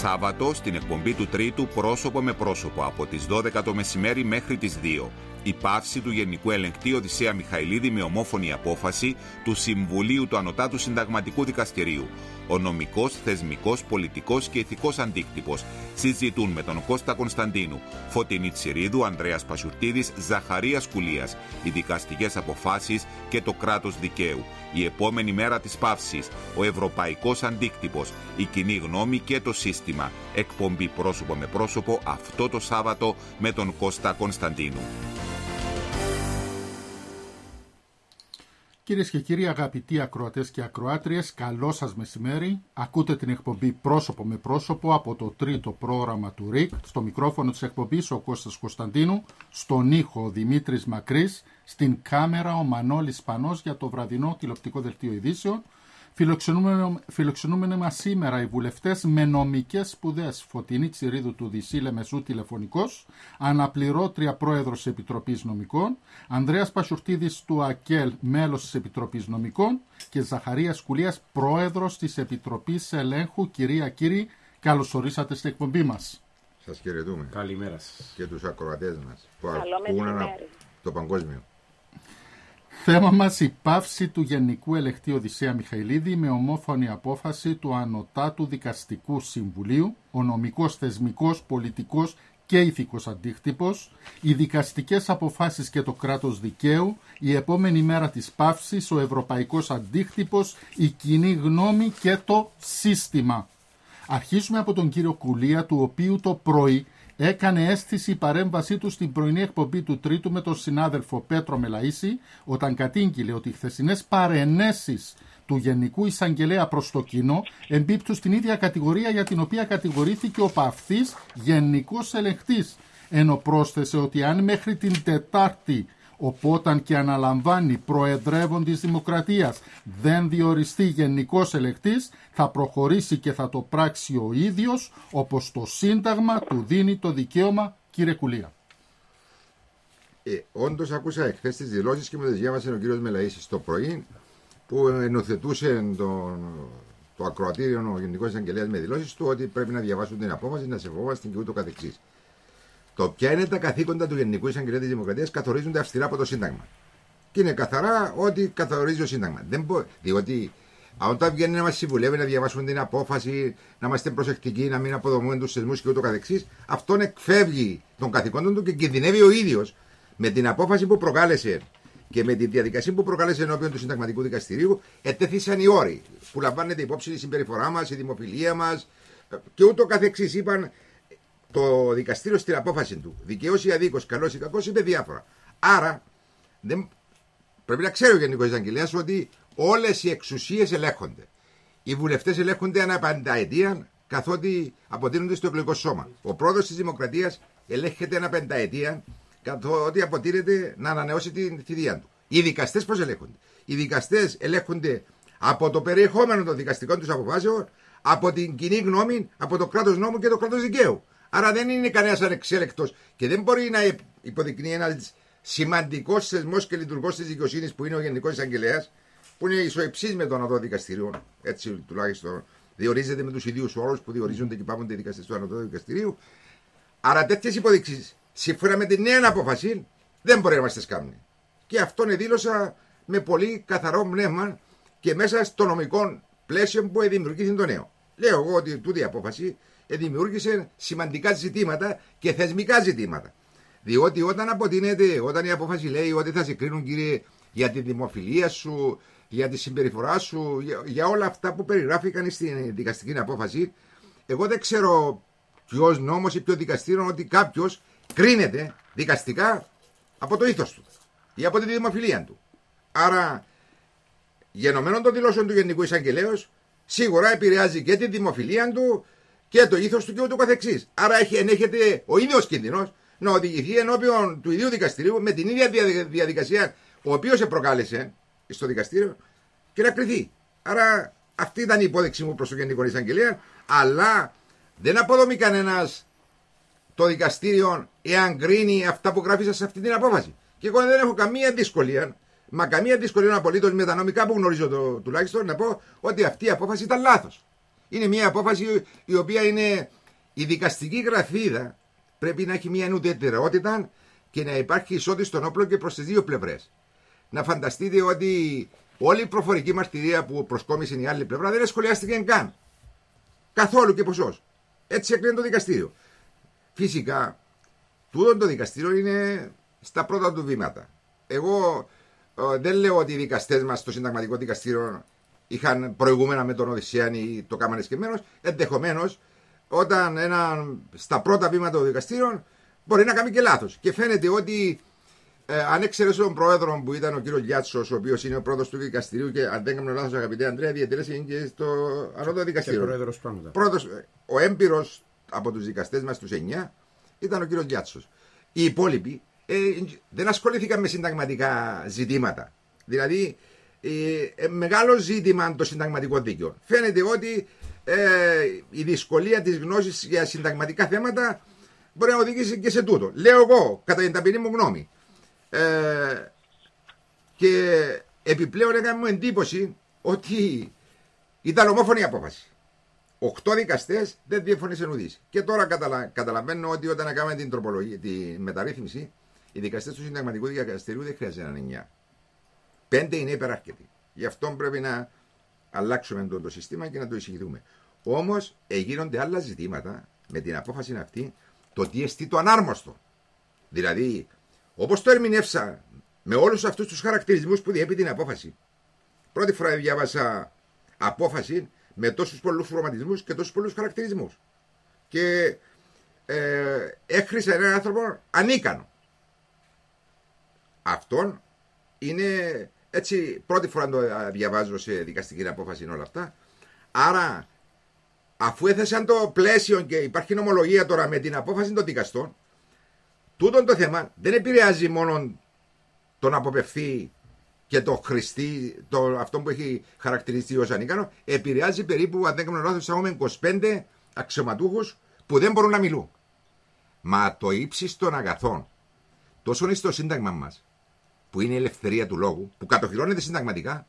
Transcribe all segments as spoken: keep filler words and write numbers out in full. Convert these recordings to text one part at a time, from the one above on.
Σάββατο στην εκπομπή του Τρίτου πρόσωπο με πρόσωπο από τις δώδεκα το μεσημέρι μέχρι τις δύο. Η πάυση του Γενικού Ελεγκτή Οδυσσέα Μιχαηλίδη με ομόφωνη απόφαση του Συμβουλίου του Ανωτάτου Συνταγματικού Δικαστηρίου. Ο νομικός, θεσμικός, πολιτικός και ηθικός αντίκτυπος συζητούν με τον Κώστα Κωνσταντίνου, Φωτεινή Τσιρίδου, Ανδρέας Πασιουρτίδης, Ζαχαρίας Κουλίας, οι δικαστικές αποφάσεις και το κράτος δικαίου. Η επόμενη μέρα της παύσης, ο ευρωπαϊκός αντίκτυπος, η κοινή γνώμη και το σύστημα. Εκπομπή πρόσωπο με πρόσωπο αυτό το Σάββατο με τον Κώστα Κωνσταντίνου. Κυρίες και κύριοι, αγαπητοί ακροατές και ακροάτριες, καλό σας μεσημέρι. Ακούτε την εκπομπή πρόσωπο με πρόσωπο από το τρίτο πρόγραμμα του ΡΙΚ. Στο μικρόφωνο της εκπομπής ο Κώστας Κωνσταντίνου, στον ήχο ο Δημήτρης Μακρής, στην κάμερα ο Μανώλης Πανός για το βραδινό τηλεοπτικό δελτίο ειδήσεων. Φιλοξενούμενοι μας σήμερα οι βουλευτές με νομικές σπουδές: Φωτεινή Τσιρίδου του Δυσσή Λεμεσού τηλεφωνικός, αναπληρώτρια πρόεδρος της Επιτροπής Νομικών, Ανδρέας Πασιουρτίδης του ΑΚΕΛ μέλος της Επιτροπής Νομικών και Ζαχαρίας Κουλίας πρόεδρος της Επιτροπής Ελέγχου. Κυρία, κύριοι, καλώς ορίσατε στην εκπομπή μας. Σας χαιρετούμε. Καλημέρα σας. Και τους ακροατές μας που ακούν το παγκόσμιο. Θέμα μας η πάυση του Γενικού Ελεγκτή Οδυσσέα Μιχαηλίδη με ομόφωνη απόφαση του Ανωτάτου Δικαστικού Συμβουλίου, ο νομικός, θεσμικός, πολιτικός και ηθικός αντίκτυπος, οι δικαστικές αποφάσεις και το κράτος δικαίου, η επόμενη μέρα της πάυσης, ο ευρωπαϊκός αντίκτυπος, η κοινή γνώμη και το σύστημα. Αρχίζουμε από τον κύριο Κουλία, του οποίου το πρωί έκανε αίσθηση η παρέμβασή του στην πρωινή εκπομπή του Τρίτου με τον συνάδελφο Πέτρο Μελαΐση, όταν κατήγγειλε ότι οι χθεσινές παρενέσεις του Γενικού Εισαγγελέα προς το κοινό εμπίπτουν στην ίδια κατηγορία για την οποία κατηγορήθηκε ο παυθής Γενικός Ελεγκτής, ενώ πρόσθεσε ότι αν μέχρι την Τετάρτη, οπόταν και αναλαμβάνει προεδρεύον της Δημοκρατίας, δεν διοριστεί γενικός ελεγκτής, θα προχωρήσει και θα το πράξει ο ίδιος, όπως το Σύνταγμα του δίνει το δικαίωμα. Κύριε Κουλία. Ε, όντως άκουσα εχθές τις δηλώσεις και μου τις διάβασε ο κύριος Μελαΐσης το πρωί, που εννοθετούσε το, το ακροατήριο ο Γενικός Εισαγγελέας με δηλώσεις του ότι πρέπει να διαβάσουν την απόφαση, να σεβόμαστε και ούτω καθεξής. Το ποια είναι τα καθήκοντα του Γενικού Εισαγγελέα της Δημοκρατίας καθορίζονται αυστηρά από το Σύνταγμα. Και είναι καθαρά ότι καθορίζει το Σύνταγμα. Δεν μπο... Διότι όταν βγαίνει να μας συμβουλεύει να διαβάσουμε την απόφαση, να είμαστε προσεκτικοί, να μην αποδομούμε τους θεσμούς και ούτω καθεξής, αυτόν εκφεύγει των καθηκόντων του και κινδυνεύει ο ίδιος με την απόφαση που προκάλεσε και με τη διαδικασία που προκάλεσε ενώπιον του Συνταγματικού Δικαστηρίου. Ετέθησαν οι όροι που λαμβάνεται υπόψη η συμπεριφορά μας, η δημοφιλία μας και ούτω καθεξής. Είπαν. Το δικαστήριο στην απόφαση του, δικαίως ή αδίκως, καλός ή κακός, είπε διάφορα. Άρα δεν... πρέπει να ξέρει ο Γενικός Εισαγγελέας ότι όλες οι εξουσίες ελέγχονται. Οι βουλευτές ελέγχονται ανά πενταετία, καθότι αποτείνονται στο εκλογικό σώμα. Ο πρόεδρος της Δημοκρατίας ελέγχεται ανά πενταετία, καθότι αποτείνεται να ανανεώσει την θητεία του. Οι δικαστές πώς ελέγχονται? Οι δικαστές ελέγχονται από το περιεχόμενο των δικαστικών τους αποφάσεων, από την κοινή γνώμη, από το κράτος νόμου και το κράτος δικαίου. Άρα δεν είναι κανένας ανεξέλεκτος και δεν μπορεί να υποδεικνύει ένας σημαντικός θεσμός και λειτουργός της δικαιοσύνης που είναι ο Γενικός Εισαγγελέας, που είναι ισοϊψής με τον Ανώτατο Δικαστήριο. Έτσι τουλάχιστον διορίζεται με τους ίδιους όρους που διορίζονται και πάγονται οι δικαστές του Ανώτατου Δικαστηρίου. Άρα τέτοιες υποδείξεις, σύμφωνα με τη νέα απόφαση, δεν μπορεί να μας τις κάνουν. Και αυτόν δήλωσα με πολύ καθαρό πνεύμα και μέσα στο νομικό πλαίσιο που δημιουργήθηκε το νέο. Λέω εγώ ότι τούτη η απόφαση δημιούργησε σημαντικά ζητήματα και θεσμικά ζητήματα. Διότι όταν αποτείνεται, όταν η απόφαση λέει ότι θα σε κρίνουν, κύριε, για τη δημοφιλία σου, για τη συμπεριφορά σου, για, για όλα αυτά που περιγράφηκαν στην δικαστική απόφαση, εγώ δεν ξέρω ποιος νόμος ή ποιο δικαστήριο ότι κάποιος κρίνεται δικαστικά από το ήθος του ή από τη δημοφιλία του. Άρα, γενομένων των δηλώσεων του Γενικού Εισαγγελέως, σίγουρα επηρεάζει και τη δημοφιλία του και το ήθος του και ούτω καθεξής. Άρα έχει, ενέχεται ο ίδιος κίνδυνος να οδηγηθεί ενώπιον του ίδιου δικαστηρίου με την ίδια διαδικασία ο οποίος προκάλεσε στο δικαστήριο και να κριθεί. Άρα αυτή ήταν η υπόδειξη μου προς τον Γενικό Εισαγγελέα, αλλά δεν αποδομεί κανένας το δικαστήριο εάν κρίνει αυτά που γράφει σε αυτή την απόφαση. Και εγώ δεν έχω καμία δυσκολία, μα καμία δυσκολία απολύτως με τα νομικά που γνωρίζω το, τουλάχιστον, να πω ότι αυτή η απόφαση ήταν λάθος. Είναι μια απόφαση η οποία είναι η δικαστική γραφίδα. Πρέπει να έχει μια ουδετερότητα και να υπάρχει ισότητα των όπλων και προς τις δύο πλευρές. Να φανταστείτε ότι όλη η προφορική μαρτυρία που προσκόμισε η άλλη πλευρά δεν σχολιάστηκε καν. Καθόλου και ποσός. Έτσι έκλεινε το δικαστήριο. Φυσικά, τούτο το δικαστήριο είναι στα πρώτα του βήματα. Εγώ ε, δεν λέω ότι οι δικαστές μας στο συνταγματικό δικαστήριο είχαν προηγούμενα με τον Οδυσσέαν ή το κάμανε σκεμμένος. Ενδεχομένως, όταν ένα, στα πρώτα βήματα του δικαστήριου μπορεί να κάνει και λάθος. Και φαίνεται ότι ε, αν εξαιρέσω τον πρόεδρο που ήταν ο κύριος Γιάτσος, ο οποίος είναι ο πρώτος του δικαστηρίου και αν δεν κάνω λάθος, αγαπητέ Ανδρέα, διατέλεσε και στο ανώτατο δικαστήριο. Πρόεδρος πάντα. Πρώτος, ο έμπειρος από τους δικαστές μας τους εννιά ήταν ο κύριος Γιάτσος. Οι υπόλοιποι ε, δεν ασχολήθηκαν με συνταγματικά ζητήματα. Δηλαδή, ε, ε, μεγάλο ζήτημα το συνταγματικό δίκαιο. Φαίνεται ότι ε, η δυσκολία της γνώσης για συνταγματικά θέματα μπορεί να οδηγήσει και σε τούτο. Λέω εγώ, κατά την ταπεινή μου γνώμη. Ε, και επιπλέον έκανε μου εντύπωση ότι ήταν ομόφωνη η απόφαση. Οκτώ δικαστές δεν διαφωνήσαν ουδής. Και τώρα καταλα... καταλαβαίνω ότι όταν έκαναμε την τροπολογία, τη μεταρρύθμιση, οι δικαστές του συνταγματικού δικαστηρίου δεν χρειάζεται έναν εννιά. Πέντε είναι υπεραρκετοί. Γι' αυτό πρέπει να αλλάξουμε το, το σύστημα και να το εισηγηθούμε. Όμως γίνονται άλλα ζητήματα με την απόφαση αυτή, το τι εστί το ανάρμοστο. Δηλαδή, όπως το ερμηνεύσα με όλους αυτούς τους χαρακτηρισμούς που διέπει την απόφαση. Πρώτη φορά διάβασα απόφαση με τόσους πολλούς χρωματισμούς και τόσους πολλούς χαρακτηρισμούς. Και ε, έχρισα έναν άνθρωπο ανίκανο. Αυτόν είναι έτσι πρώτη φορά το διαβάζω σε δικαστική απόφαση όλα αυτά. Άρα αφού έθεσαν το πλαίσιο και υπάρχει νομολογία τώρα με την απόφαση των δικαστών, τούτο το θέμα δεν επηρεάζει μόνο τον αποπευθεί και το χρηστή, το, αυτό που έχει χαρακτηριστεί ως ανίκανο, επηρεάζει περίπου, αν δεν κάνω λάθος, έχουμε είκοσι πέντε αξιωματούχους που δεν μπορούν να μιλούν. Μα το ύψις των αγαθών, τόσο είναι στο σύνταγμα μας, που είναι η ελευθερία του λόγου, που κατοχυρώνεται συνταγματικά,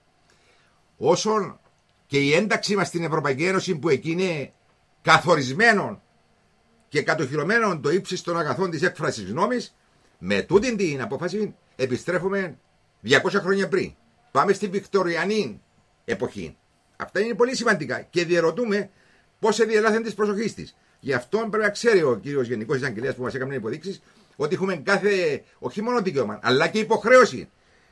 όσο και η ένταξή μας στην Ευρωπαϊκή Ένωση, που εκεί είναι καθορισμένο και κατοχυρωμένο το ύψις των αγαθών της έκφρασης γνώμης, με τούτη την απόφαση επιστρέφουμε διακόσια χρόνια πριν. Πάμε στην Βικτωριανή εποχή. Αυτά είναι πολύ σημαντικά και διερωτούμε πώς διελάθεν της προσοχής της. Γι' αυτό πρέπει να ξέρει ο κύριος Γενικός Εισαγγελέας που μας έκανε υποδείξεις ότι έχουμε κάθε, όχι μόνο δικαίωμα, αλλά και υποχρέωση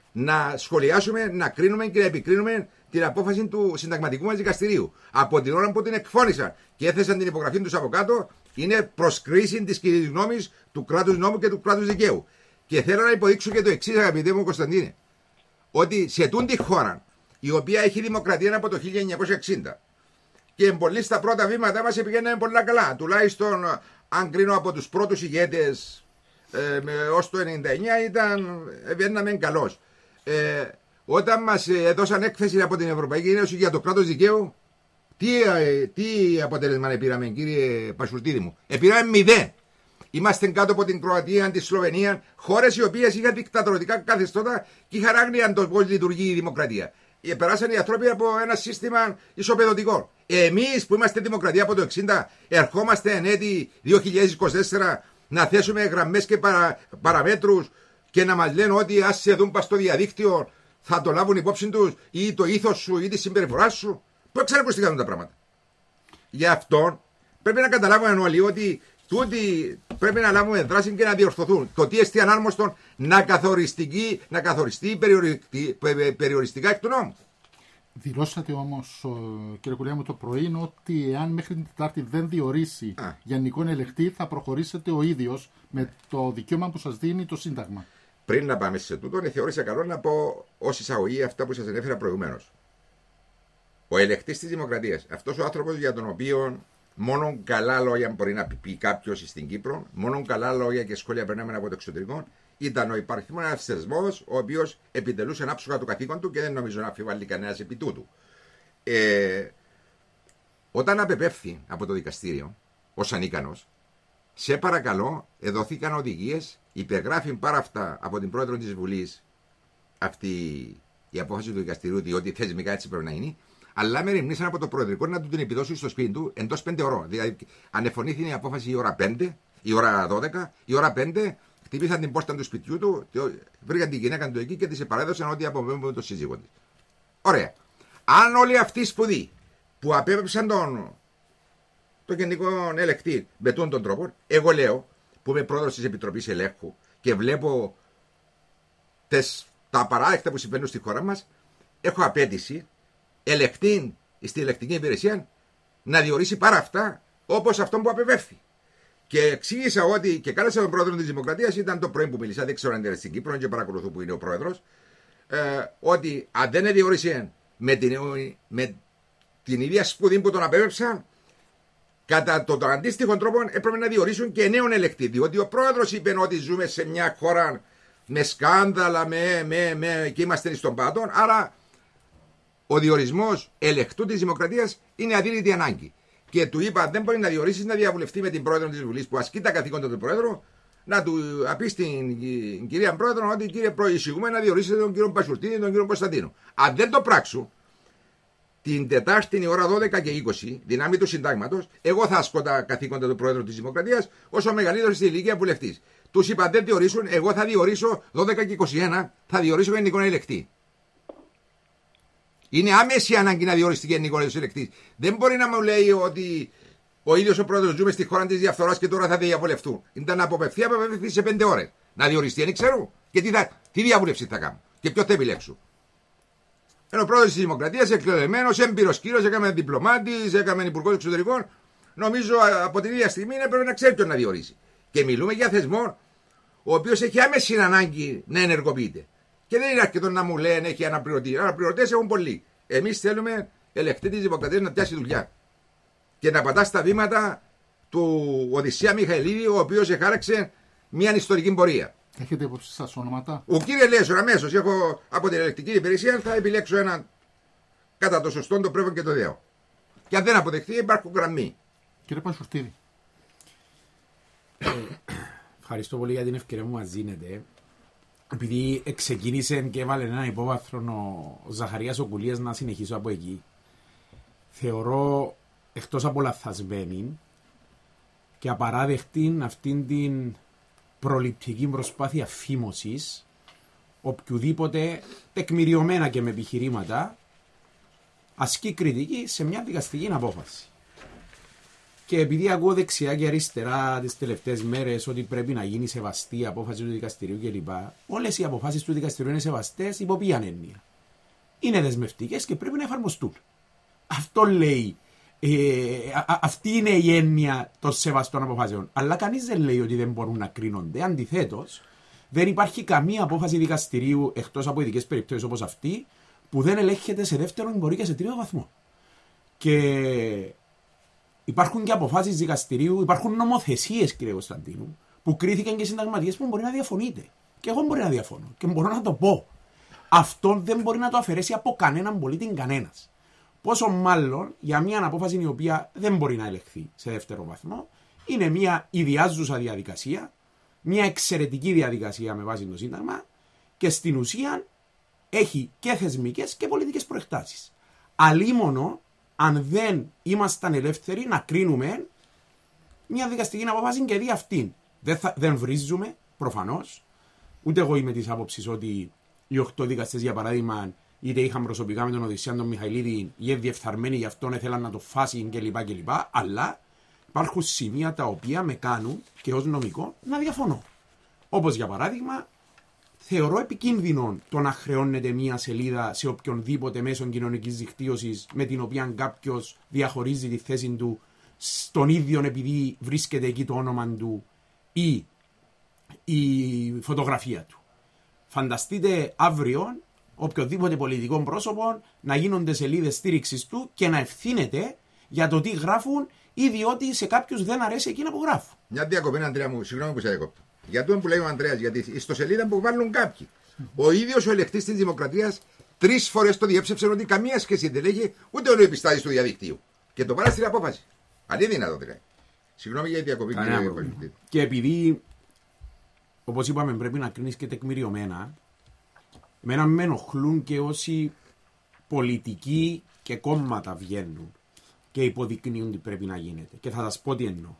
να σχολιάσουμε, να κρίνουμε και να επικρίνουμε την απόφαση του συνταγματικού μας δικαστηρίου. Από την ώρα που την εκφώνησαν και έθεσαν την υπογραφή τους από κάτω, είναι προσκρίση της κοινής γνώμης, του κράτους νόμου και του κράτους δικαίου. Και θέλω να υποδείξω και το εξής, αγαπητέ μου Κωνσταντίνε, ότι σε τούτη χώρα, η οποία έχει δημοκρατία από το χίλια εννιακόσια εξήντα, και πολύ στα πρώτα βήματα μας πηγαίναμε πολλά καλά. Τουλάχιστον, αν κρίνω από τους πρώτους ηγέτες ε, ως το ενενήντα εννιά, ήταν, βγαίναμε καλώς. Ε, όταν μας έδωσαν έκθεση από την Ευρωπαϊκή Ένωση για το κράτος δικαίου, τι, ε, τι αποτέλεσμα πήραμε, κύριε Πασουρτίδη μου? Επήραμε μηδέν. Είμαστε κάτω από την Κροατία, τη Σλοβενία, χώρες οι οποίες είχαν δικτατορικά καθεστώτα και είχαν άγνοια το πώς λειτουργεί η δημοκρατία. Περάσαν οι άνθρωποι από ένα σύστημα ισοπεδωτικό. Εμείς που είμαστε δημοκρατία από το εξήντα, ερχόμαστε εν έτη δύο χιλιάδες είκοσι τέσσερα να θέσουμε γραμμές και παρα, παραμέτρους και να μας λένε ότι ας σε δουν πας στο διαδίκτυο θα το λάβουν υπόψη τους ή το ήθος σου ή τη συμπεριφορά σου. Πού ξέρουν πώς κάνουν τα πράγματα. Γι' αυτό πρέπει να καταλάβουμε όλοι ότι τούτοι πρέπει να λάβουμε δράση και να διορθωθούν. Το τι εστί ανάρμοστον να, να καθοριστεί περιοριστικά εκ του νόμου. Δηλώσατε όμως, κύριε Κουλιά μου, το πρωί ότι εάν μέχρι την Τετάρτη δεν διορίσει Α. γενικό ελεγχτή, θα προχωρήσετε ο ίδιος με το δικαίωμα που σας δίνει το Σύνταγμα. Πριν να πάμε σε τούτο, θεώρησα καλό να πω ως εισαγωγή αυτά που σας ανέφερα προηγουμένως. Ο ελεγχτής της Δημοκρατίας, αυτός ο άνθρωπος για τον οποίο μόνο καλά λόγια μπορεί να πει κάποιος στην Κύπρο, μόνο καλά λόγια και σχόλια περνάμε από το εξωτερικό, ήταν ο υπαριθμόν ένας θεσμός ο οποίος επιτελούσε άψογα το καθήκον του και δεν νομίζω να αμφιβάλλει κανένας επί τούτου. Ε, όταν απεπέφθη από το δικαστήριο ως ανίκανος, σε παρακαλώ, εδωθήκαν οδηγίες, υπεγράφει πάρα αυτά από την πρόεδρο της Βουλής αυτή η απόφαση του δικαστηρίου, διότι θεσμικά έτσι πρέπει να είναι, Αλλά με ρημνήσαν από το Προεδρικό να του την επιδώσουν στο σπίτι του εντός πέντε ώρων. Δηλαδή, ανεφωνήθη η απόφαση η ώρα πέντε, η ώρα δώδεκα, η ώρα πέντε, χτυπήσαν την πόρτα του σπιτιού του, βρήκαν την γυναίκα του εκεί και τη επαρέδωσαν ότι απομέμουν το σύζυγό τη. Ωραία. Αν όλοι αυτοί οι σπουδοί που απέπεψαν τον, τον γενικό ελεκτή με τον, τον τρόπο, εγώ λέω που είμαι πρόεδρος της Επιτροπής Ελέγχου και βλέπω τες, τα παράδεκτα που συμβαίνουν στη χώρα μας, έχω απέτηση ελεκτή στη ελεκτική υπηρεσία να διορίσει πάρα αυτά όπως αυτό που απεβεύθη. Και εξήγησα ότι και κάλεσα τον πρόεδρο της Δημοκρατίας, ήταν το πρωί που μίλησα, δεν ξέρω αν είναι στην Κύπρο και παρακολουθώ που είναι ο πρόεδρος, ε, ότι αν δεν διόρισε με την, με την ίδια σπουδή που τον απέβεψαν, κατά τον, τον αντίστοιχο τρόπο έπρεπε να διορίσουν και νέον ελεκτή. Διότι ο πρόεδρος είπε ότι ζούμε σε μια χώρα με σκάνδαλα, με, με, με, και είμαστε στον πάτο. Άρα ο διορισμός ελεκτού της Δημοκρατίας είναι αδύρυτη ανάγκη. Και του είπα: δεν μπορεί να διορίσει, να διαβουλευτεί με την πρόεδρο της Βουλής που ασκεί τα καθήκοντα του πρόεδρου, να του πει στην κυρία πρόεδρο ότι κύριε προεισηγούμε να διορίσετε τον κύριο Πασουρτίνη, τον κύριο Κωνσταντίνο. Αν δεν το πράξουν, την Τετάρτη η ώρα δώδεκα και είκοσι, δυνάμει του συντάγματος, εγώ θα ασκώ τα καθήκοντα του πρόεδρου της Δημοκρατίας ως ο μεγαλύτερος στη ηλικία βουλευτής. Τους είπα: δεν διορίσουν, εγώ θα διορίσω δώδεκα και είκοσι ένα, θα διορίσω γενικό ελεκτή. Είναι άμεση ανάγκη να διοριστεί γενικό ελεκτή. Δεν μπορεί να μου λέει ότι ο ίδιος ο πρόεδρος ζούμε στη χώρα της διαφθοράς και τώρα θα διαβουλευτούν. Ήταν να αποπευθεί, αποπευθεί σε πέντε ώρες. Να διοριστεί, δεν ξέρω. Και τι, θα, τι διαβούλευση θα κάνω. Και ποιο θα επιλέξω. Ενώ ο πρόεδρος της Δημοκρατίας, εκλεγμένος, έμπειρος κύριος, έκαμε διπλωμάτης, έκαμε υπουργός εξωτερικών. Νομίζω από την ίδια στιγμή έπρεπε να ξέρει ποιον να διορίσει. Και μιλούμε για θεσμό ο οποίος έχει άμεση ανάγκη να ενεργοποιείται. Και δεν είναι αρκετό να μου λένε έχει αναπληρωτή. Αναπληρωτές έχουν πολλοί. Εμείς θέλουμε ελεκτή της Δημοκρατίας να πιάσει δουλειά. Και να πατά στα βήματα του Οδυσσέα Μιχαηλίδη, ο οποίος εχάραξε μια ιστορική πορεία. Έχετε υπόψη σας ονόματα? Ο κύριε Λέζο, αμέσως έχω από την ελεκτική υπηρεσία, θα επιλέξω έναν κατά το σωστό, το πρέπει και το δέο. Και αν δεν αποδεχθεί, υπάρχουν γραμμοί. Κύριε Πασουρτίδη. Ε, ευχαριστώ πολύ για την ευκαιρία που μας δίνετε. Επειδή ξεκίνησε και έβαλε ένα υπόβαθρο ο Ζαχαρίας ο Κουλίας, να συνεχίσω από εκεί. Θεωρώ εκτός από λαθασμένη και απαράδεκτη αυτήν την προληπτική προσπάθεια φήμωσης οποιουδήποτε τεκμηριωμένα και με επιχειρήματα ασκεί κριτική σε μια δικαστική απόφαση. Και επειδή ακούω δεξιά και αριστερά τις τελευταίες μέρες ότι πρέπει να γίνει σεβαστή η απόφαση του δικαστηρίου κλπ. Όλες οι αποφάσεις του δικαστηρίου είναι σεβαστές υπό ποια έννοια? Είναι δεσμευτικές και πρέπει να εφαρμοστούν. Αυτό λέει. Ε, α, αυτή είναι η έννοια των σεβαστών αποφάσεων. Αλλά κανείς δεν λέει ότι δεν μπορούν να κρίνονται. Αντιθέτως, δεν υπάρχει καμία απόφαση δικαστηρίου εκτός από ειδικές περιπτώσεις όπως αυτή που δεν ελέγχεται σε δεύτερο, μπορεί και σε τρίτο βαθμό. Και υπάρχουν και αποφάσεις δικαστηρίου, υπάρχουν νομοθεσίες, κύριε Κωνσταντίνου, που κρίθηκαν και συνταγματικές που μπορεί να διαφωνείτε. Και εγώ μπορεί να διαφωνώ και μπορώ να το πω. Αυτό δεν μπορεί να το αφαιρέσει από κανέναν πολίτη κανένας. Πόσο μάλλον για μια απόφαση η οποία δεν μπορεί να ελεγχθεί σε δεύτερο βαθμό, είναι μια ιδιάζουσα διαδικασία, μια εξαιρετική διαδικασία με βάση το Σύνταγμα και στην ουσία έχει και θεσμικές και πολιτικές προεκτάσεις. Αλίμονο αν δεν ήμασταν ελεύθεροι να κρίνουμε μια δικαστική απόφαση και δι' αυτήν. Δεν, θα, δεν βρίζουμε, προφανώς. Ούτε εγώ είμαι της άποψης ότι οι οκτώ δικαστές, για παράδειγμα, είτε είχαν προσωπικά με τον Οδυσσέα τον Μιχαηλίδη ή διεφθαρμένοι γι' αυτόν ήθελαν να το φάσουν κλπ. κλπ. Αλλά υπάρχουν σημεία τα οποία με κάνουν και ως νομικό να διαφωνώ. Όπως για παράδειγμα, θεωρώ επικίνδυνο το να χρεώνεται μία σελίδα σε οποιονδήποτε μέσον κοινωνικής δικτύωσης με την οποία κάποιος διαχωρίζει τη θέση του στον ίδιο επειδή βρίσκεται εκεί το όνομα του ή η φωτογραφία του. Φανταστείτε αύριο οποιοδήποτε πολιτικό πρόσωπο να γίνονται σελίδες στήριξης του και να ευθύνεται για το τι γράφουν ή διότι σε κάποιους δεν αρέσει εκείνα που γράφουν. Μια διακοπή, Αντρέα μου, συγγνώμη που σε διακόπτω. Για το που λέει ο Ανδρέας, γιατί η ιστοσελίδα που βάλουν κάποιοι. Ο ίδιος ο ελεκτής της Δημοκρατίας τρεις φορές το διέψευσε ότι καμία σχέση δεν έχει ούτε ο επιστάτης του διαδικτύου. Και το πάρε στην απόφαση. Αν είναι δυνατό δηλαδή. Συγγνώμη για τη διακοπή, κύριε. Και επειδή, όπως είπαμε, πρέπει να κρίνεις και τεκμηριωμένα, εμένα με ενοχλούν και όσοι πολιτικοί και κόμματα βγαίνουν και υποδεικνύουν τι πρέπει να γίνεται. Και θα σας πω τι εννοώ.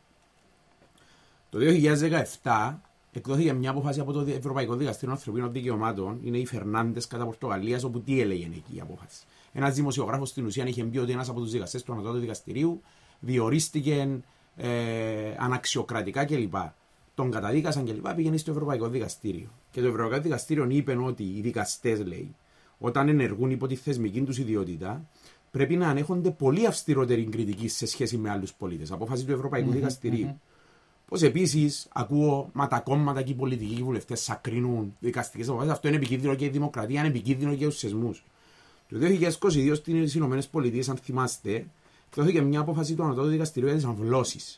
Το δύο χιλιάδες δεκαεπτά εκδόθηκε μια απόφαση από το Ευρωπαϊκό Δικαστήριο Ανθρωπίνων Δικαιωμάτων, είναι η Φερνάντες κατά Πορτογαλίας, όπου τι έλεγε εκεί η απόφαση. Ένας δημοσιογράφος στην ουσία είχε πει ότι ένας από τους δικαστές του Ανωτάτου Δικαστηρίου διορίστηκε ε, αναξιοκρατικά κλπ. Τον καταδίκασαν κλπ. Πήγαινε στο Ευρωπαϊκό Δικαστήριο. Και το Ευρωπαϊκό Δικαστήριο είπε ότι οι δικαστές, λέει, όταν ενεργούν υπό τη θεσμική τους ιδιότητα, πρέπει να ανέχονται πολύ αυστηρότερη κριτική σε σχέση με άλλους πολίτες. Απόφαση του Ευρωπαϊκού mm-hmm, Δικαστηρίου. Mm-hmm. Πως επίσης ακούω μα τα κόμματα και οι πολιτικοί και οι βουλευτές σακρίνουν δικαστικές αποφάσεις. Αυτό είναι επικίνδυνο και η δημοκρατία, είναι επικίνδυνο και τους θεσμούς. Το δύο χιλιάδες είκοσι δύο στις Ηνωμένες Πολιτείες, αν θυμάστε, εκδόθηκε μια απόφαση του Ανωτάτου Δικαστηρίου για τις αμβλώσεις.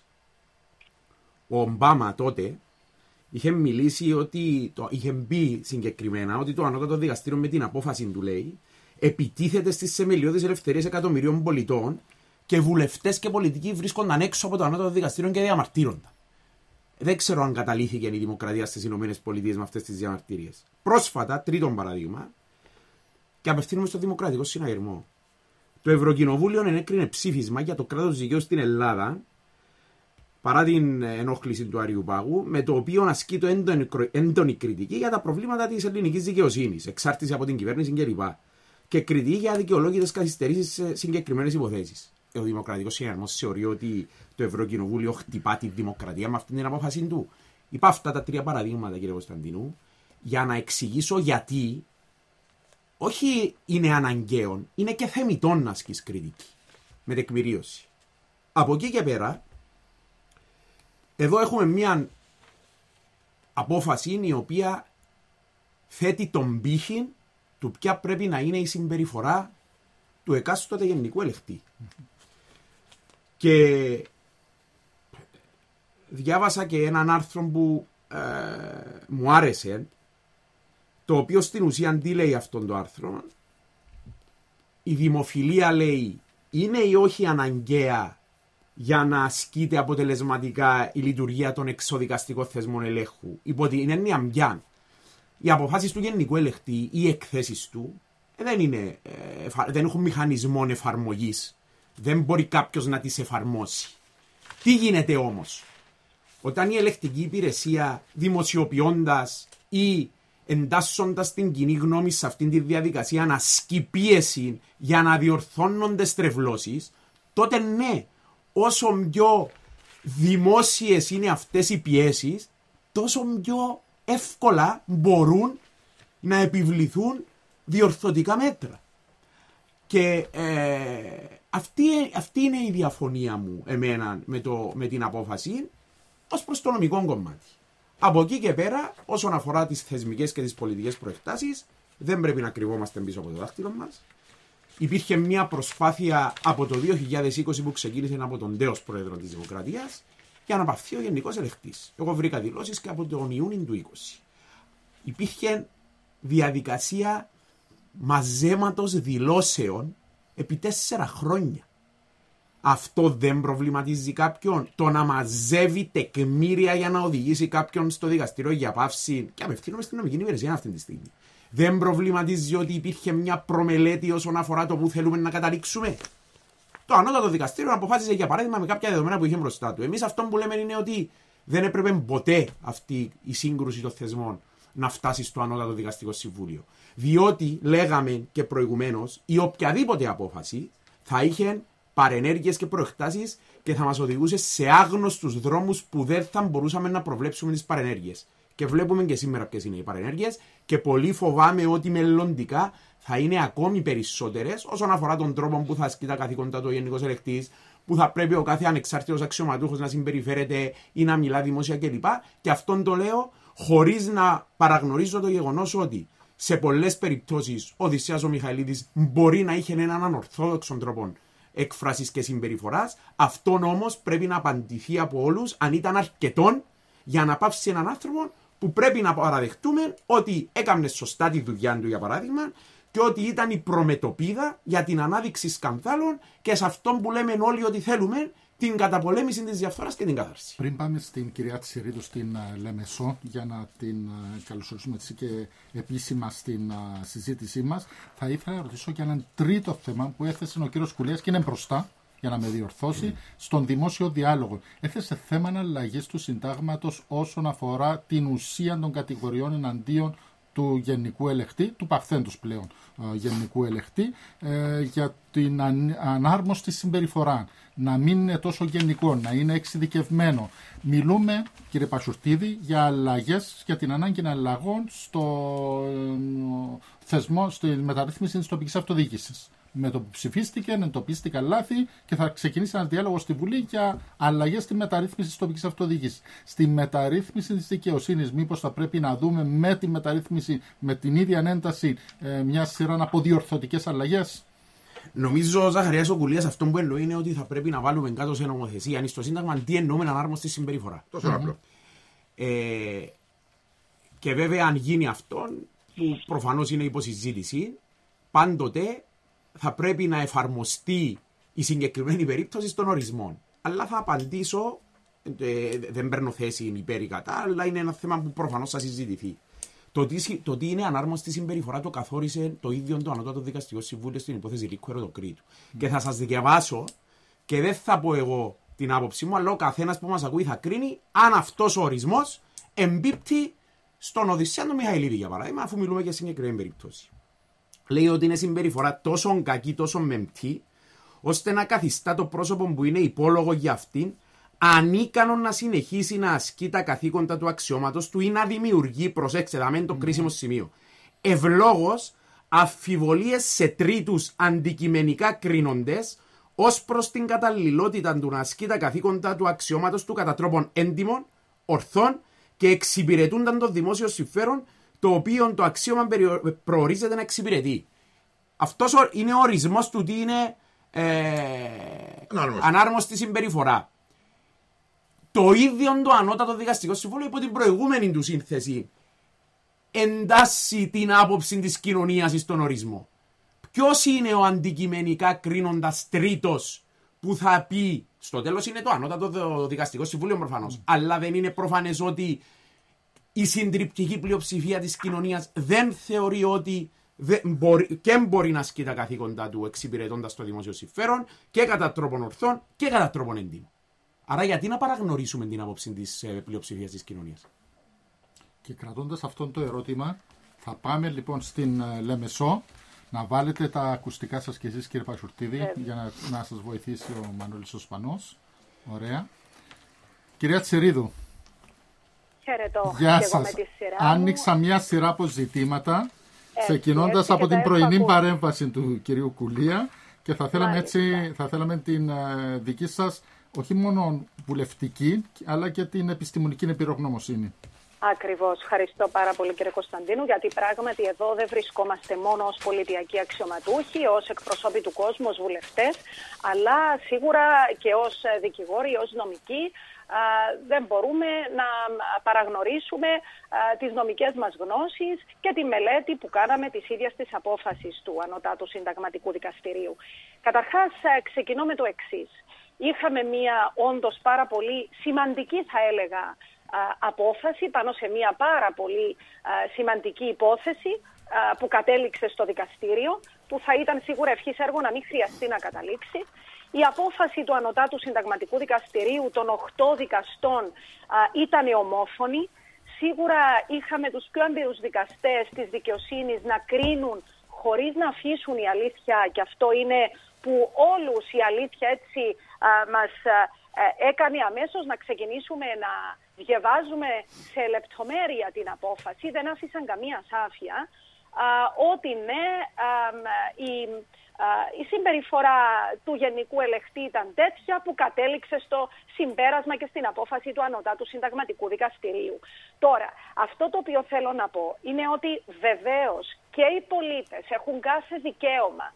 Ο Ομπάμα τότε είχε μιλήσει ότι, το, είχε πει συγκεκριμένα ότι το Ανώτατο Δικαστήριο με την απόφαση του, λέει, επιτίθεται στις θεμελιώδεις ελευθερίες εκατομμυρίων πολιτών και βουλευτές και πολιτικοί βρίσκονταν έξω από το Ανώτατο Δικαστήριο και διαμαρτύρονταν. Δεν ξέρω αν καταλήθηκε η δημοκρατία στις Ηνωμένες Πολιτείες με αυτές τις διαμαρτυρίες. Πρόσφατα, τρίτον παράδειγμα, και απευθύνουμε στο Δημοκρατικό Συναγερμό. Το Ευρωκοινοβούλιο ενέκρινε ψήφισμα για το κράτος δικαίου στην Ελλάδα, παρά την ενόχληση του Αριουπάγου, με το οποίο ασκεί το έντονη, έντονη κριτική για τα προβλήματα της ελληνικής δικαιοσύνης, εξάρτηση από την κυβέρνηση κλπ. Και κριτική για αδικαιολόγητες καθυστερήσεις σε συγκεκριμένες υποθέσεις. Ο Δημοκρατικός Συναγερμός θεωρεί ότι το Ευρωκοινοβούλιο χτυπά τη δημοκρατία με αυτήν την απόφαση του. Είπα αυτά τα τρία παραδείγματα, κύριε Κωνσταντίνου, για να εξηγήσω γιατί όχι είναι αναγκαίο, είναι και θεμιτόν να ασκείς κριτική με τεκμηρίωση. Από εκεί και πέρα, εδώ έχουμε μια απόφαση η οποία θέτει τον πύχη του ποια πρέπει να είναι η συμπεριφορά του εκάστοτε γενικού ελεγκτή. Mm-hmm. Και διάβασα και έναν άρθρο που ε, μου άρεσε, το οποίο στην ουσία τι λέει αυτόν το άρθρο. Η δημοφιλία, λέει, είναι ή όχι αναγκαία για να ασκείται αποτελεσματικά η λειτουργία των εξοδικαστικών θεσμών ελέγχου. Υπό την έννοια μιαν, οι αποφάσεις του γενικού ελεγχτή ή οι εκθέσεις του δεν, είναι, ε, δεν έχουν μηχανισμό εφαρμογής. Δεν μπορεί κάποιος να τις εφαρμόσει. Τι γίνεται όμως? Όταν η ελεγκτική υπηρεσία, δημοσιοποιώντας ή εντάσσοντας την κοινή γνώμη σε αυτήν τη διαδικασία, να ασκεί πίεση για να διορθώνονται στρεβλώσεις, τότε ναι, όσο πιο δημόσιες είναι αυτές οι πιέσεις, τόσο πιο εύκολα μπορούν να επιβληθούν διορθωτικά μέτρα. Και ε, αυτή, αυτή είναι η διαφωνία μου εμένα με, το, με την απόφαση ως προς το νομικό κομμάτι. Από εκεί και πέρα, όσον αφορά τις θεσμικές και τις πολιτικές προεκτάσεις, δεν πρέπει να κρυβόμαστε πίσω από το δάχτυλο μας. Υπήρχε μια προσπάθεια από το δύο χιλιάδες είκοσι που ξεκίνησε από τον τέος πρόεδρο της Δημοκρατίας για να απαυθεί ο γενικός ελεγκτής. Εγώ βρήκα δηλώσεις και από τον Ιούνιο του είκοσι. Υπήρχε διαδικασία μαζέματος δηλώσεων επί τέσσερα χρόνια. Αυτό δεν προβληματίζει κάποιον? Το να μαζεύει τεκμήρια για να οδηγήσει κάποιον στο δικαστήριο για πάυση, και απευθύνομαι στην νομική υπηρεσία αυτή τη στιγμή, δεν προβληματίζει ότι υπήρχε μια προμελέτη όσον αφορά το που θέλουμε να καταλήξουμε? Το ανώτατο δικαστήριο αποφάσισε, για παράδειγμα, με κάποια δεδομένα που είχε μπροστά του. Εμείς αυτό που λέμε είναι ότι δεν έπρεπε ποτέ αυτή η σύγκρουση των θεσμών να φτάσει στο ανώτατο δικαστικό συμβούλιο. Διότι λέγαμε και προηγουμένως, η οποιαδήποτε απόφαση θα είχε παρενέργειες και προεκτάσεις και θα μας οδηγούσε σε άγνωστους δρόμους που δεν θα μπορούσαμε να προβλέψουμε τις παρενέργειες. Και βλέπουμε και σήμερα ποιες είναι οι παρενέργειες και πολύ φοβάμαι ότι μελλοντικά θα είναι ακόμη περισσότερες όσον αφορά τον τρόπο που θα ασκεί τα καθήκοντα του Γενικός Ελεγκτής, που θα πρέπει ο κάθε ανεξάρτητος αξιωματούχος να συμπεριφέρεται ή να μιλά δημόσια κλπ. Και αυτόν το λέω χωρίς να παραγνωρίζω το γεγονός ότι σε πολλές περιπτώσεις ο Οδυσσέας ο Μιχαηλίδης μπορεί να είχε έναν ανορθόδοξο τρόπο έκφρασης και συμπεριφοράς. Αυτόν όμως πρέπει να απαντηθεί από όλους αν ήταν αρκετόν για να πάψει έναν άνθρωπο που πρέπει να παραδεχτούμε ότι έκανε σωστά τη δουλειά του, για παράδειγμα, και ότι ήταν η προμετωπίδα για την ανάδειξη σκανδάλων και σε αυτόν που λέμε όλοι ότι θέλουμε την καταπολέμηση της διαφθοράς και την κάθαρση. Πριν πάμε στην κυρία Τσιρίδου στην uh, Λεμεσό, για να την uh, καλωσορίσουμε έτσι και επίσημα στην uh, συζήτησή μας, θα ήθελα να ρωτήσω για έναν τρίτο θέμα που έθεσε ο κύριος Κουλίας και είναι μπροστά, για να με διορθώσει, mm. στον δημόσιο διάλογο. Έθεσε θέμα αλλαγής του συντάγματος όσον αφορά την ουσία των κατηγοριών εναντίον του Γενικού Ελεκτή, του παθέντος πλέον uh, Γενικού Ελεκτή, ε, για την αν, ανάρμοστη συμπεριφορά. Να μην είναι τόσο γενικό, να είναι εξειδικευμένο. Μιλούμε, κύριε Πασουρτίδη, για αλλαγές, για την ανάγκη αλλαγών στο ε, θεσμό, στη μεταρρύθμιση της τοπικής αυτοδιοίκησης. Με το που ψηφίστηκε, εντοπίστηκαν λάθη και θα ξεκινήσει ένα διάλογο στη Βουλή για αλλαγές στη μεταρρύθμιση της τοπικής αυτοδιοίκησης. Στη μεταρρύθμιση της δικαιοσύνης, μήπως θα πρέπει να δούμε με τη μεταρρύθμιση, με την ίδια ένταση, ε, μια σειρά από διορθωτικές αλλαγές. Νομίζω ο Ζαχαρίας ο Κουλίας αυτό που εννοεί είναι ότι θα πρέπει να βάλουμε κάτω σε νομοθεσία, αν στο Σύνταγμα, τι εννοούμε ανάρμοστη συμπεριφορά. Τόσο απλό. Ε, και βέβαια, αν γίνει αυτό, που προφανώς είναι υποσυζήτηση, πάντοτε θα πρέπει να εφαρμοστεί η συγκεκριμένη περίπτωση στον ορισμό. Αλλά θα απαντήσω, ε, δεν παίρνω θέση υπέρ ή κατά, αλλά είναι ένα θέμα που προφανώς θα συζητηθεί. Το τι, το τι είναι ανάρμοστη συμπεριφορά το καθόρισε το ίδιο το Ανώτατο Δικαστικό Συμβούλιο στην υπόθεση Λίκου Ερωτοκρίτου. Mm. Και θα σας διαβάσω και δεν θα πω εγώ την άποψή μου, αλλά ο καθένας που μας ακούει θα κρίνει αν αυτός ο ορισμός εμπίπτει στον Οδυσσέα του Μιχαηλίδη, για παράδειγμα, αφού μιλούμε για συγκεκριμένη περίπτωση. Λέει ότι είναι συμπεριφορά τόσο κακή, τόσο μεμπτή, ώστε να καθιστά το πρόσωπο που είναι υπόλογο για αυτήν ανίκανο να συνεχίσει να ασκεί τα καθήκοντα του αξιώματος του ή να δημιουργεί, προσέξτε, δάμε το mm. κρίσιμο σημείο, ευλόγως αμφιβολίες σε τρίτους αντικειμενικά κρίνοντες ως προς την καταλληλότητα του να ασκεί τα καθήκοντα του αξιώματος του κατά τρόπον έντιμων, ορθών και εξυπηρετούνταν το δημόσιο συμφέρον, το οποίο το αξίωμα προορίζεται να εξυπηρετεί. Αυτός είναι ο ορισμός του τι είναι ε, ανάρμοστη. ανάρμοστη συμπεριφορά. Το ίδιο το Ανώτατο Δικαστικό Συμβούλιο υπό την προηγούμενη του σύνθεση εντάσσει την άποψη της κοινωνίας στον ορισμό. Ποιος είναι ο αντικειμενικά κρίνοντας τρίτος που θα πει, στο τέλος είναι το Ανώτατο Δικαστικό Συμβούλιο προφανώς, mm. αλλά δεν είναι προφανές ότι η συντριπτική πλειοψηφία της κοινωνίας δεν θεωρεί ότι δεν μπορεί, και μπορεί να ασκεί τα καθήκοντα του εξυπηρετώντας το δημόσιο συμφέρον και κατά τρόπον ορθών και κατά τρόπον έντιμο. Άρα γιατί να παραγνωρίσουμε την άποψη της ε, πλειοψηφίας της κοινωνίας. Και κρατώντας αυτό το ερώτημα, θα πάμε λοιπόν στην ε, Λεμεσό, να βάλετε τα ακουστικά σας και εσείς, κύριε Πασουρτίδη, ε. για να, να σας βοηθήσει ο Μανώλης ο Σπανός. Ωραία. Κυρία Τσιρίδου. Χαιρετώ. Γεια και σας. εγώ με τη σειρά Άνοιξα μου. μια σειρά από ζητήματα, έτσι, ξεκινώντας έτσι, από την πρωινή ακούω. παρέμβαση του κυρίου Κουλία και θα θέλαμε, έτσι, θα θέλαμε την ε, δική σας όχι μόνο βουλευτική, αλλά και την επιστημονική εμπειρογνωμοσύνη. Ακριβώς. Ευχαριστώ πάρα πολύ, κύριε Κωνσταντίνου, γιατί πράγματι εδώ δεν βρισκόμαστε μόνο ως πολιτιακοί αξιωματούχοι, ως εκπροσώποι του κόσμου, ως βουλευτές, αλλά σίγουρα και ως δικηγόροι, ως νομικοί. Α, δεν μπορούμε να παραγνωρίσουμε α, τις νομικές μας γνώσεις και τη μελέτη που κάναμε της ίδιας της απόφασης του Ανωτάτου Συνταγματικού Δικαστηρίου. Καταρχάς, ξεκινώ με το εξής. Είχαμε μία όντως πάρα πολύ σημαντική, θα έλεγα, απόφαση πάνω σε μία πάρα πολύ σημαντική υπόθεση που κατέληξε στο δικαστήριο, που θα ήταν σίγουρα ευχής έργο να μην χρειαστεί να καταλήξει. Η απόφαση του Ανωτάτου Συνταγματικού Δικαστηρίου των οκτώ δικαστών ήταν ομόφωνη. Σίγουρα είχαμε τους πιο εμπειρούς δικαστές της δικαιοσύνης να κρίνουν χωρίς να αφήσουν η αλήθεια, και αυτό είναι που όλους η αλήθεια έτσι α, μας α, έκανε αμέσως να ξεκινήσουμε να διαβάζουμε σε λεπτομέρεια την απόφαση, δεν άφησαν καμία σάφια, α, ότι ναι, α, η, α, η συμπεριφορά του Γενικού Ελεκτή ήταν τέτοια που κατέληξε στο συμπέρασμα και στην απόφαση του Ανωτάτου Συνταγματικού Δικαστηρίου. Τώρα, αυτό το οποίο θέλω να πω είναι ότι βεβαίως και οι πολίτες έχουν κάθε δικαίωμα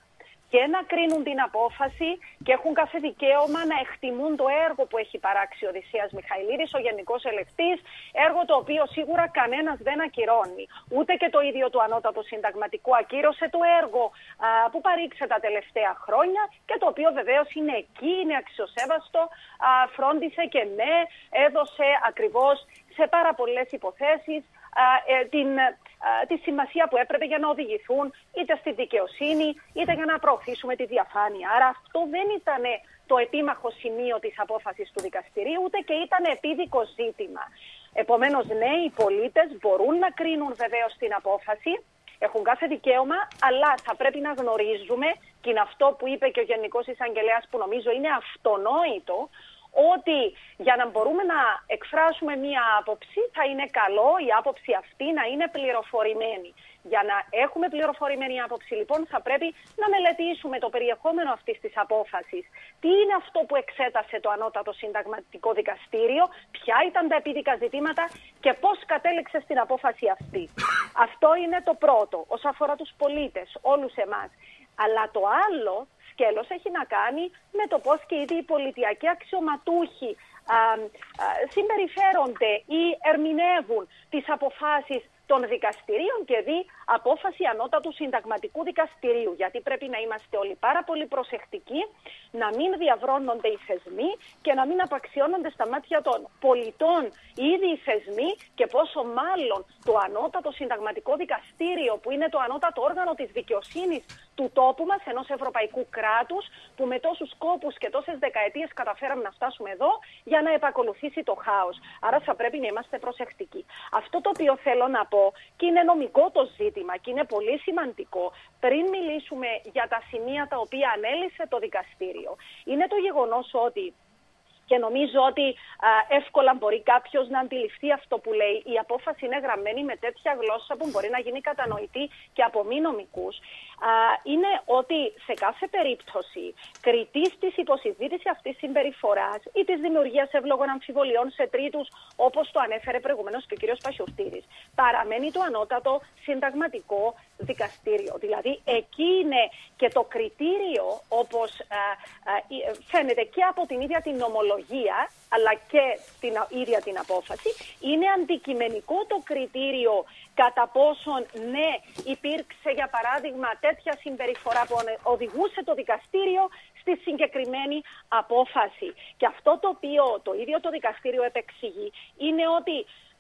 και να κρίνουν την απόφαση και έχουν κάθε δικαίωμα να εκτιμούν το έργο που έχει παράξει ο Οδυσσέας Μιχαηλίδης, ο Γενικός Ελεκτής, έργο το οποίο σίγουρα κανένας δεν ακυρώνει. Ούτε και το ίδιο το Ανώτατο Συνταγματικό ακύρωσε το έργο α, που παρήξε τα τελευταία χρόνια και το οποίο βεβαίως είναι εκεί, είναι αξιοσέβαστο, α, φρόντισε και ναι, έδωσε ακριβώς σε πάρα πολλές υποθέσεις α, ε, την... τη σημασία που έπρεπε για να οδηγηθούν είτε στη δικαιοσύνη είτε για να προωθήσουμε τη διαφάνεια. Άρα αυτό δεν ήταν το επίμαχο σημείο της απόφασης του δικαστηρίου, ούτε και ήταν επίδικο ζήτημα. Επομένως, ναι, οι πολίτες μπορούν να κρίνουν βεβαίως την απόφαση, έχουν κάθε δικαίωμα, αλλά θα πρέπει να γνωρίζουμε, και είναι αυτό που είπε και ο Γενικός Εισαγγελέας, που νομίζω είναι αυτονόητο, ότι για να μπορούμε να εκφράσουμε μία άποψη θα είναι καλό η άποψη αυτή να είναι πληροφορημένη. Για να έχουμε πληροφορημένη άποψη, λοιπόν, θα πρέπει να μελετήσουμε το περιεχόμενο αυτής της απόφασης. Τι είναι αυτό που εξέτασε το Ανώτατο Συνταγματικό Δικαστήριο, ποια ήταν τα επίδικα ζητήματα και πώς κατέληξε στην απόφαση αυτή. Αυτό είναι το πρώτο, όσον αφορά τους πολίτες, όλους εμάς. Αλλά το άλλο σκέλος έχει να κάνει με το πώς και ήδη οι πολιτιακοί αξιωματούχοι α, α, συμπεριφέρονται ή ερμηνεύουν τις αποφάσεις των δικαστηρίων και δι' απόφαση Ανώτατου Συνταγματικού Δικαστηρίου. Γιατί πρέπει να είμαστε όλοι πάρα πολύ προσεκτικοί, να μην διαβρώνονται οι θεσμοί και να μην απαξιώνονται στα μάτια των πολιτών ήδη οι θεσμοί, και πόσο μάλλον το Ανώτατο Συνταγματικό Δικαστήριο, που είναι το ανώτατο όργανο της δικαιοσύνης του τόπου μας, ενός ευρωπαϊκού κράτους, που με τόσους κόπους και τόσες δεκαετίες καταφέραμε να φτάσουμε εδώ για να επακολουθήσει το χάος. Άρα θα πρέπει να είμαστε προσεκτικοί. Αυτό το οποίο θέλω να πω, και είναι νομικό το ζήτημα και είναι πολύ σημαντικό, πριν μιλήσουμε για τα σημεία τα οποία ανέλησε το δικαστήριο, είναι το γεγονός ότι, και νομίζω ότι α, εύκολα μπορεί κάποιος να αντιληφθεί αυτό που λέει, η απόφαση είναι γραμμένη με τέτοια γλώσσα που μπορεί να γίνει κατανοητή και από μη νομικούς, α, είναι ότι σε κάθε περίπτωση κριτής της υποσυζήτηση αυτής συμπεριφοράς ή της δημιουργίας εύλογων αμφιβολιών σε τρίτους, όπως το ανέφερε προηγουμένως και ο κ. Πασιουρτίδης, παραμένει το Ανώτατο Συνταγματικό Δικαστήριο. Δηλαδή εκεί είναι και το κριτήριο, όπως α, α, φαίνεται και από την ίδια την νομολογία, αλλά και την ίδια την απόφαση, είναι αντικειμενικό το κριτήριο κατά πόσον ναι υπήρξε για παράδειγμα τέτοια συμπεριφορά που οδηγούσε το δικαστήριο στη συγκεκριμένη απόφαση. Και αυτό το οποίο το ίδιο το δικαστήριο επεξηγεί είναι ότι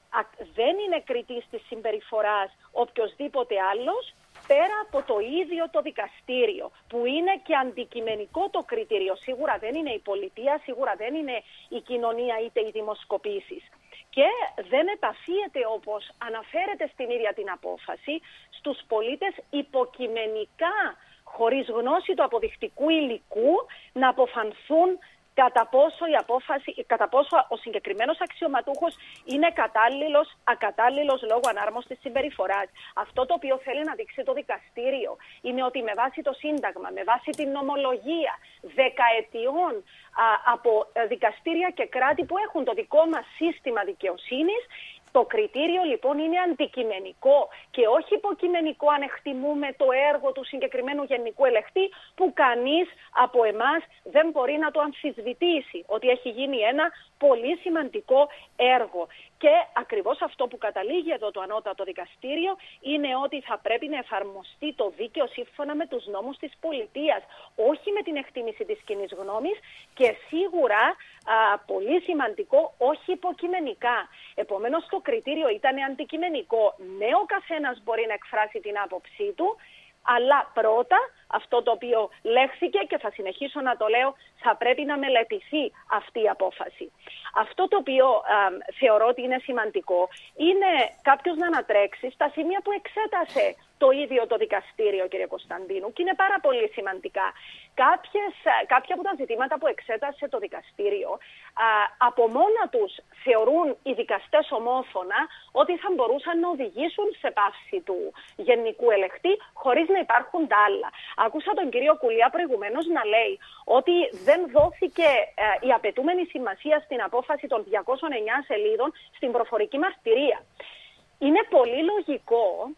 δεν είναι κριτής της συμπεριφοράς οποιοσδήποτε άλλος πέρα από το ίδιο το δικαστήριο, που είναι και αντικειμενικό το κριτήριο. Σίγουρα δεν είναι η πολιτεία, σίγουρα δεν είναι η κοινωνία είτε οι δημοσκοπήσεις. Και δεν επαφίεται, όπως αναφέρεται στην ίδια την απόφαση, στους πολίτες υποκειμενικά, χωρίς γνώση του αποδεικτικού υλικού, να αποφανθούν κατά πόσο, η απόφαση, κατά πόσο ο συγκεκριμένος αξιωματούχος είναι κατάλληλος, ακατάλληλος λόγω ανάρμοστης συμπεριφοράς. Αυτό το οποίο θέλει να δείξει το δικαστήριο είναι ότι με βάση το Σύνταγμα, με βάση την νομολογία δεκαετιών α, από δικαστήρια και κράτη που έχουν το δικό μας σύστημα δικαιοσύνης, το κριτήριο λοιπόν είναι αντικειμενικό και όχι υποκειμενικό αν εκτιμούμε το έργο του συγκεκριμένου γενικού ελεκτή, που κανείς από εμάς δεν μπορεί να το αμφισβητήσει ότι έχει γίνει ένα πολύ σημαντικό έργο. Και ακριβώς αυτό που καταλήγει εδώ το Ανώτατο Δικαστήριο είναι ότι θα πρέπει να εφαρμοστεί το δίκαιο σύμφωνα με τους νόμους της πολιτείας, όχι με την εκτίμηση της κοινής γνώμης, και σίγουρα α, πολύ σημαντικό, όχι υποκειμενικά. Επομένως το κριτήριο ήταν αντικειμενικό. Ναι, ο καθένας μπορεί να εκφράσει την άποψή του, αλλά πρώτα αυτό το οποίο λέχθηκε και θα συνεχίσω να το λέω, θα πρέπει να μελετηθεί αυτή η απόφαση. Αυτό το οποίο α, θεωρώ ότι είναι σημαντικό είναι κάποιος να ανατρέξει στα σημεία που εξέτασε το ίδιο το δικαστήριο, κύριε Κωνσταντίνου, και είναι πάρα πολύ σημαντικά. Κάποιες, κάποια από τα ζητήματα που εξέτασε το δικαστήριο, α, από μόνα τους θεωρούν οι δικαστές ομόφωνα ότι θα μπορούσαν να οδηγήσουν σε πάυση του γενικού ελεκτή χωρίς να υπάρχουν τα άλλα. Άκουσα τον κύριο Κουλιά προηγουμένως να λέει ότι δεν δόθηκε ε, η απαιτούμενη σημασία στην απόφαση των διακόσιων εννέα σελίδων στην προφορική μαρτυρία. Είναι πολύ λογικό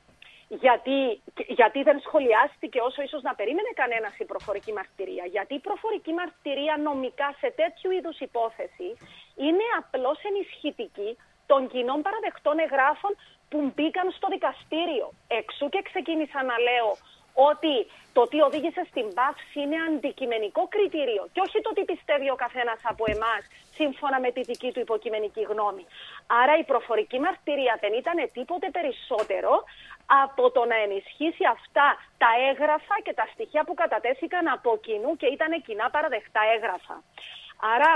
Γιατί, γιατί δεν σχολιάστηκε όσο ίσως να περίμενε κανένας η προφορική μαρτυρία? Γιατί η προφορική μαρτυρία νομικά σε τέτοιου είδους υπόθεση είναι απλώς ενισχυτική των κοινών παραδεχτών εγγράφων που μπήκαν στο δικαστήριο. Εξού και ξεκίνησα να λέω ότι το τι οδήγησε στην πάυση είναι αντικειμενικό κριτήριο και όχι το τι πιστεύει ο καθένας από εμάς σύμφωνα με τη δική του υποκειμενική γνώμη. Άρα η προφορική μαρτυρία δεν ήταν τίποτε περισσότερο από το να ενισχύσει αυτά τα έγγραφα και τα στοιχεία που κατατέθηκαν από κοινού και ήταν κοινά παραδεχτά έγγραφα. Άρα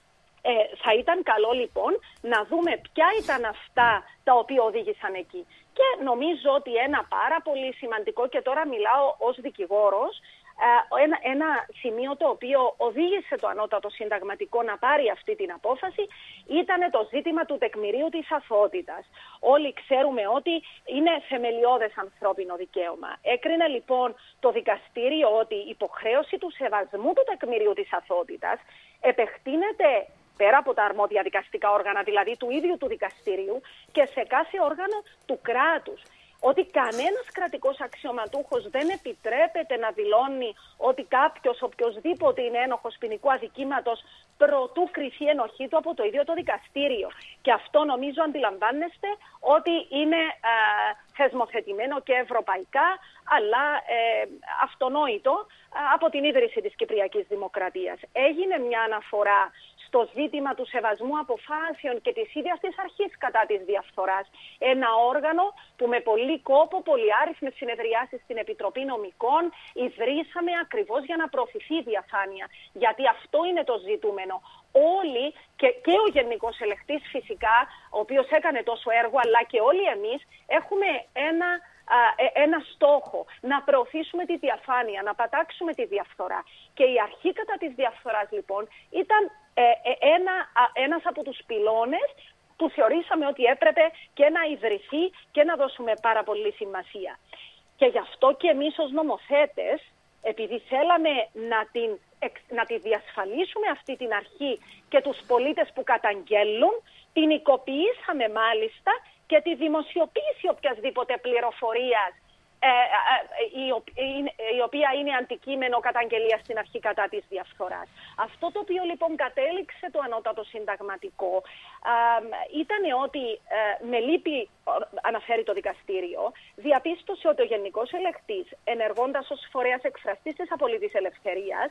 ε, θα ήταν καλό λοιπόν να δούμε ποια ήταν αυτά τα οποία οδήγησαν εκεί. Και νομίζω ότι ένα πάρα πολύ σημαντικό, και τώρα μιλάω ως δικηγόρος, ένα, ένα σημείο το οποίο οδήγησε το Ανώτατο Συνταγματικό να πάρει αυτή την απόφαση ήταν το ζήτημα του τεκμηρίου της αθωότητας. Όλοι ξέρουμε ότι είναι θεμελιώδες ανθρώπινο δικαίωμα. Έκρινε λοιπόν το δικαστήριο ότι η υποχρέωση του σεβασμού του τεκμηρίου της αθωότητας επεκτείνεται πέρα από τα αρμόδια δικαστικά όργανα, δηλαδή του ίδιου του δικαστηρίου, και σε κάθε όργανο του κράτους. Ότι κανένας κρατικός αξιωματούχος δεν επιτρέπεται να δηλώνει ότι κάποιος, οποιοσδήποτε είναι ένοχος ποινικού αδικήματος, προτού κριθεί ενοχή του από το ίδιο το δικαστήριο. Και αυτό νομίζω αντιλαμβάνεστε ότι είναι ε, θεσμοθετημένο και ευρωπαϊκά, αλλά ε, αυτονόητο ε, από την ίδρυση της Κυπριακής Δημοκρατίας. Έγινε μια αναφορά στο ζήτημα του σεβασμού αποφάσεων και της ίδιας της αρχής κατά της διαφθοράς. Ένα όργανο που με πολύ κόπο, πολυάριθμες συνεδριάσεις στην Επιτροπή Νομικών ιδρύσαμε ακριβώς για να προωθηθεί η διαφάνεια. Γιατί αυτό είναι το ζητούμενο. Όλοι, και, και ο Γενικός Ελεκτής φυσικά, ο οποίος έκανε τόσο έργο, αλλά και όλοι εμείς έχουμε ένα... ένα στόχο, να προωθήσουμε τη διαφάνεια, να πατάξουμε τη διαφθορά. Και η αρχή κατά της διαφθοράς λοιπόν ήταν ε, ε, ένα, ένας από τους πυλώνες που θεωρήσαμε ότι έπρεπε και να ιδρυθεί και να δώσουμε πάρα πολύ σημασία. Και γι' αυτό και εμείς ως νομοθέτες, επειδή θέλαμε να, την, να τη διασφαλίσουμε αυτή την αρχή και τους πολίτες που καταγγέλουν, την οικοποιήσαμε μάλιστα και τη δημοσιοποίηση οποιασδήποτε πληροφορίας ε, ε, η, η οποία είναι αντικείμενο καταγγελία στην αρχή κατά της διαφθοράς. Αυτό το οποίο λοιπόν κατέληξε το Ανώτατο Συνταγματικό ε, ήταν ότι ε, με λύπη, αναφέρει το δικαστήριο, διαπίστωσε ότι ο Γενικός Ελεκτής, ενεργώντας ως φορέας εκφραστής της απολύτης ελευθερίας,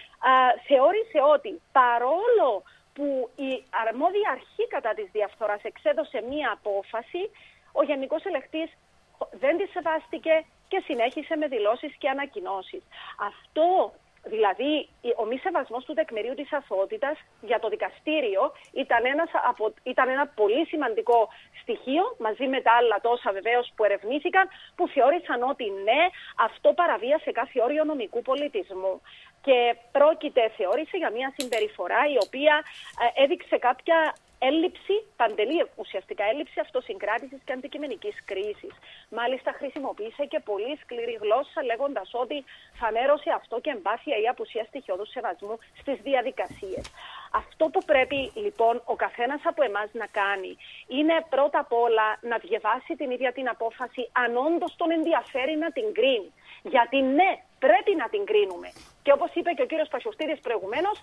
ε, θεώρησε ότι παρόλο που η αρμόδια αρχή κατά της διαφθοράς εξέδωσε μία απόφαση, ο Γενικός Ελεκτής δεν τη σεβάστηκε και συνέχισε με δηλώσεις και ανακοινώσεις. Αυτό, δηλαδή ο μη σεβασμός του τεκμηρίου της αθωότητας για το δικαστήριο ήταν, ένας από, ήταν ένα πολύ σημαντικό στοιχείο, μαζί με τα άλλα τόσα βεβαίως που ερευνήθηκαν, που θεώρησαν ότι ναι, αυτό παραβίασε κάθε όριο νομικού πολιτισμού. Και πρόκειται, θεώρησε, για μια συμπεριφορά η οποία ε, έδειξε κάποια έλλειψη, παντελή ουσιαστικά έλλειψη αυτοσυγκράτησης και αντικειμενικής κρίσης. Μάλιστα χρησιμοποίησε και πολύ σκληρή γλώσσα, λέγοντας ότι φανέρωσε αυτό και εμπάθεια ή απουσία στοιχειώδους σεβασμού στις διαδικασίες. Αυτό που πρέπει λοιπόν ο καθένας από εμάς να κάνει είναι πρώτα απ' όλα να διαβάσει την ίδια την απόφαση, αν όντως τον ενδιαφέρει να την κρίνει. Γιατί ναι, πρέπει να την κρίνουμε. Και όπως είπε και ο κύριος Πασιωστίδης προηγουμένως,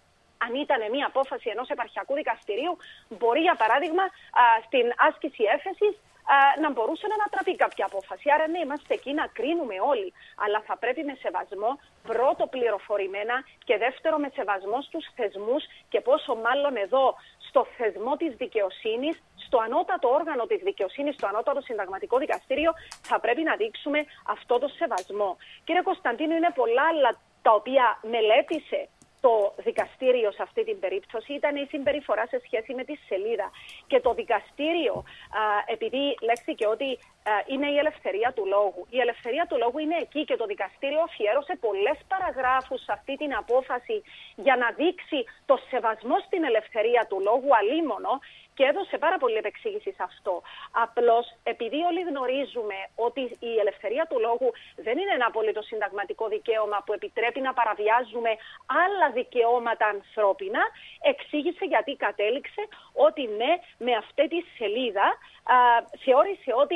αν ήταν μια απόφαση ενός επαρχιακού δικαστηρίου, μπορεί για παράδειγμα στην άσκηση έφεσης να μπορούσε να ανατραπεί κάποια απόφαση. Άρα ναι, είμαστε εκεί να κρίνουμε όλοι. Αλλά θα πρέπει με σεβασμό, πρώτο πληροφορημένα και δεύτερο με σεβασμό στους θεσμούς και πόσο μάλλον εδώ στο θεσμό της δικαιοσύνης, στο ανώτατο όργανο της δικαιοσύνης, στο ανώτατο συνταγματικό δικαστήριο, θα πρέπει να δείξουμε αυτό το σεβασμό. Κύριε Κωνσταντίνου, είναι πολλά άλλα τα οποία μελέτησε το δικαστήριο σε αυτή την περίπτωση. Ήταν η συμπεριφορά σε σχέση με τη σελίδα. Και το δικαστήριο, α, επειδή λέξηκε ότι α, είναι η ελευθερία του λόγου. Η ελευθερία του λόγου είναι εκεί και το δικαστήριο αφιέρωσε πολλές παραγράφους σε αυτή την απόφαση για να δείξει το σεβασμό στην ελευθερία του λόγου αλίμονο και έδωσε πάρα πολύ επεξήγηση σε αυτό. Απλώς, επειδή όλοι γνωρίζουμε ότι η ελευθερία του λόγου δεν είναι ένα απολύτως συνταγματικό δικαίωμα που επιτρέπει να παραβιάζουμε άλλα δικαιώματα ανθρώπινα, εξήγησε γιατί κατέληξε ότι ναι, με αυτή τη σελίδα α, θεώρησε ότι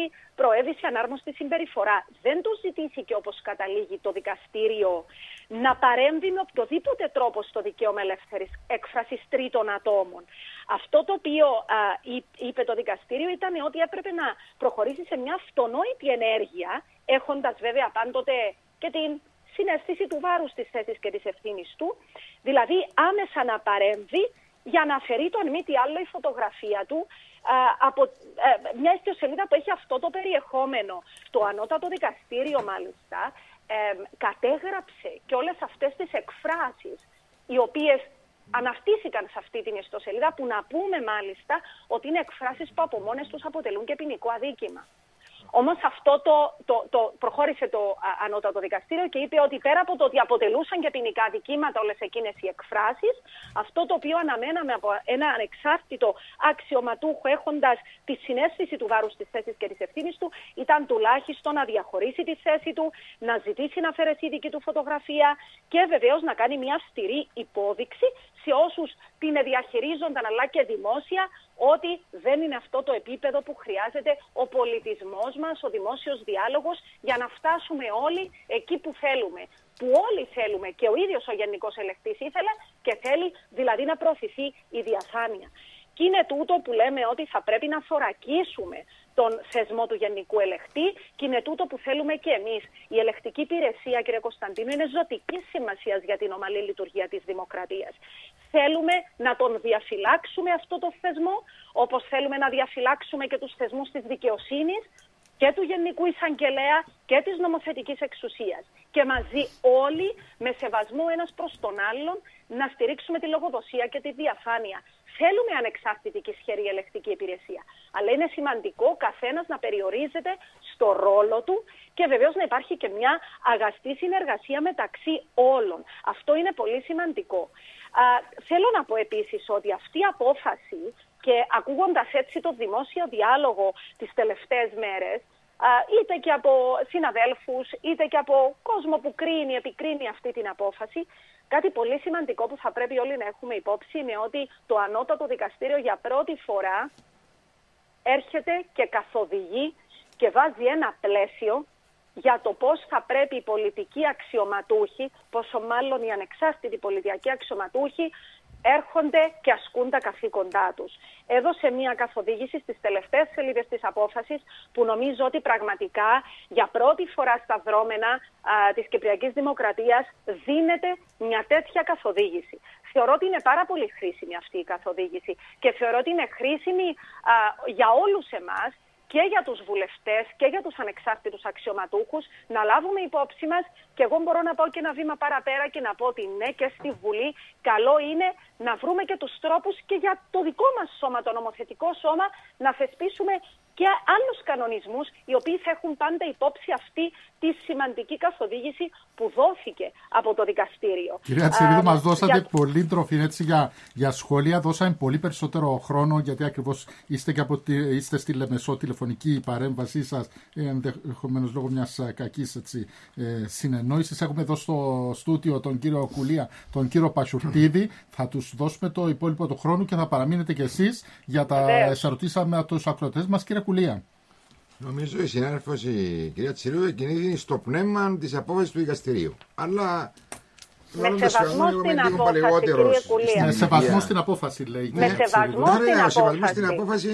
προέβη σε ανάρμοστη συμπεριφορά. Δεν το ζητήθηκε, όπως καταλήγει το δικαστήριο, να παρέμβει με οποιοδήποτε τρόπο στο δικαίωμα ελεύθερης έκφρασης τρίτων ατόμων. Αυτό το οποίο α, είπε το δικαστήριο ήταν ότι έπρεπε να προχωρήσει σε μια αυτονόητη ενέργεια, έχοντας βέβαια πάντοτε και την συναίσθηση του βάρους της θέσης και της ευθύνης του, δηλαδή άμεσα να παρέμβει για να αφαιρεί το αν μη τι άλλο η φωτογραφία του α, από α, μια ιστοσελίδα που έχει αυτό το περιεχόμενο. Το ανώτατο δικαστήριο μάλιστα ε, κατέγραψε και όλες αυτές τις εκφράσεις οι οποίες αναρτήθηκαν σε αυτή την ιστοσελίδα, που να πούμε μάλιστα ότι είναι εκφράσεις που από μόνες τους αποτελούν και ποινικό αδίκημα. Όμως αυτό το, το, το προχώρησε το ανώτατο δικαστήριο και είπε ότι πέρα από το ότι αποτελούσαν και ποινικά δικήματα όλες εκείνες οι εκφράσεις, αυτό το οποίο αναμέναμε από ένα ανεξάρτητο αξιωματούχο έχοντας τη συναίσθηση του βάρους της θέσης και της ευθύνης του, ήταν τουλάχιστον να διαχωρίσει τη θέση του, να ζητήσει να αφαιρεθεί η δική του φωτογραφία και βεβαίως να κάνει μια αυστηρή υπόδειξη σε όσους την διαχειρίζονταν αλλά και δημόσια, ότι δεν είναι αυτό το επίπεδο που χρειάζεται ο πολιτισμός μας, ο δημόσιος διάλογος, για να φτάσουμε όλοι εκεί που θέλουμε. Που όλοι θέλουμε, και ο ίδιος ο Γενικός Ελεκτής ήθελε και θέλει, δηλαδή να προωθηθεί η διαφάνεια. Και είναι τούτο που λέμε ότι θα πρέπει να θωρακίσουμε τον θεσμό του Γενικού Ελεκτή, και είναι τούτο που θέλουμε και εμείς. Η ελεκτική υπηρεσία, κύριε Κωνσταντίνου, είναι ζωτικής σημασίας για την ομαλή λειτουργία της δημοκρατίας. Θέλουμε να τον διαφυλάξουμε αυτό το θεσμό, όπως θέλουμε να διαφυλάξουμε και τους θεσμούς της δικαιοσύνης και του Γενικού Εισαγγελέα και της νομοθετικής εξουσίας. Και μαζί όλοι, με σεβασμό ένας προς τον άλλον, να στηρίξουμε τη λογοδοσία και τη διαφάνεια. Θέλουμε ανεξάρτητη και ισχυρή ελεκτική υπηρεσία. Αλλά είναι σημαντικό ο καθένας να περιορίζεται στο ρόλο του και βεβαίως να υπάρχει και μια αγαστή συνεργασία μεταξύ όλων. Αυτό είναι πολύ σημαντικό. Α, θέλω να πω επίσης ότι αυτή η απόφαση, και ακούγοντας έτσι το δημόσιο διάλογο τις τελευταίες μέρες, είτε και από συναδέλφους, είτε και από κόσμο που κρίνει, επικρίνει αυτή την απόφαση, κάτι πολύ σημαντικό που θα πρέπει όλοι να έχουμε υπόψη είναι ότι το ανώτατο δικαστήριο για πρώτη φορά έρχεται και καθοδηγεί και βάζει ένα πλαίσιο για το πώς θα πρέπει οι πολιτικοί αξιωματούχοι, πόσο μάλλον οι ανεξάρτητοι πολιτικοί αξιωματούχοι, έρχονται και ασκούν τα καθήκοντά τους. Έδωσε μια καθοδήγηση στις τελευταίες σελίδες της απόφασης που νομίζω ότι πραγματικά για πρώτη φορά στα δρόμενα α, της Κυπριακής Δημοκρατίας δίνεται μια τέτοια καθοδήγηση. Θεωρώ ότι είναι πάρα πολύ χρήσιμη αυτή η καθοδήγηση και θεωρώ ότι είναι χρήσιμη α, για όλους εμάς, και για τους βουλευτές και για τους ανεξάρτητους αξιωματούχους, να λάβουμε υπόψη μας, και εγώ μπορώ να πάω και ένα βήμα παραπέρα και να πω ότι ναι, και στη Βουλή καλό είναι να βρούμε και τους τρόπους και για το δικό μας σώμα, το νομοθετικό σώμα, να θεσπίσουμε και άλλους κανονισμούς οι οποίοι θα έχουν πάντα υπόψη αυτή τη σημαντική καθοδήγηση που δόθηκε από το δικαστήριο. Κυρία Τσιρίδου, μας δώσατε για... πολύ τροφή έτσι, για, για σχόλια. Δώσαμε πολύ περισσότερο χρόνο, γιατί ακριβώς είστε, και από τη, είστε στη Λεμεσό, τηλεφωνική παρέμβασή σας, ενδεχομένως λόγω μιας κακής έτσι, ε, συνεννόησης. Έχουμε εδώ στο στούτιο τον κύριο Κουλία, τον κύριο Πασιουρτίδη. Θα τους δώσουμε το υπόλοιπο του χρόνου και θα παραμείνετε κι εσείς για τα ερωτήσαμε από τους ακροατές μας. Κύριε Κουλία. Νομίζω η συνάδελφος η κυρία Τσιρίδου κινείται στο πνεύμα της απόφασης του δικαστηρίου. Αλλά με σεβασμό στην απόφαση, κύριε Κουλία. Με σεβασμό στην απόφαση, λέει. Με σεβασμό στην απόφαση. Σεβασμό στην απόφαση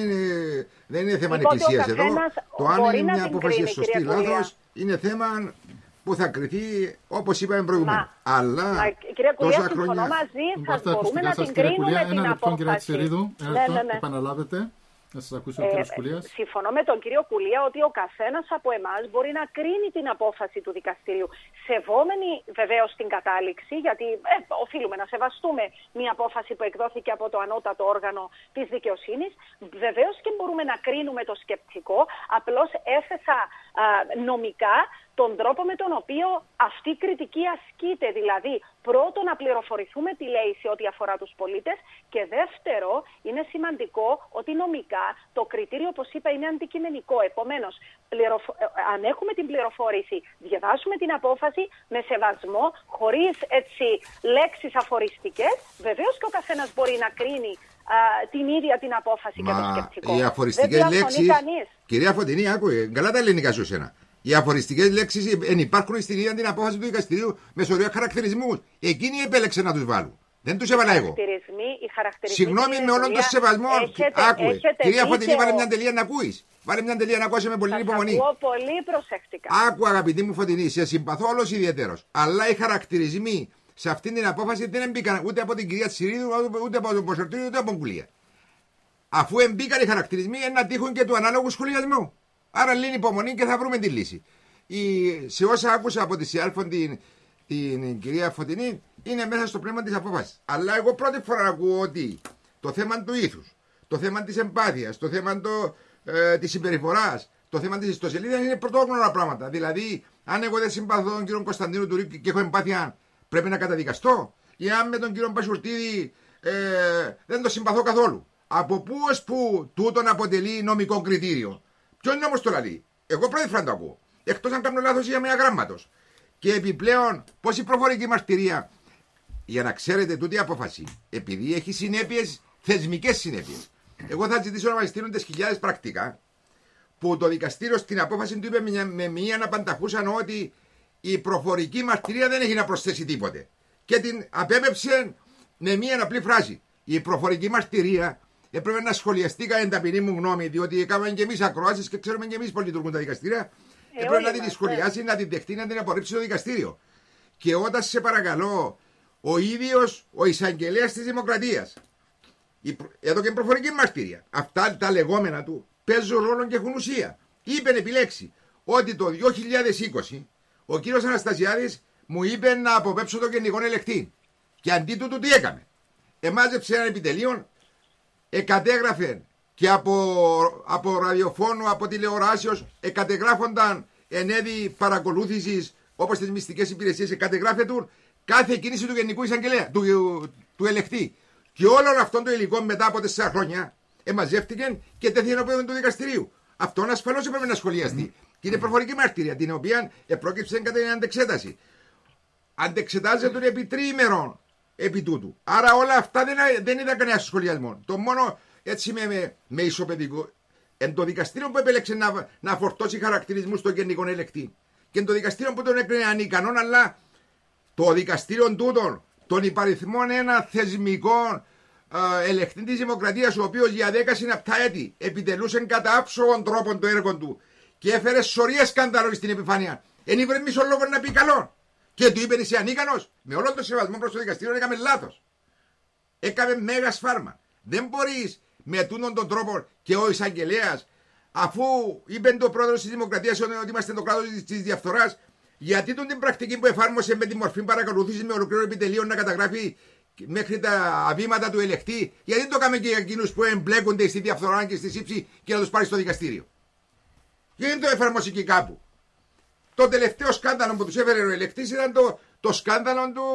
δεν είναι θέμα ανεκκλησίας εδώ. Το αν είναι μια απόφαση σωστή ή λάθος είναι θέμα που θα κριθεί όπως είπαμε προηγουμένως. Αλλά μα, κύριε Κουλία, συμφωνώ μαζί, θα μπορούμε να την κρίνουμε την απόφαση. Ένα λεπτό, επαναλάβετε. Να σας ακούσει ο ε, κύριος Κουλίας. Συμφωνώ με τον κύριο Κουλία ότι ο καθένας από εμάς μπορεί να κρίνει την απόφαση του δικαστηρίου. Σεβόμενοι βεβαίως την κατάληξη, γιατί ε, οφείλουμε να σεβαστούμε μια απόφαση που εκδόθηκε από το ανώτατο όργανο της δικαιοσύνης, βεβαίως και μπορούμε να κρίνουμε το σκεπτικό. Απλώς έθεσα α, νομικά τον τρόπο με τον οποίο αυτή η κριτική ασκείται, δηλαδή πρώτον να πληροφορηθούμε τι λέει σε ό,τι αφορά τους πολίτες, και δεύτερο είναι σημαντικό ότι νομικά το κριτήριο, όπως είπα, είναι αντικειμενικό. Επομένως, πληροφο... αν έχουμε την πληροφόρηση, διαβάσουμε την απόφαση με σεβασμό, χωρίς έτσι λέξεις αφοριστικές, βεβαίως και ο καθένας μπορεί να κρίνει την ίδια την απόφαση Μα και το σκεπτικό. οι αφοριστικές λέξεις. Κανείς. Κυρία Φωτεινή, άκουε, καλά τα ελληνικά σου σένα. Οι αφοριστικές λέξεις δεν υπάρχουν στην ίδια την απόφαση του δικαστηρίου με σωρία χαρακτηρισμούς. Εκείνοι επέλεξε να τους βάλουν. Δεν τους έβαλα εγώ. Συγγνώμη με όλον τον σεβασμό. Άκουε. Κυρία Φωτεινή, βάλε μια τελεία να ακούεις. Βάλε μια τελεία να ακούσει με πολύ υπομονή. Ακούω πολύ προσεκτικά. Άκου, αγαπητή μου Φωτεινή, σε συμπαθώ όλος ιδιαίτερος. Αλλά οι χαρακτηρισμοί σε αυτήν την απόφαση δεν μπήκαν ούτε από την κυρία Τσιρίδου, ούτε από τον Ποσορτήριο, ούτε από τον Κουλία. Αφού εμπήκαν οι χαρακτηρισμοί, ένα τύχουν και του ανάλογου σχολιασμού. Άρα λύνει υπομονή και θα βρούμε τη λύση. Η, σε όσα άκουσα από τη Σιάλφον την, την κυρία Φωτεινή, είναι μέσα στο πνεύμα της απόφασης. Αλλά εγώ πρώτη φορά ακούω ότι το θέμα του ήθους, το θέμα της εμπάθειας, το θέμα το, ε, της συμπεριφοράς, το θέμα της ιστοσελίδας είναι πρωτόγνωρα πράγματα. Δηλαδή, αν εγώ δεν συμπαθώ τον κύριο Κωνσταντίνου Τουρίκη και έχω εμπάθεια, πρέπει να καταδικαστώ. Ή αν με τον κύριο Πασουρτίδη ε, δεν το συμπαθώ καθόλου. Από πού ως πού τούτον αποτελεί νομικό κριτήριο. Ποιο είναι όμως το λαλεί. Εγώ πρώτη φορά το ακούω. Εκτός αν κάνω λάθος για μια γράμματος. Και επιπλέον, πώς η προφορική μαρτυρία, για να ξέρετε τούτη η απόφαση, επειδή έχει συνέπειες, θεσμικές συνέπειες. Εγώ θα ζητήσω να μας στείλουν τις χιλιάδες πρακτικά που το δικαστήριο στην απόφαση του είπε με, με μία αναπανταχούσαν ότι η προφορική μαρτυρία δεν έχει να προσθέσει τίποτε. Και την απέπεψε με μία απλή φράση. Η προφορική μαρτυρία έπρεπε να σχολιαστεί κατά την ταπεινή μου γνώμη, διότι έκαναμε και εμείς ακροάσεις και ξέρουμε και εμείς πώς λειτουργούν τα δικαστήρια. Ε, έπρεπε να την σχολιάσει, να την δεχτεί, να την απορρίψει το δικαστήριο. Και όταν σε παρακαλώ, ο ίδιος ο εισαγγελέας της Δημοκρατίας, εδώ και προφορική μαρτυρία, αυτά τα λεγόμενα του παίζουν ρόλο και έχουν ουσία. Είπε επιλέξει ότι το δύο χιλιάδες είκοσι ο κύριος Αναστασιάδης μου είπε να αποπέψω τον γενικό ελεκτή. Και αντί τούτου τι έκαμε. Εμάζεψε ένα επιτελείο, εκατέγραφε και από, από ραδιοφώνου, από τηλεοράσεως, εκατεγράφονταν εν έδη παρακολούθησης όπως τις μυστικές υπηρεσίες, εκατεγράφε του κάθε κίνηση του γενικού εισαγγελέα, του, του, του ελεκτή. Και όλων αυτών το υλικό μετά από τέσσερα χρόνια εμαζεύτηκαν και τέθηκε ενώπιον του δικαστηρίου. Αυτόν ασφαλώς έπρεπε να σχολιαστεί. Mm. Και είναι προφορική μαρτυρία, την οποία επρόκειψε κατά την αντεξέταση. Αντεξετάζεται επί τριήμερων επί τούτου. Άρα όλα αυτά δεν, δεν είδα κανένα σχολιασμό. Το μόνο έτσι με, με, με ισοπεδικό. Εν το δικαστήριο που επέλεξε να, να φορτώσει χαρακτηρισμού στον γενικό ελεκτή. Και εν το δικαστήριο που τον έκρινε ανικανόν, αλλά το δικαστήριο τούτων των υπαριθμών ένα θεσμικό ε, ελεκτή της Δημοκρατίας, ο οποίος για δέκα συναπτά έτη επιτελούσε κατά άψογον τρόπον το έργο του και έφερε σωρία σκάνδαλο στην επιφάνεια. Εν ήβρε μισό λόγο να πει καλό. Και του είπε είσαι ανίκανος. Με όλο το σεβασμό προς το δικαστήριο έκαμε λάθος. Έκαμε μέγα σφάλμα. Δεν μπορείς με τούτον τον τρόπο και ο εισαγγελέας, αφού είπε το πρόεδρος της Δημοκρατίας ότι είμαστε το κράτος της διαφθοράς, γιατί τον την πρακτική που εφάρμοσε με τη μορφή παρακολούθησης με ολοκλήρω επιτελείο να καταγράφει μέχρι τα βήματα του ελεκτή, γιατί δεν το έκαμε και για εκείνους που εμπλέκονται στη διαφθορά και στη σύψη και να τους πάρει στο δικαστήριο. Γιατί δεν το εφάρμοσε εκεί κάπου. Το τελευταίο σκάνδαλο που τους έφερε ο ελεκτής ήταν το, το σκάνδαλο του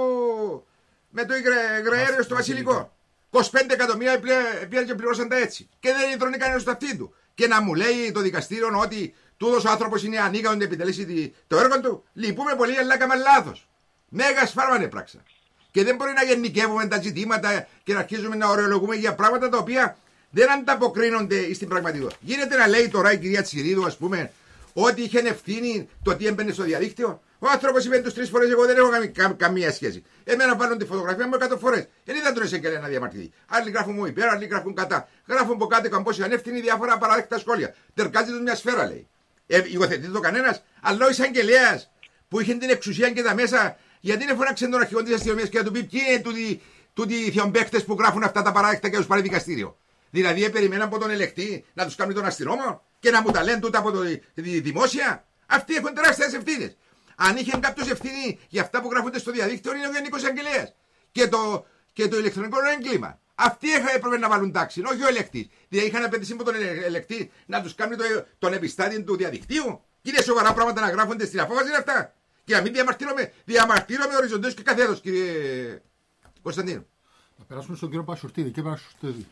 με το υγραέριο στο Βασιλικό. είκοσι πέντε εκατομμύρια πήγαν και πληρώσαν τα έτσι. Και δεν τρώνε κανένα στο αυτί του. Και να μου λέει το δικαστήριο ότι τούτος ο άνθρωπος είναι ανίκανος να επιτελέσει το έργο του. Λυπούμε πολύ, αλλά έκαμε λάθος. Μέγα σφάλμα έπραξα. Και δεν μπορεί να γενικεύουμε τα ζητήματα και να αρχίζουμε να ωρεολογούμε για πράγματα τα οποία δεν ανταποκρίνονται στην πραγματικότητα. Γίνεται να λέει τώρα η κυρία Τσιρίδου, ας πούμε, ότι είχε ευθύνη το τι έμπαινε στο διαδίκτυο. Ο άνθρωπος είπε τους τρεις φορές: εγώ δεν έχω καμ, καμ, καμία σχέση. Εμένα βάλουν τη φωτογραφία μου εκατό φορές. Δεν είδαν τον εισαγγελέα να διαμαρτυρεί. Άλλοι γράφουν μου υπέρ, άλλοι γράφουν κατά. Γράφουν από κάτω καμπόσοι ανεύθυνοι διάφορα παράδεκτα σχόλια. Τερκάζει του μια σφαίρα, λέει. Ε, υιοθετεί το κανένας. Αλλά ο εισαγγελέας που είχε την εξουσία και τα μέσα, γιατί δεν φώναξε τον αρχηγό της αστυνομίας και να του πει ποιοι είναι τούτοι, τούτοι οι θειομπαίκτες που γράφουν αυτά τα παράδεκτα και του πάρει δικαστήριο. Δηλαδή, περιμέναν από τον ελεκτή να του κάνει τον αστυνόμο και να μου τα λένε τούτα από το δι, δημόσια. Αυτοί έχουν τεράστιες ευθύνες. Αν είχε κάποιο ευθύνη για αυτά που γράφονται στο διαδίκτυο, είναι ο Γενικός Εισαγγελέας. Και το, και το ηλεκτρονικό έγκλημα. Αυτοί έπρεπε να βάλουν τάξη, όχι ο ελεκτής. Δηλαδή, είχαν απαιτήσει από τον ελεκτή να του κάνει το, τον επιστάτη του διαδικτύου. Και είναι σοβαρά πράγματα να γράφονται στην απόφαση αυτά. Και να μην διαμαρτύρομαι, διαμαρτύρομαι οριζοντίως και καθέδος, κύριε Κωνσταντίνο. Να περάσουμε στον κύριο Πασουρτίδη. Κύριε Πασουρτίδη.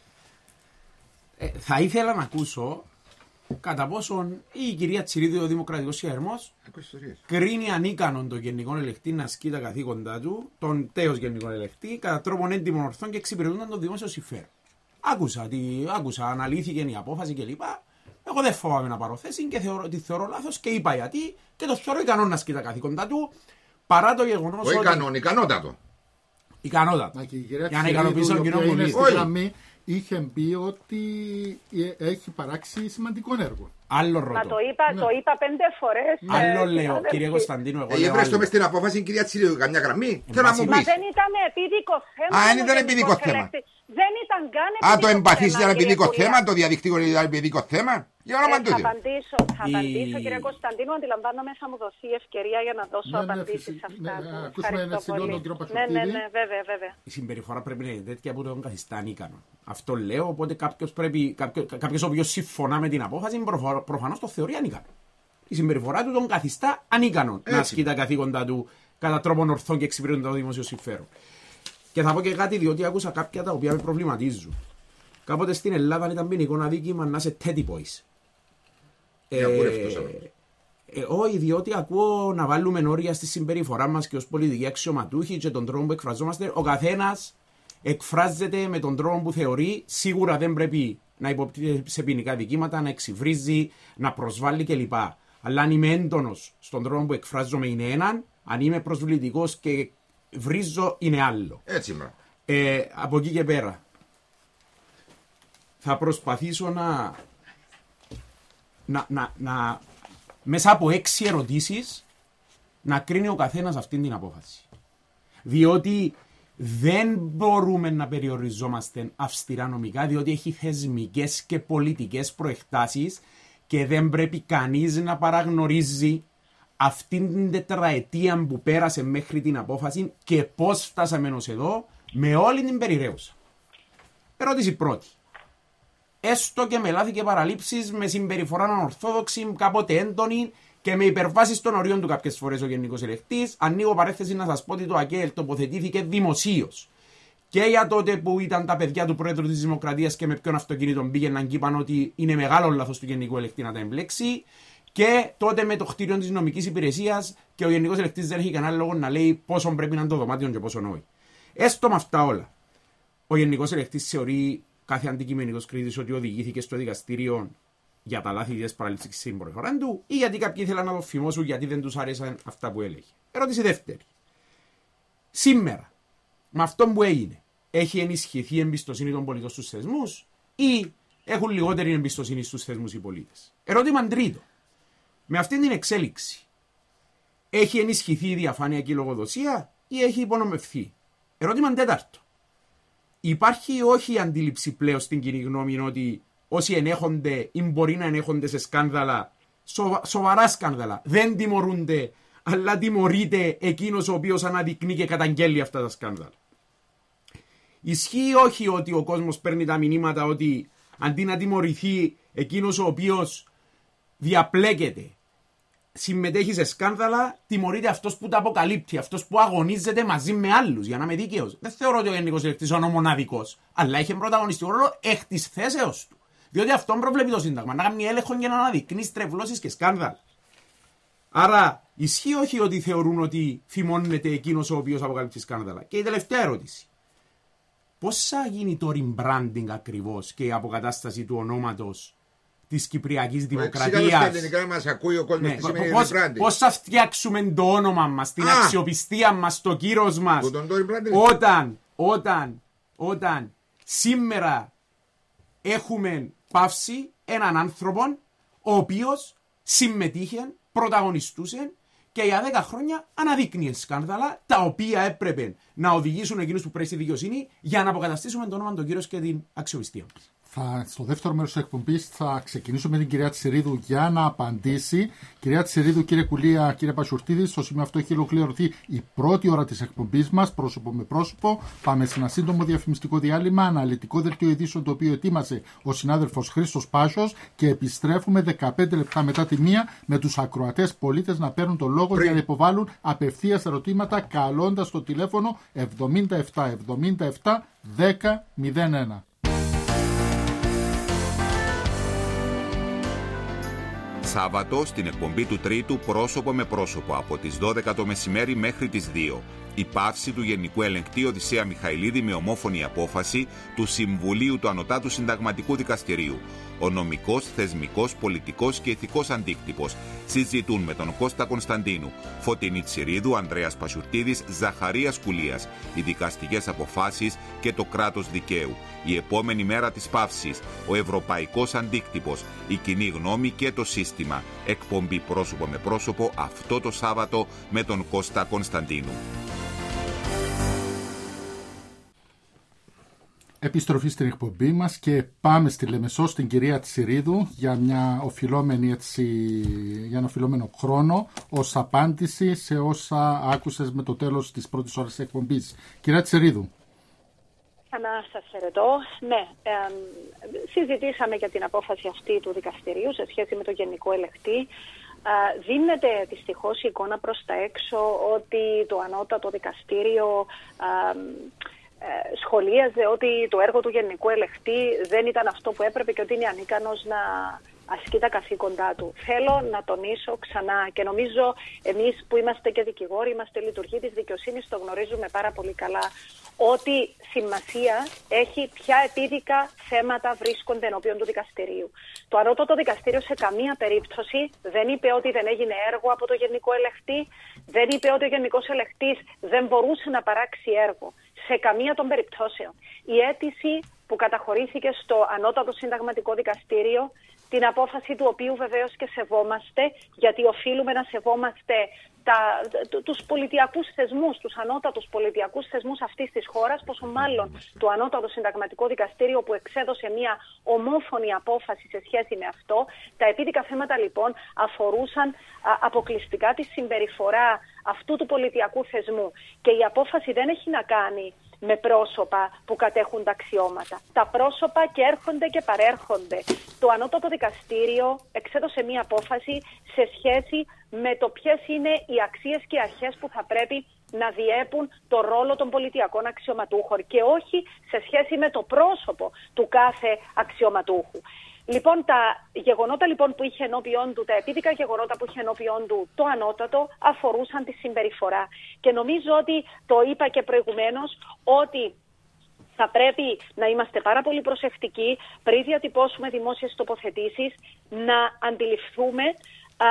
Ε, θα ήθελα να ακούσω κατά πόσον η κυρία Τσιρίδου, ο Δημοκρατικός Συναγερμός, κρίνει ανίκανον τον γενικό ελεκτή να ασκεί τα καθήκοντά του, τον τέος γενικό ελεκτή, κατά τρόπον έντιμων ορθών και εξυπηρετούνταν το δημόσιο συμφέρον. άκουσα, τι, άκουσα, αναλύθηκε η απόφαση κλπ. Εγώ δεν φοβάμαι να πάρω θέση και θεωρώ, τη θεωρώ λάθος και είπα γιατί και το θεωρώ ικανό να ασκεί τα καθήκοντά του παρά το γεγονός ότι. Όχι ικανό, ικανότατο. Ικανότατο. Για να ικανοποιήσω τον κοινό πολίτη. Είχε πει ότι έχει παράξει σημαντικό έργο. Άλλο ρωτώ. Μα το είπα, ναι. το είπα πέντε φορές. Άλλο ε, λέω, κύριε Κωνσταντίνου. Εγώ ε, βρέστο μες στην απόφαση, κυρία Τσιρίδου, καμιά γραμμή. Θέλω να μου Μα πεις. δεν ήταν επίδικο θέμα. Α, δεν ήταν επίδικο θέμα. Δεν ήταν καν επίδικο Α, το εμπαθής ήταν επίδικο θέμα. θέμα, το διαδικτύο ήταν επίδικο θέμα. Για όνομα του Θα Θεού. απαντήσω, θα απαντήσω, κύριε Κωνσταντίνου. Αντιλαμβάνομαι θα μου δοθεί ευκαιρία για να δώσω απαντήσεις σε αυτά. Ακούσουμε ένα σύντομο τον κύριο Πασχωτήρη. Ναι, ναι, ναι, βέβαια, βέβαια. Η συμπεριφορά πρέπει να είναι τέτοια που τον καθιστά ανίκανο. Αυτό λέω, οπότε κάποιος πρέπει, κάποιος ο οποίος συμφωνά με την απόφαση προφανώς το θεωρεί ανίκανο. Η συμπεριφορά του τον καθιστά ανίκανο να ασκεί τα καθήκοντα του κατά τρόπον ορθών και εξυπηρετούν το δημόσιο συμφέρον. Και θα πω και κάτι, διότι άκουσα κάποια τα οποία με προβληματίζουν. Κάποτε στην Ελλάδα ήταν ποινικό αδίκημα να είσαι τέτοι boys. Ε, ε, όχι, διότι ακούω να βάλουμε όρια στη συμπεριφορά μας και ως πολιτικοί αξιωματούχοι και τον τρόπο που εκφραζόμαστε. Ο καθένας εκφράζεται με τον τρόπο που θεωρεί. Σίγουρα δεν πρέπει να υποπτύεται σε ποινικά δικήματα, να εξυβρίζει, να προσβάλλει κλπ. Αλλά αν είμαι έντονος στον τρόπο που εκφράζομαι είναι έναν, αν είμαι προσβλητικός και βρίζω είναι άλλο. Έτσι, μα. Ε, από εκεί και πέρα θα προσπαθήσω να, να, να, να μέσα από έξι ερωτήσεις να κρίνει ο καθένας αυτήν την απόφαση. Διότι δεν μπορούμε να περιοριζόμαστε αυστηρά νομικά, διότι έχει θεσμικές και πολιτικές προεκτάσεις και δεν πρέπει κανείς να παραγνωρίζει αυτήν την τετραετία που πέρασε μέχρι την απόφαση και πώς φτάσαμε ως εδώ με όλη την περιραίουσα. Ερώτηση πρώτη. Έστω και με λάθη και παραλήψεις, με συμπεριφορά ανορθόδοξη, κάποτε έντονη και με υπερβάσεις των ορίων του κάποιες φορές ο Γενικός Ελεκτής, ανοίγω παρέθεση να σας πω ότι το ΑΚΕΛ τοποθετήθηκε δημοσίως. Και για τότε που ήταν τα παιδιά του Πρόεδρου της Δημοκρατίας και με ποιον αυτοκίνητο πήγαιναν και είπαν ότι είναι μεγάλο λάθος του Γενικού Ελεκτή να τα εμπλέξει. Και τότε με το κτίριο της νομικής υπηρεσίας και ο Γενικός Ελεκτής δεν έχει κανένα λόγο να λέει πόσο πρέπει να είναι το δωμάτιο και πόσο όχι. Έστω με αυτά όλα, ο Γενικός Ελεκτής θεωρεί κάθε αντικειμενικός κριτής ότι οδηγήθηκε στο δικαστήριο για τα λάθη της παραλήψης της συμπεριφοράς του ή γιατί κάποιοι ήθελαν να το φημώσουν γιατί δεν τους άρεσαν αυτά που έλεγε. Ερώτηση δεύτερη. Σήμερα, με αυτό που έγινε, έχει ενισχυθεί η εμπιστοσύνη των πολιτών στους θεσμούς ή έχουν λιγότερη εμπιστοσύνη στους θεσμούς οι πολίτες. Ερώτημα τρίτο. Με αυτήν την εξέλιξη, έχει ενισχυθεί η διαφάνεια και η λογοδοσία ή έχει υπονομευθεί. Ερώτημα τέταρτο. Υπάρχει όχι η αντίληψη πλέον στην κοινή γνώμη ότι όσοι ενέχονται ή μπορεί να ενέχονται σε σκάνδαλα, σοβα, σοβαρά σκάνδαλα, δεν τιμωρούνται, αλλά τιμωρείται εκείνος ο οποίος αναδεικνύει και καταγγέλει αυτά τα σκάνδαλα. Ισχύει όχι ότι ο κόσμος παίρνει τα μηνύματα ότι αντί να τιμωρηθεί εκείνος ο οποίος διαπλέκεται, συμμετέχει σε σκάνδαλα, τιμωρείται αυτός που τα αποκαλύπτει, αυτός που αγωνίζεται μαζί με άλλους για να είμαι δίκαιος. Δεν θεωρώ ότι ο Γενικός Ελεκτής είναι ο μοναδικός, αλλά έχει πρωταγωνιστικό ρόλο εκ της θέσεως του. Διότι αυτόν προβλέπει το Σύνταγμα, να κάνει έλεγχο για να αναδεικνύει στρεβλώσεις και σκάνδαλα. Άρα, ισχύει όχι ότι θεωρούν ότι θυμώνεται εκείνος ο οποίος αποκαλύπτει σκάνδαλα. Και η τελευταία ερώτηση. Πώς θα γίνει το rebranding ακριβώς και η αποκατάσταση του ονόματος της Κυπριακής Δημοκρατίας? Ναι, πώς, πώς θα φτιάξουμε το όνομα μας, την Α, αξιοπιστία μας, το κύρος μας, όταν, όταν, όταν σήμερα έχουμε πάυσει έναν άνθρωπο ο οποίος συμμετείχε, πρωταγωνιστούσε και για δέκα χρόνια αναδείκνυε σκάνδαλα τα οποία έπρεπε να οδηγήσουν εκείνους που πρέπει στη δικαιοσύνη για να αποκαταστήσουμε το όνομα των κύριων και την αξιοπιστία μας. Θα, στο δεύτερο μέρος της εκπομπής θα ξεκινήσουμε με την κυρία Τσιρίδου για να απαντήσει. Κυρία Τσιρίδου, κύριε Κουλία, κύριε Πασχωτήρη, στο σημείο αυτό έχει ολοκληρωθεί η πρώτη ώρα της εκπομπής μας, πρόσωπο με πρόσωπο. Πάμε σε ένα σύντομο διαφημιστικό διάλειμμα, αναλυτικό δελτίο ειδήσεων το οποίο ετοίμασε ο συνάδελφος Χρήστος Πάσος και επιστρέφουμε δεκαπέντε λεπτά μετά τη μία με τους ακροατές πολίτες να παίρνουν τον λόγο Πριν. για να υποβάλουν απευθείας ερωτήματα καλώντας το τηλέφωνο εβδομήντα επτά εβδομήντα επτά δέκα μηδέν ένα. Σάββατο στην εκπομπή του Τρίτου πρόσωπο με πρόσωπο από τις δώδεκα το μεσημέρι μέχρι τις δύο. Η πάυση του Γενικού Ελεγκτή Οδυσσέα Μιχαηλίδη με ομόφωνη απόφαση του Συμβουλίου του Ανωτάτου Συνταγματικού Δικαστηρίου. Ο νομικός, θεσμικός, πολιτικός και ηθικός αντίκτυπος συζητούν με τον Κώστα Κωνσταντίνου, Φωτεινή Τσιρίδου, Ανδρέας Πασιουρτίδης, Ζαχαρίας Κουλίας, οι δικαστικές αποφάσεις και το κράτος δικαίου. Η επόμενη μέρα της παύσης, ο ευρωπαϊκός αντίκτυπος, η κοινή γνώμη και το σύστημα. Εκπομπή πρόσωπο με πρόσωπο αυτό το Σάββατο με τον Κώστα Κωνσταντίνου. Επιστροφή στην εκπομπή μας και πάμε στη Λεμεσό στην κυρία Τσιρίδου για, μια οφειλόμενη, έτσι, για ένα οφειλόμενο χρόνο ως απάντηση σε όσα άκουσες με το τέλος της πρώτης ώρας της εκπομπής. Κυρία Τσιρίδου. Να σας χαιρετώ. Ναι, ε, συζητήσαμε για την απόφαση αυτή του δικαστηρίου σε σχέση με το Γενικό Ελεγκτή. Ε, δίνεται δυστυχώς η εικόνα προς τα έξω ότι το ανώτατο δικαστήριο ε, ε, σχολίαζε ότι το έργο του Γενικού Ελεγκτή δεν ήταν αυτό που έπρεπε και ότι είναι ανίκανος να ασκεί τα καθήκοντά του. Θέλω να τονίσω ξανά και νομίζω εμείς που είμαστε και δικηγόροι, είμαστε λειτουργοί της δικαιοσύνης, το γνωρίζουμε πάρα πολύ καλά, ότι σημασία έχει ποια επίδικα θέματα βρίσκονται ενώπιον του δικαστηρίου. Το ανώτατο δικαστήριο σε καμία περίπτωση δεν είπε ότι δεν έγινε έργο από το Γενικό Ελεγκτή, δεν είπε ότι ο Γενικός Ελεγκτής δεν μπορούσε να παράξει έργο. Σε καμία των περιπτώσεων. Η αίτηση που καταχωρήθηκε στο Ανώτατο Συνταγματικό Δικαστήριο, την απόφαση του οποίου βεβαίως και σεβόμαστε, γιατί οφείλουμε να σεβόμαστε τα, τους πολιτιακούς θεσμούς, τους ανώτατους πολιτιακούς θεσμούς αυτής της χώρας, πόσο μάλλον το Ανώτατο Συνταγματικό Δικαστήριο που εξέδωσε μια ομόφωνη απόφαση σε σχέση με αυτό. Τα επίδικα θέματα λοιπόν αφορούσαν α, αποκλειστικά τη συμπεριφορά αυτού του πολιτιακού θεσμού και η απόφαση δεν έχει να κάνει με πρόσωπα που κατέχουν τα αξιώματα. Τα πρόσωπα και έρχονται και παρέρχονται. Το Ανώτατο Δικαστήριο εξέδωσε μία απόφαση σε σχέση με το ποιες είναι οι αξίες και αρχές που θα πρέπει να διέπουν το ρόλο των πολιτιακών αξιωματούχων και όχι σε σχέση με το πρόσωπο του κάθε αξιωματούχου. Λοιπόν, τα γεγονότα λοιπόν που είχε ενώπιον του, τα επίδικα γεγονότα που είχε ενώπιον του το ανώτατο αφορούσαν τη συμπεριφορά. Και νομίζω ότι το είπα και προηγουμένως ότι θα πρέπει να είμαστε πάρα πολύ προσεκτικοί πριν διατυπώσουμε δημόσιες τοποθετήσεις, να αντιληφθούμε α,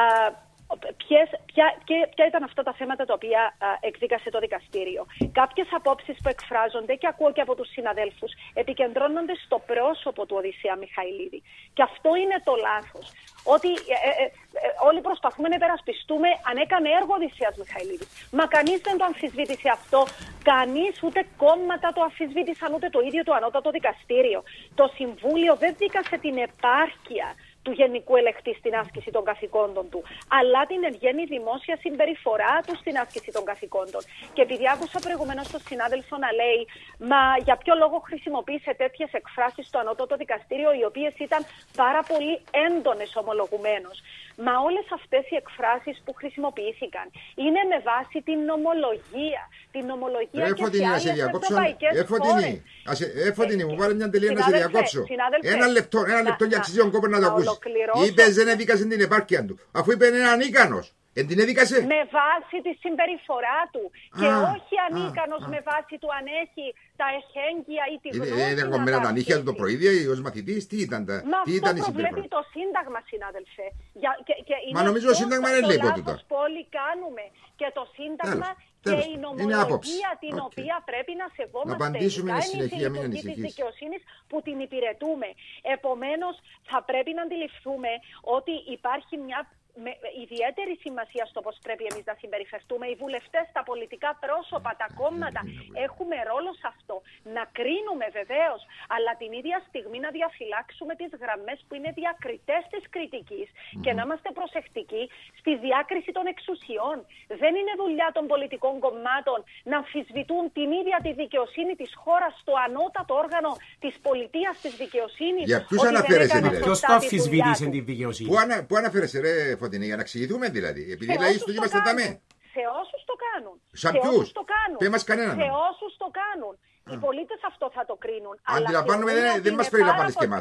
Ποιες, ποια, και, ποια ήταν αυτά τα θέματα τα οποία α, εκδίκασε το δικαστήριο. Κάποιες απόψεις που εκφράζονται και ακούω και από τους συναδέλφους επικεντρώνονται στο πρόσωπο του Οδυσσέα Μιχαηλίδη. Και αυτό είναι το λάθος. Ότι ε, ε, ε, όλοι προσπαθούμε να υπερασπιστούμε αν έκανε έργο Οδυσσέας Μιχαηλίδη. Μα κανείς δεν το αμφισβήτησε αυτό. Κανείς ούτε κόμματα το αμφισβήτησαν, ούτε το ίδιο το Ανώτατο Δικαστήριο. Το Συμβούλιο δεν δίκασε την επάρκεια του Γενικού Ελεγκτή στην άσκηση των καθηκόντων του, αλλά την εν γέννη δημόσια συμπεριφορά του στην άσκηση των καθηκόντων. Και επειδή άκουσα προηγουμένως τον συνάδελφο να λέει, μα για ποιο λόγο χρησιμοποίησε τέτοιες εκφράσεις στο Ανώτατο Δικαστήριο, οι οποίες ήταν πάρα πολύ έντονες ομολογουμένως. Μα όλες αυτές οι εκφράσεις που χρησιμοποιήθηκαν είναι με βάση την νομολογία. Την νομολογία και τις άλλες ευρωπαϊκές χώρες. Εφωτεινή, μου βάλε μια τελεία να σε διακόψω. Ένα λεπτό, ένα λεπτό για αξίζει τον κόπο να το ακούσει. Είπε δεν έδικασε την επάρκεια του. Αφού είπε είναι ανίκανος. Εν την έδικασε. Με βάση τη συμπεριφορά του. Α, και όχι ανίκανος α, με βάση του αν έχει τα εχέγγυα ή τη γνώση. Είναι κομμένα τα νύχια του το πρωίδι ή ως μαθητής. Τι ήταν τα Μα τι αυτό ήταν η προβλέπει το Σύνταγμα, συνάδελφε. Για, και, και Μα νομίζω το Σύνταγμα είναι λίγο τούτα. Το όλοι κάνουμε. Και το Σύνταγμα τέλος, και τέλος. η νομολογία την okay. οποία πρέπει να σεβόμαστε. Να απαντήσουμε είναι στη συνεχεία, μην ανησυχείς. Της δικαιοσύνης που την υπηρετούμε. Επομένως, θα πρέπει να αντιληφθούμε ότι υπάρχει μια με ιδιαίτερη σημασία στο πώς πρέπει εμείς να συμπεριφερθούμε. Οι βουλευτές, τα πολιτικά πρόσωπα, τα κόμματα έχουμε ρόλο σε αυτό. Να κρίνουμε βεβαίως, αλλά την ίδια στιγμή να διαφυλάξουμε τις γραμμές που είναι διακριτές της κριτικής και να είμαστε προσεκτικοί στη διάκριση των εξουσιών. Δεν είναι δουλειά των πολιτικών κομμάτων να αμφισβητούν την ίδια τη δικαιοσύνη της χώρας, το ανώτατο όργανο της πολιτείας της δικαιοσύνης. Για ποιους αναφέρεσαι, δηλαδή? Ποιος το αμφισβήτησε την δικαιοσύνη? Πού, ανα, πού αναφέρεσαι, ρε Φωτεινή, για να εξηγηθούμε δηλαδή. Επειδή λέει στο είμαστε ταμέ. Σε όσους το κάνουν. Σαν ποιους? Το κάνουν. Πες μας κανέναν. Σε όσους το κάνουν. Οι πολίτες αυτό θα το κρίνουν. Αντιλαμβάνομαι, δεν, δεν μας περιλαμβάνεις και εμάς.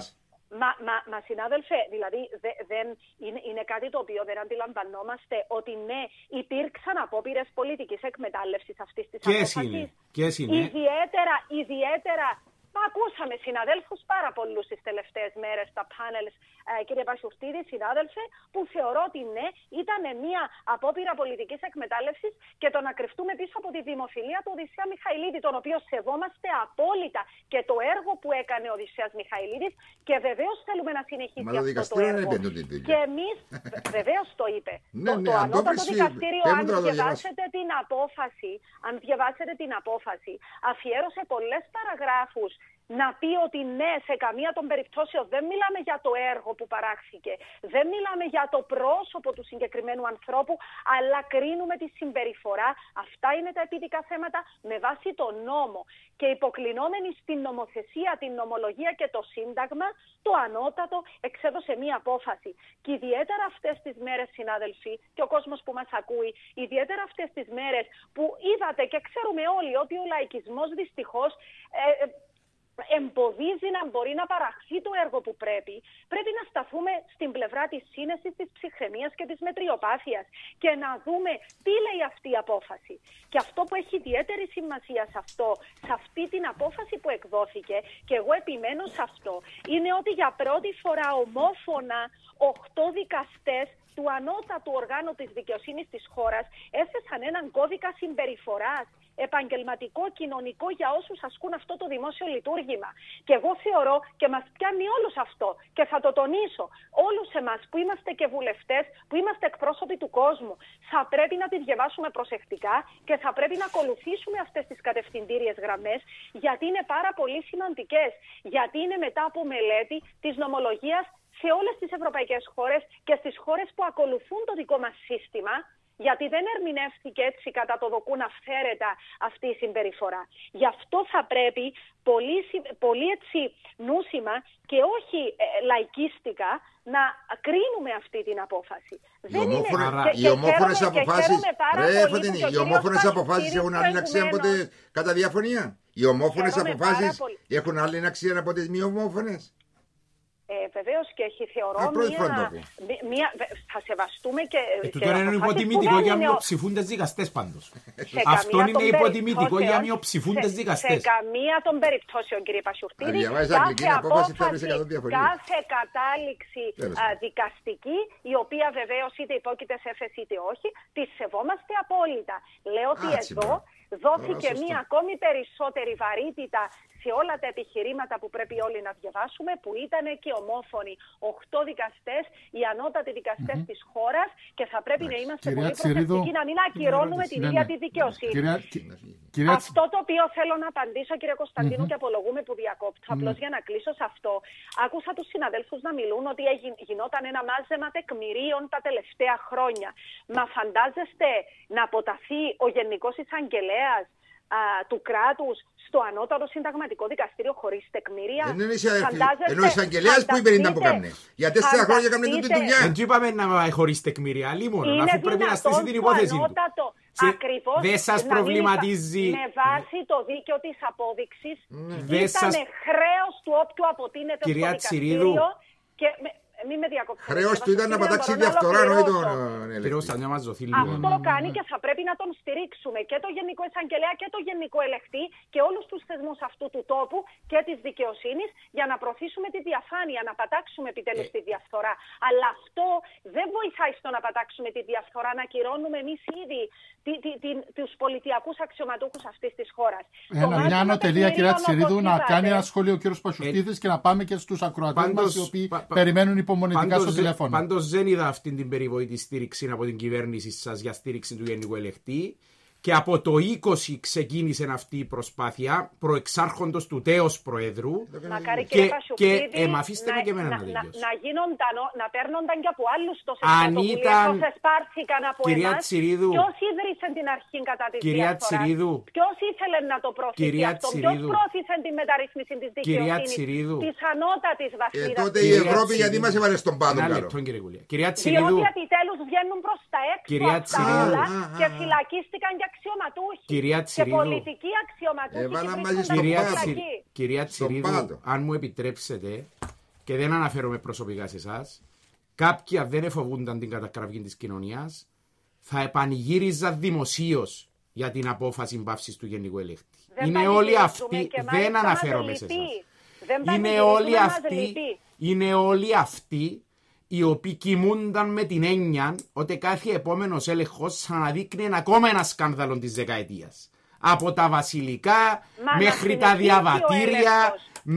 Μα, μα, μα συνάδελφε, δηλαδή δε, δεν, είναι, είναι κάτι το οποίο δεν αντιλαμβανόμαστε ότι ναι, υπήρξαν απόπειρες πολιτικής εκμετάλλευσης αυτής της απόφασης. Ποιες είναι? Ιδιαίτερα, ιδιαίτερα, μα ακούσαμε συναδέλφους πάρα πολλούς τις τελευταίες μέρες στα πάνελς, ε, κύριε Πασιουρτίδη, συνάδελφε, που θεωρώ ότι ναι, ήταν μια απόπειρα πολιτικής εκμετάλλευσης και το να κρυφτούμε πίσω από τη δημοφιλία του Οδυσσέα Μιχαηλίδη, τον οποίο σεβόμαστε απόλυτα και το έργο που έκανε ο Οδυσσέας Μιχαηλίδης και βεβαίως θέλουμε να συνεχίσει αυτό το έργο. Και εμείς, βεβαίως το είπε. Ναι, το, ναι, το ανώτατο δικαστήριο, αν διαβάσετε την απόφαση, αν διαβάσετε την απόφαση, αφιέρωσε πολλές παραγράφους να πει ότι ναι, σε καμία των περιπτώσεων δεν μιλάμε για το έργο που παράχθηκε, δεν μιλάμε για το πρόσωπο του συγκεκριμένου ανθρώπου, αλλά κρίνουμε τη συμπεριφορά. Αυτά είναι τα επίδεικα θέματα με βάση τον νόμο. Και υποκλεινόμενοι στην νομοθεσία, την νομολογία και το Σύνταγμα, το ανώτατο εξέδωσε μία απόφαση. Και ιδιαίτερα αυτές τις μέρες, συνάδελφοι, και ο κόσμος που μας ακούει, ιδιαίτερα αυτές τις μέρες που είδατε και ξέρουμε όλοι ότι ο λαϊκισμός δυστυχώς ε, εμποδίζει να μπορεί να παραχθεί το έργο που πρέπει, πρέπει να σταθούμε στην πλευρά της σύνεσης, της ψυχραιμίας και της μετριοπάθειας και να δούμε τι λέει αυτή η απόφαση. Και αυτό που έχει ιδιαίτερη σημασία σε αυτό, σε αυτή την απόφαση που εκδόθηκε, και εγώ επιμένω σε αυτό, είναι ότι για πρώτη φορά ομόφωνα οχτώ δικαστές του ανώτατου οργάνου της δικαιοσύνης της χώρας έθεσαν έναν κώδικα συμπεριφοράς επαγγελματικό, κοινωνικό για όσους ασκούν αυτό το δημόσιο λειτουργήμα. Και εγώ θεωρώ και μας πιάνει όλους αυτό και θα το τονίσω, όλους εμάς που είμαστε και βουλευτές, που είμαστε εκπρόσωποι του κόσμου, θα πρέπει να τις διαβάσουμε προσεκτικά και θα πρέπει να ακολουθήσουμε αυτές τις κατευθυντήριες γραμμές, γιατί είναι πάρα πολύ σημαντικές, γιατί είναι μετά από μελέτη της νομολογίας σε όλες τις ευρωπαϊκές χώρες και στις χώρες που ακολουθούν το δικό μας σύστημα, γιατί δεν ερμηνεύτηκε έτσι κατά το δοκούν αυθαίρετα αυτή η συμπεριφορά. Γι' αυτό θα πρέπει πολύ, πολύ έτσι νούσιμα και όχι ε, λαϊκίστικα να κρίνουμε αυτή την απόφαση. Οι ομόφωνες αποφάσεις, ρε Φωτεινή, οι ομόφωνες αποφάσεις έχουν άλλη αξία από τις κατά διαφωνία. Οι ομόφωνες αποφάσεις έχουν άλλη αξία από τις μη ομόφωνες. Ε, βεβαίως και έχει, θεωρώ, μία, μία, θα σεβαστούμε και... Ε, και τώρα είναι υποτιμητικό για μειοψηφούντες δικαστές πάντως. Αυτό είναι υποτιμητικό για μειοψηφούντες δικαστές. Σε καμία των περιπτώσεων, κύριε Πασιουρτίδη, κάθε απόφαση, κάθε κατάληξη α, δικαστική, η οποία βεβαίως είτε υπόκειται σε έφεση είτε όχι, τη σεβόμαστε απόλυτα. Λέω ότι εδώ δόθηκε μία ακόμη περισσότερη βαρύτητα σε όλα τα επιχειρήματα που πρέπει όλοι να διαβάσουμε, που ήταν και ομόφωνοι οχτώ δικαστές, οι ανώτατοι δικαστές mm-hmm. της χώρας, και θα πρέπει Άξι. να είμαστε Κυρία πολύ προσεκτικοί να μην ακυρώνουμε την ίδια τη δικαιοσύνη. Κυρία... Κυρία... Αυτό το οποίο θέλω να απαντήσω, κύριε Κωνσταντίνου, mm-hmm. και απολογούμε που διακόπτω, mm-hmm. απλώς για να κλείσω σε αυτό, άκουσα τους συναδέλφους να μιλούν ότι γινόταν ένα μάζεμα τεκμηρίων τα τελευταία χρόνια. Μα φαντάζεστε να αποταθεί ο Γενικός Εισαγγελέας του κράτους στο ανώτατο συνταγματικό δικαστήριο χωρίς τεκμήρια? Ενώ ο εισαγγελέας που είπε ήταν που κάνει. Για τέσσερα χρόνια έκαμε την δουλειά. Δεν του είπαμε να χωρίς τεκμήρια, λίμον, αφού πρέπει να στήσει την υπόθεση του. Ακριβώς, δεν σας προβληματίζει. Με βάση το δίκαιο της απόδειξης ήταν χρέος του όποιου αποτείνεται στο δικαστήριο. Μην με διακόψετε. Χρέος του ήταν να πατάξει διαφθορά, εννοεί τον ελεκτή. Αυτό κάνει και θα πρέπει να τον στηρίξουμε και το Γενικό Εισαγγελέα και το Γενικό Ελεκτή και όλους τους θεσμούς αυτού του τόπου και της δικαιοσύνης για να προωθήσουμε τη διαφάνεια, να πατάξουμε επιτέλους τη διαφθορά. Αλλά αυτό δεν βοηθάει στο να πατάξουμε τη διαφθορά, να κυρώνουμε εμείς ήδη τους πολιτιακούς αξιωματούχους αυτής της χώρας. Ένα λιάνο τελεία, κυρία Τσιρίδου, να κάνει ένα σχόλιο ο κύριος Πασιουρτίδης και να πάμε και στους ακροατές μας, οι οποίοι περιμένουν υπομονετικά στο τηλέφωνο. Πάντως δεν είδα αυτή την περιβόητη στήριξη από την κυβέρνηση σας για στήριξη του Γενικού Ελεκτή. Και από το είκοσι ξεκίνησε αυτή η προσπάθεια προεξάρχοντος του τέος Προέδρου. Μακάρι και, και, και ε, μα αφήστε να, με και εμένα να, να τελειώσω. Να, να, γίνονταν, να παίρνονταν και από άλλους τόσες πρωτοβουλίες, τόσες πάρθηκαν από κυρία εμάς. Τσιρίδου, ποιος ίδρυσε την αρχή κατά της κυρία διαφθοράς? Τσιρίδου, ποιος ήθελε να το προωθήσει κυρία αυτό? Τσιρίδου, ποιος προώθησε την μεταρρύθμιση της δικαιοσύνης, της ανώτατης βαθμίδας? Ε, τότε η Ευρώπη γιατί μας έβαλε στον πάτο καλό? Διότι επιτέλους βγαίνουν προς τα έξω αυτά όλα και φυλακίστηκαν και αξιωματούχοι. Και πολιτικοί αξιωματούχοι. Έβαλα μαζί στον πάτο. Κυρία Τσιρίδου, αν μου επιτρέψετε, και δεν αναφέρομαι προσωπικά σε εσάς, κάποιοι αν δεν εφοβούνταν την κατακραυγή της κοινωνίας, θα επανηγύριζαν δημοσίως για την απόφαση πάυσης του Γενικού Ελεγκτή. Δεν είναι όλοι αυτοί, δεν αναφέρομαι σε εσάς. Είναι όλοι αυτοί, είναι όλοι αυτοί οι οποίοι κοιμούνταν με την έννοια ότι κάθε επόμενος έλεγχος θα αναδείκνει ακόμα ένα σκάνδαλο της δεκαετίας. Από τα βασιλικά Μα μέχρι τα διαβατήρια,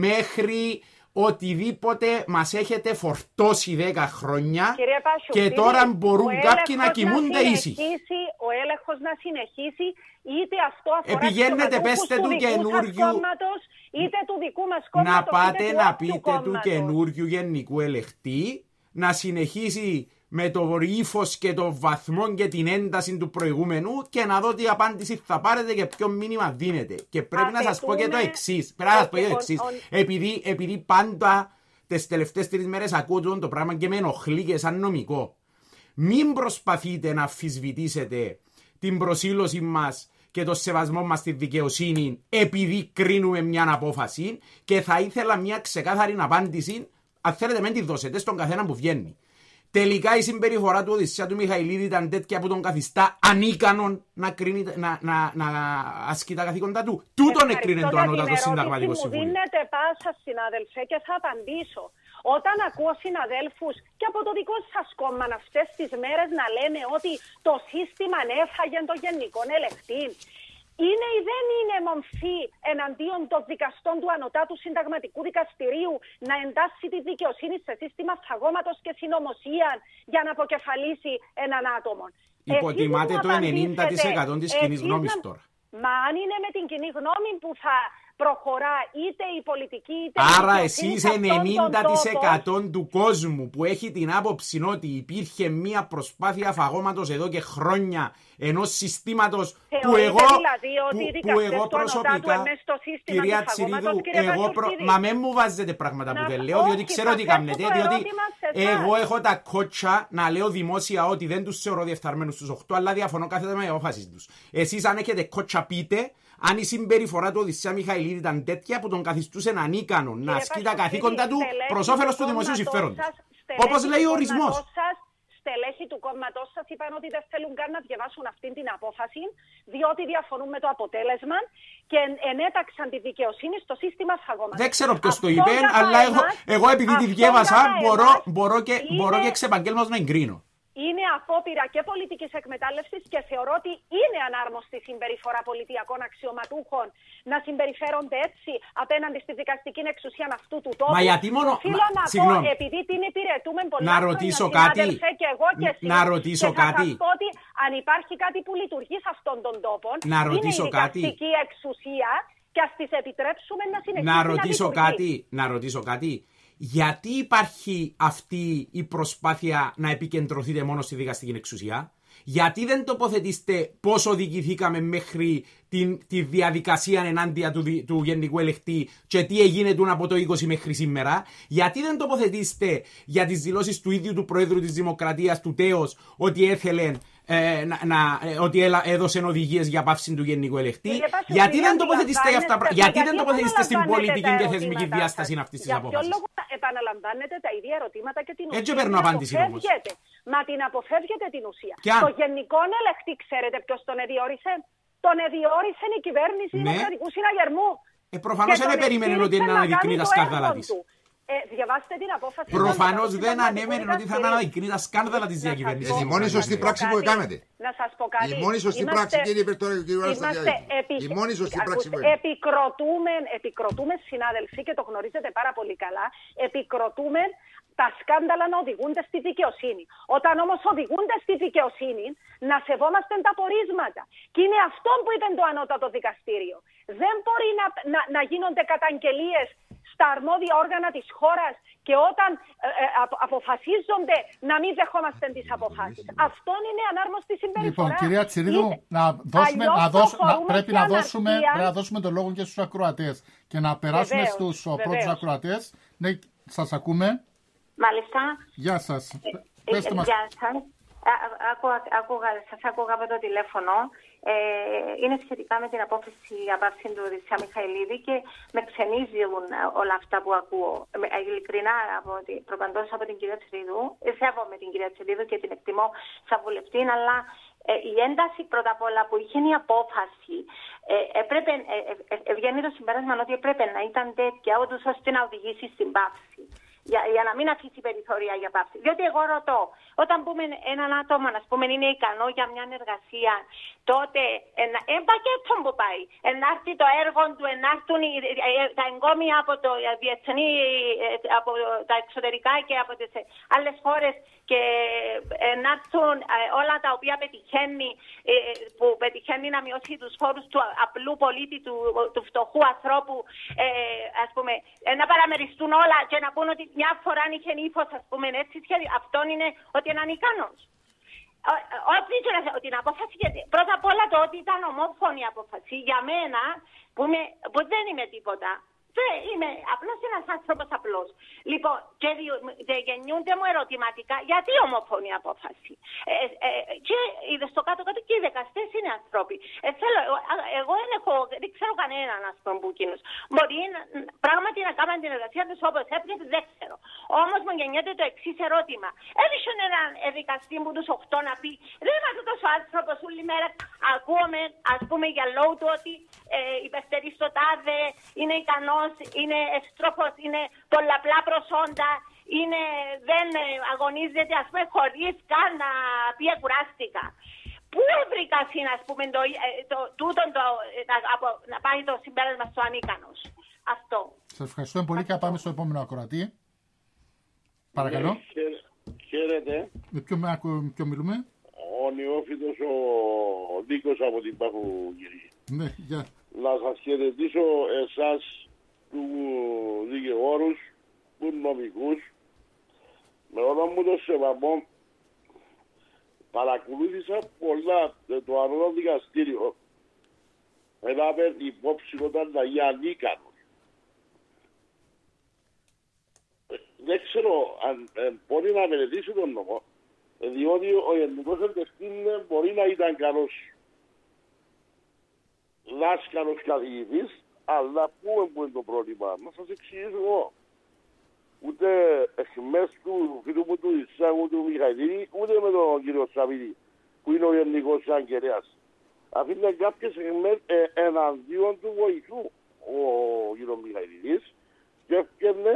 μέχρι οτιδήποτε μας έχετε φορτώσει δέκα χρόνια και τώρα μπορούν κάποιοι να κοιμούνται ήσυχοι. Ο έλεγχος να συνεχίσει, είτε αυτό αφορά Επηγαίνετε, πέστε του καινούριου, είτε του δικού μας κόμματος, να πάτε είτε να του πείτε του καινούριου Γενικού Ελεγκτή να συνεχίσει με το ύφος και το βαθμό και την ένταση του προηγούμενου και να δω τι απάντηση θα πάρετε και ποιο μήνυμα δίνετε. Και πρέπει να σας πω και το εξής. Πρέπει να σας πω και το εξής. Επειδή, επειδή πάντα τις τελευταίες τρεις μέρες ακούω το πράγμα και με ενοχλεί και σαν νομικό. Μην προσπαθείτε να αμφισβητήσετε την προσήλωση μας και το σεβασμό μας στη δικαιοσύνη επειδή κρίνουμε μια απόφαση, και θα ήθελα μια ξεκάθαρη απάντηση, αν θέλετε μην τη δώσετε, στον καθένα που βγαίνει. Τελικά η συμπεριφορά του Οδυσσέα του Μιχαηλίδη ήταν τέτοια που τον καθιστά ανίκανον να, κρίνει, να, να, να ασκεί τα καθήκοντα του. Τούτον εκκρίνει το Ανώτατο Συνταγματικό Συμβούλιο. Μου δίνετε πάσα, συνάδελφε, και θα απαντήσω. Όταν ακούω συναδέλφους και από το δικό σας κόμμα αυτές τις μέρες να λένε ότι το σύστημα έφαγε το Γενικό Ελεγκτή, είναι ή δεν είναι μομφή εναντίον των δικαστών του Ανωτάτου Συνταγματικού Δικαστηρίου να εντάσσει τη δικαιοσύνη σε σύστημα φαγώματος και συνωμοσία για να αποκεφαλίσει έναν άτομο? Υποτιμάτε το ενενήντα τοις εκατό της κοινής γνώμης να... τώρα. Μα αν είναι με την κοινή γνώμη που θα προχωρά είτε η πολιτική είτε Άρα η εσείς ενενήντα τοις εκατό του κόσμου που έχει την άποψη ότι υπήρχε μια προσπάθεια φαγώματος εδώ και χρόνια ενός συστήματος που εγώ, δηλαδή, που, που εγώ προσωπικά, κυρία Τσιρίδου, εγώ προ... μα με μου βάζετε πράγματα να, που δεν λέω, διότι ξέρω τι κάνετε, διότι εγώ έχω τα κότσα να λέω δημόσια ότι δεν τους θεωρώ διεφθαρμένους τους οκτώ, αλλά διαφωνώ κάθετα με απόφαση τους. Εσείς αν έχετε κότσα πείτε αν η συμπεριφορά του Οδυσσέα Μιχαηλίδη ήταν τέτοια που τον καθιστούσε ανίκανο να ασκεί τα καθήκοντα του προς όφελος του δημοσίου συμφέροντος. Όπως λέει ο ορισμός. Στελέχη του κόμματός σας είπαν ότι δεν θέλουν καν να διαβάσουν αυτή την απόφαση, διότι διαφωνούν με το αποτέλεσμα και ενέταξαν τη δικαιοσύνη στο σύστημα φαγώματος. Δεν ξέρω ποιος το είπε, αλλά εγώ, εγώ επειδή τη διέβασα μπορώ, μπορώ και, είναι, μπορώ και εξ επαγγέλματος να εγκρίνω. Είναι απόπειρα και πολιτικής εκμετάλλευσης και θεωρώ ότι είναι ανάρμοστη συμπεριφορά πολιτιακών αξιωματούχων να συμπεριφέρονται έτσι απέναντι στη δικαστική εξουσία αυτού του τόπου. Μα γιατί μόνο. Θέλω να πω, επειδή την υπηρετούμε πολλά να ρωτήσω κάτι. Και εγώ και εσύ, να ρωτήσω και θα κάτι. σας πω ότι αν υπάρχει κάτι που λειτουργεί σε αυτόν τον τόπο, να ρωτήσω είναι η δικαστική κάτι. εξουσία και ας τις επιτρέψουμε να συνεχίσουν να να ρωτήσω λειτουργεί. κάτι. Να ρωτήσω κάτι. Γιατί υπάρχει αυτή η προσπάθεια να επικεντρωθείτε μόνο στη δικαστική εξουσία? Γιατί δεν τοποθετήσετε πώς οδηγηθήκαμε μέχρι την, τη διαδικασία ενάντια του, του Γενικού Ελεγκτή και τι έγινε του από το είκοσι μέχρι σήμερα? Γιατί δεν τοποθετήσετε για τις δηλώσεις του ίδιου του Προέδρου της Δημοκρατίας, του Τέος, ότι έθελε ε, να, να, ε, ότι έλα, έδωσε οδηγίες για πάυση του Γενικού Ελεγκτή? Γιατί δεν τοποθετήσετε για αυτά, γιατί δεν τοποθετήσετε στην πολιτική και θεσμική διάσταση αυτής της απόφασης? Επαναλαμβάνετε τα ίδια ερωτήματα και την ουσία. Έτσι παίρνω απάντηση όμως. Μα την αποφεύγετε την ουσία. Και αν... Το Γενικό Ελεγκτή, ξέρετε ποιος τον εδιόρισε? Τον εδιόρισε η κυβέρνηση ναι. Δημοκρατικού Συναγερμού. Ε, προφανώς δεν περίμενε ότι είναι να αναδεικνύει τα σκάνδαλα της. Ε, διαβάστε την απόφαση. Προφανώς δεν ανέμενε ότι θα αναδεικνύει τα σκάνδαλα της διακυβέρνησης. Η μόνη σωστή πράξη που έκανατε. Να σας πω κάτι. Η μόνη σωστή πράξη, κύριε Υπερτόριο και κύριε Σταδιάδη. Η μόνη σωστή πράξη που έκανατε. Επικροτούμε, επικροτούμε, συνάδελφοι, και το γνωρίζετε πάρα πολύ καλά, επικροτούμε τα σκάνδαλα να οδηγούνται στη δικαιοσύνη. Όταν όμως οδηγούνται στη δικαιοσύνη, να σεβόμαστε τα πορίσματα. Και είναι αυτό που είπε το Ανώτατο Δικαστήριο. Δεν μπορεί να, να, να γίνονται καταγγελίες στα αρμόδια όργανα της χώρας και όταν ε, ε, αποφασίζονται να μην δεχόμαστε τις αποφάσεις. Αυτό είναι ανάρμοστη συμπεριφορά. Λοιπόν, κυρία Τσιρίδου, να δώσουμε, να δώσ, να, πρέπει, να δώσουμε, πρέπει να δώσουμε το λόγο και στους ακροατές και να περάσουμε βεβαίως, στους βεβαίως. πρώτους ακροατές. Ναι, σας ακούμε. Μάλιστα. Γεια σας. Ε, Πέστε ε, μας. Γεια σας. Σας άκουγα από το τηλέφωνο. Ε, είναι σχετικά με την απόφαση απάψη του Δησέα Μιχαηλίδη και με ξενίζουν όλα αυτά που ακούω. Ε, ειλικρινά, από την, προπαντός από την κυρία Τσιρίδου, σέβομαι την κυρία Τσιρίδου και την εκτιμώ σαν βουλευτή, αλλά ε, η ένταση πρώτα απ' όλα που είχε η απόφαση, ε, έπρεπε, ε, ε, ε, βγαίνει το συμπέρασμα ότι έπρεπε να ήταν τέτοια, ούτως ώστε να οδηγήσει στην πάυση. Για, για να μην αφήσει περιθώρια για πάυση. Διότι εγώ ρωτώ, όταν πούμε έναν άτομο, να πούμε, είναι ικανό για μια εργασία, τότε ένα ε, πακέτο που πάει, ενάρθει το έργο του, ενάρθουν τα εγκόμια από το διεθνή, από τα εξωτερικά και από τις άλλες χώρες και ενάρθουν όλα τα οποία πετυχαίνει, που πετυχαίνει να μειώσει τους φόρους του απλού πολίτη, του, του φτωχού ανθρώπου, ε, ας πούμε, να παραμεριστούν όλα και να πούν ότι μια φορά αν είχε ύφος, ας πούμε, έτσι, αυτό είναι ότι είναι ανικανός. Όχι την απόφαση, πρώτα απ' όλα το ότι ήταν ομόφωνη απόφαση, για μένα, που, με, που δεν είμαι τίποτα, είμαι απλώς ένας άνθρωπος απλός. Λοιπόν, και, και γεννιούνται μου ερωτηματικά, γιατί ομόφωνη απόφαση. Ε, ε, και στο κάτω-κάτω και οι δικαστές είναι άνθρωποι. Ε, θέλω, εγώ δεν, έχω, δεν ξέρω κανέναν, ας πούμε, που εκείνος. Μπορεί να, πράγματι να κάνουν την εργασία τους όπως έπρεπε, δεν ξέρω. Όμως μου γεννιέται το εξής ερώτημα. Έδειξε έναν δικαστή μου τους οκτώ να πει, δεν είμαι αυτός ο άνθρωπος όλη μέρα, ακούμε, ας πούμε, για λόγω του ότι ε, υπερτερεί στο τάδε, είναι ικανός, είναι ευστρόφος, είναι πολλαπλά προσόντα, είναι, δεν αγωνίζεται, ας πούμε, χωρίς καν να πει κουράστηκα. Πού βρήκα σύν, ας πούμε, το, το, τούτο, το, να, από, να πάει το συμπέρασμα στο ανίκανος. Αυτό. Σας ευχαριστώ πολύ και πάμε στο επόμενο ακροατή. Παρακαλώ. Χαίρετε. Με ποιο, με ποιο μιλούμε? Ο Νεόφυτος ο Νίκος από την Παχογυρή. Ναι, γεια. Να σας χαιρετήσω εσάς, του δικηγόρους, του νομικούς, με όλο μου το σεβασμό. Παρακολούθησα πολλά το ανώτατο δικαστήριο. Έλαβε υπόψη όταν θα γίνει ανίκανος. Δεν ξέρω αν ε, μπορεί να μελετήσει τον νόμο, διότι ο γενικός εντεκτής μπορεί να ήταν καλός δάσκαλος καθηγητής, αλλά πού είναι το πρόβλημα? Να σας εξηγήσω εγώ. Ούτε εχμές του φίλου μου του Ισάγου του Μιχαηλίδη, ούτε με τον κύριο Σαββίδη, που είναι ο γενικός αγγελέας. Αφήνε κάποιες εχμές ε, εναντίον του βοηθού ο κύριος Μιχαηλίδης και έφτιανε,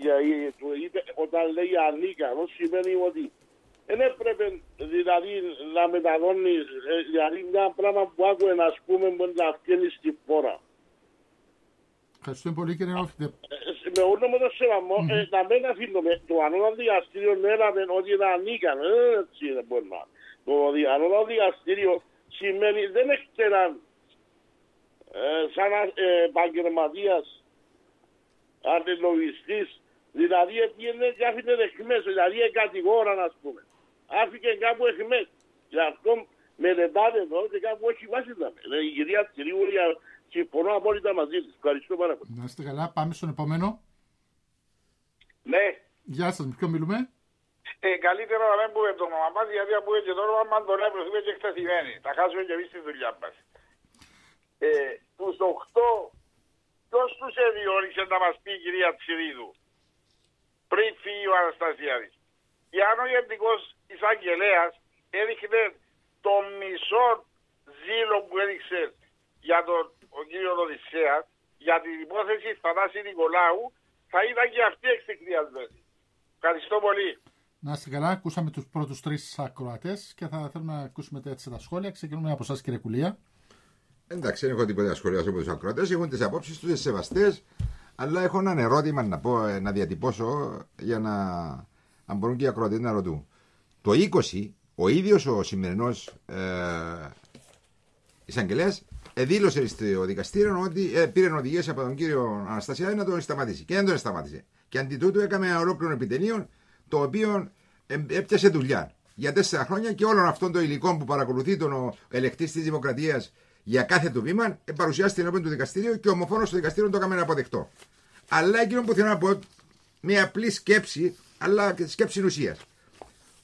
όταν λέει ανίκανος, σημαίνει ότι δεν έπρεπε δηλαδή να μεταδώνει δηλαδή μια πράγμα που άκουε να πούμε μπορεί να φτιάξει στη φόρα. Ευχαριστώ πολύ κύριε Νεόφυτε. Με όλο με το σεβασμό, mm-hmm. ε, να μην αφήνουμε το ανώτατο δικαστήριο έλαβε ότι είναι ανίκανο. Ε, έτσι δεν μπορεί να. Το ανώτατο δικαστήριο σημαίνει δεν έξεραν ε, σαν ε, επαγγελματίας, αντιλογιστής, δηλαδή έγινε και άφηνε εχμές, δηλαδή κατηγόραν ας πούμε. Άφηκε κάπου εχμές. Γι' αυτό μελετάτε εδώ και κάπου όχι βάση τα με. Η κυρία Τσιρίου συμφωνώ απόλυτα μαζί της. Ευχαριστώ πάρα πολύ. Να είστε καλά. Πάμε στον επόμενο. Ναι. Γεια σας. Με ποιο μιλούμε? Ε, καλύτερα να μην πούμε το όνομα μας, γιατί από και τώρα αν τον έβρεθούμε και εκτεθειμένοι. Τα χάσουμε και εμείς τη δουλειά μας. Ε, τους οχτώ, ποιος τους εδιόρισε να μας πει η κυρία Τσιρίδου πριν φύγει ο Αναστασιάδης? Και αν ο γενικός εισαγγελέας έδειχνε το μισό ζήλο που έδειξε για τον ο κύριο Οδυσσέα, για την υπόθεση Θανάση Νικολάου, θα ήταν και αυτή εξεκριασμένη. Ευχαριστώ πολύ. Να είστε καλά, ακούσαμε τους πρώτους τρεις ακροατές και θα θέλουμε να ακούσουμε έτσι τα σχόλια. Ξεκινούμε από εσάς, κύριε Κουλία. Εντάξει, δεν έχω τίποτα να σχολιάσω από τους ακροατές. Έχουν τις απόψεις τους σεβαστές, αλλά έχω ένα ερώτημα να, πω, να διατυπώσω για να. Αν μπορούν και οι ακροατές να ρωτούν. Το είκοσι, ο ίδιος ο σημερινός ε, εισαγγελέας δήλωσε στο δικαστήριο ότι ε, πήρε οδηγίες από τον κύριο Αναστασιάδη να τον σταματήσει. Και δεν τον σταμάτησε. Και αντί τούτου έκαμε ένα ολόκληρο επιτελείο το οποίο ε, έπιασε δουλειά για τέσσερα χρόνια και όλων αυτών των υλικών που παρακολουθεί τον ελεκτής της Δημοκρατίας για κάθε του βήμα ε, παρουσιάστηκε ενώπιον του δικαστήριου και ομοφόνος στο δικαστήριο το έκαμε αποδεκτό. Αλλά εκείνο που θέλω να πω, μια απλή σκέψη, αλλά και σκέψη ουσίας.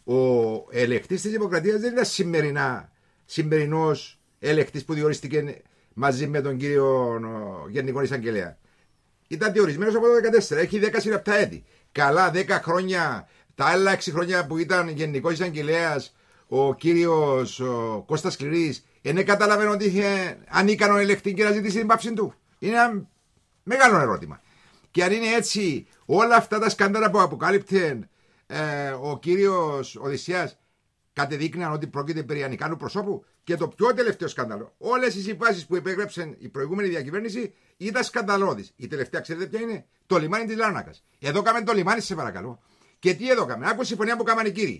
ο ελεκτής της Δημοκρατίας δεν ήταν σημερινά, σημερινός ελεκτής που διορίστηκε μαζί με τον κύριο Γενικό Εισαγγελέα. Ήταν διορισμένος από το δύο χιλιάδες δεκατέσσερα, έχει δέκα συνεπτά έτη. Καλά δέκα χρόνια, τα άλλα έξι χρόνια που ήταν Γενικός Εισαγγελέας ο κύριος ο Κώστας Σκληρής, δεν καταλαβαίνω ότι είχε ανίκανο ελεκτή και να ζητήσει την πάυση του. Είναι ένα μεγάλο ερώτημα. Και αν είναι έτσι, όλα αυτά τα σκάνδαλα που αποκάλυπτε ε, ο κύριος Οδυσσέας κατεδείκνυαν ότι πρόκειται περί ανικάνου προσώπου. Και το πιο τελευταίο σκάνδαλο, όλες οι συμβάσεις που υπέγραψε η προηγούμενη διακυβέρνηση ήταν σκανδαλώδεις. Η τελευταία, ξέρετε ποια είναι? Το λιμάνι της Λάρνακας. Εδώ κάμε το λιμάνι, σε παρακαλώ. Και τι εδώ κάμε? Άκου συμφωνία που κάμαν οι κύριοι.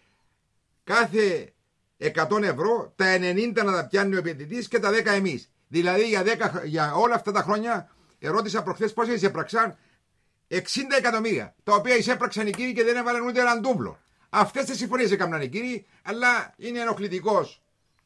Κάθε εκατό ευρώ, τα ενενήντα να τα πιάνει ο επενδυτής και τα δέκα εμείς. Δηλαδή για, δέκα, για όλα αυτά τα χρόνια, ερώτησα προχθές πόσα εισέπραξαν, εξήντα εκατομμύρια. Τα οποία εισέπραξαν οι κύριοι και δεν έβαλαν ούτε έναν τούμπλο. Αυτές τις συμφωνίες έκαναν οι κύριοι, αλλά είναι ενοχλητικός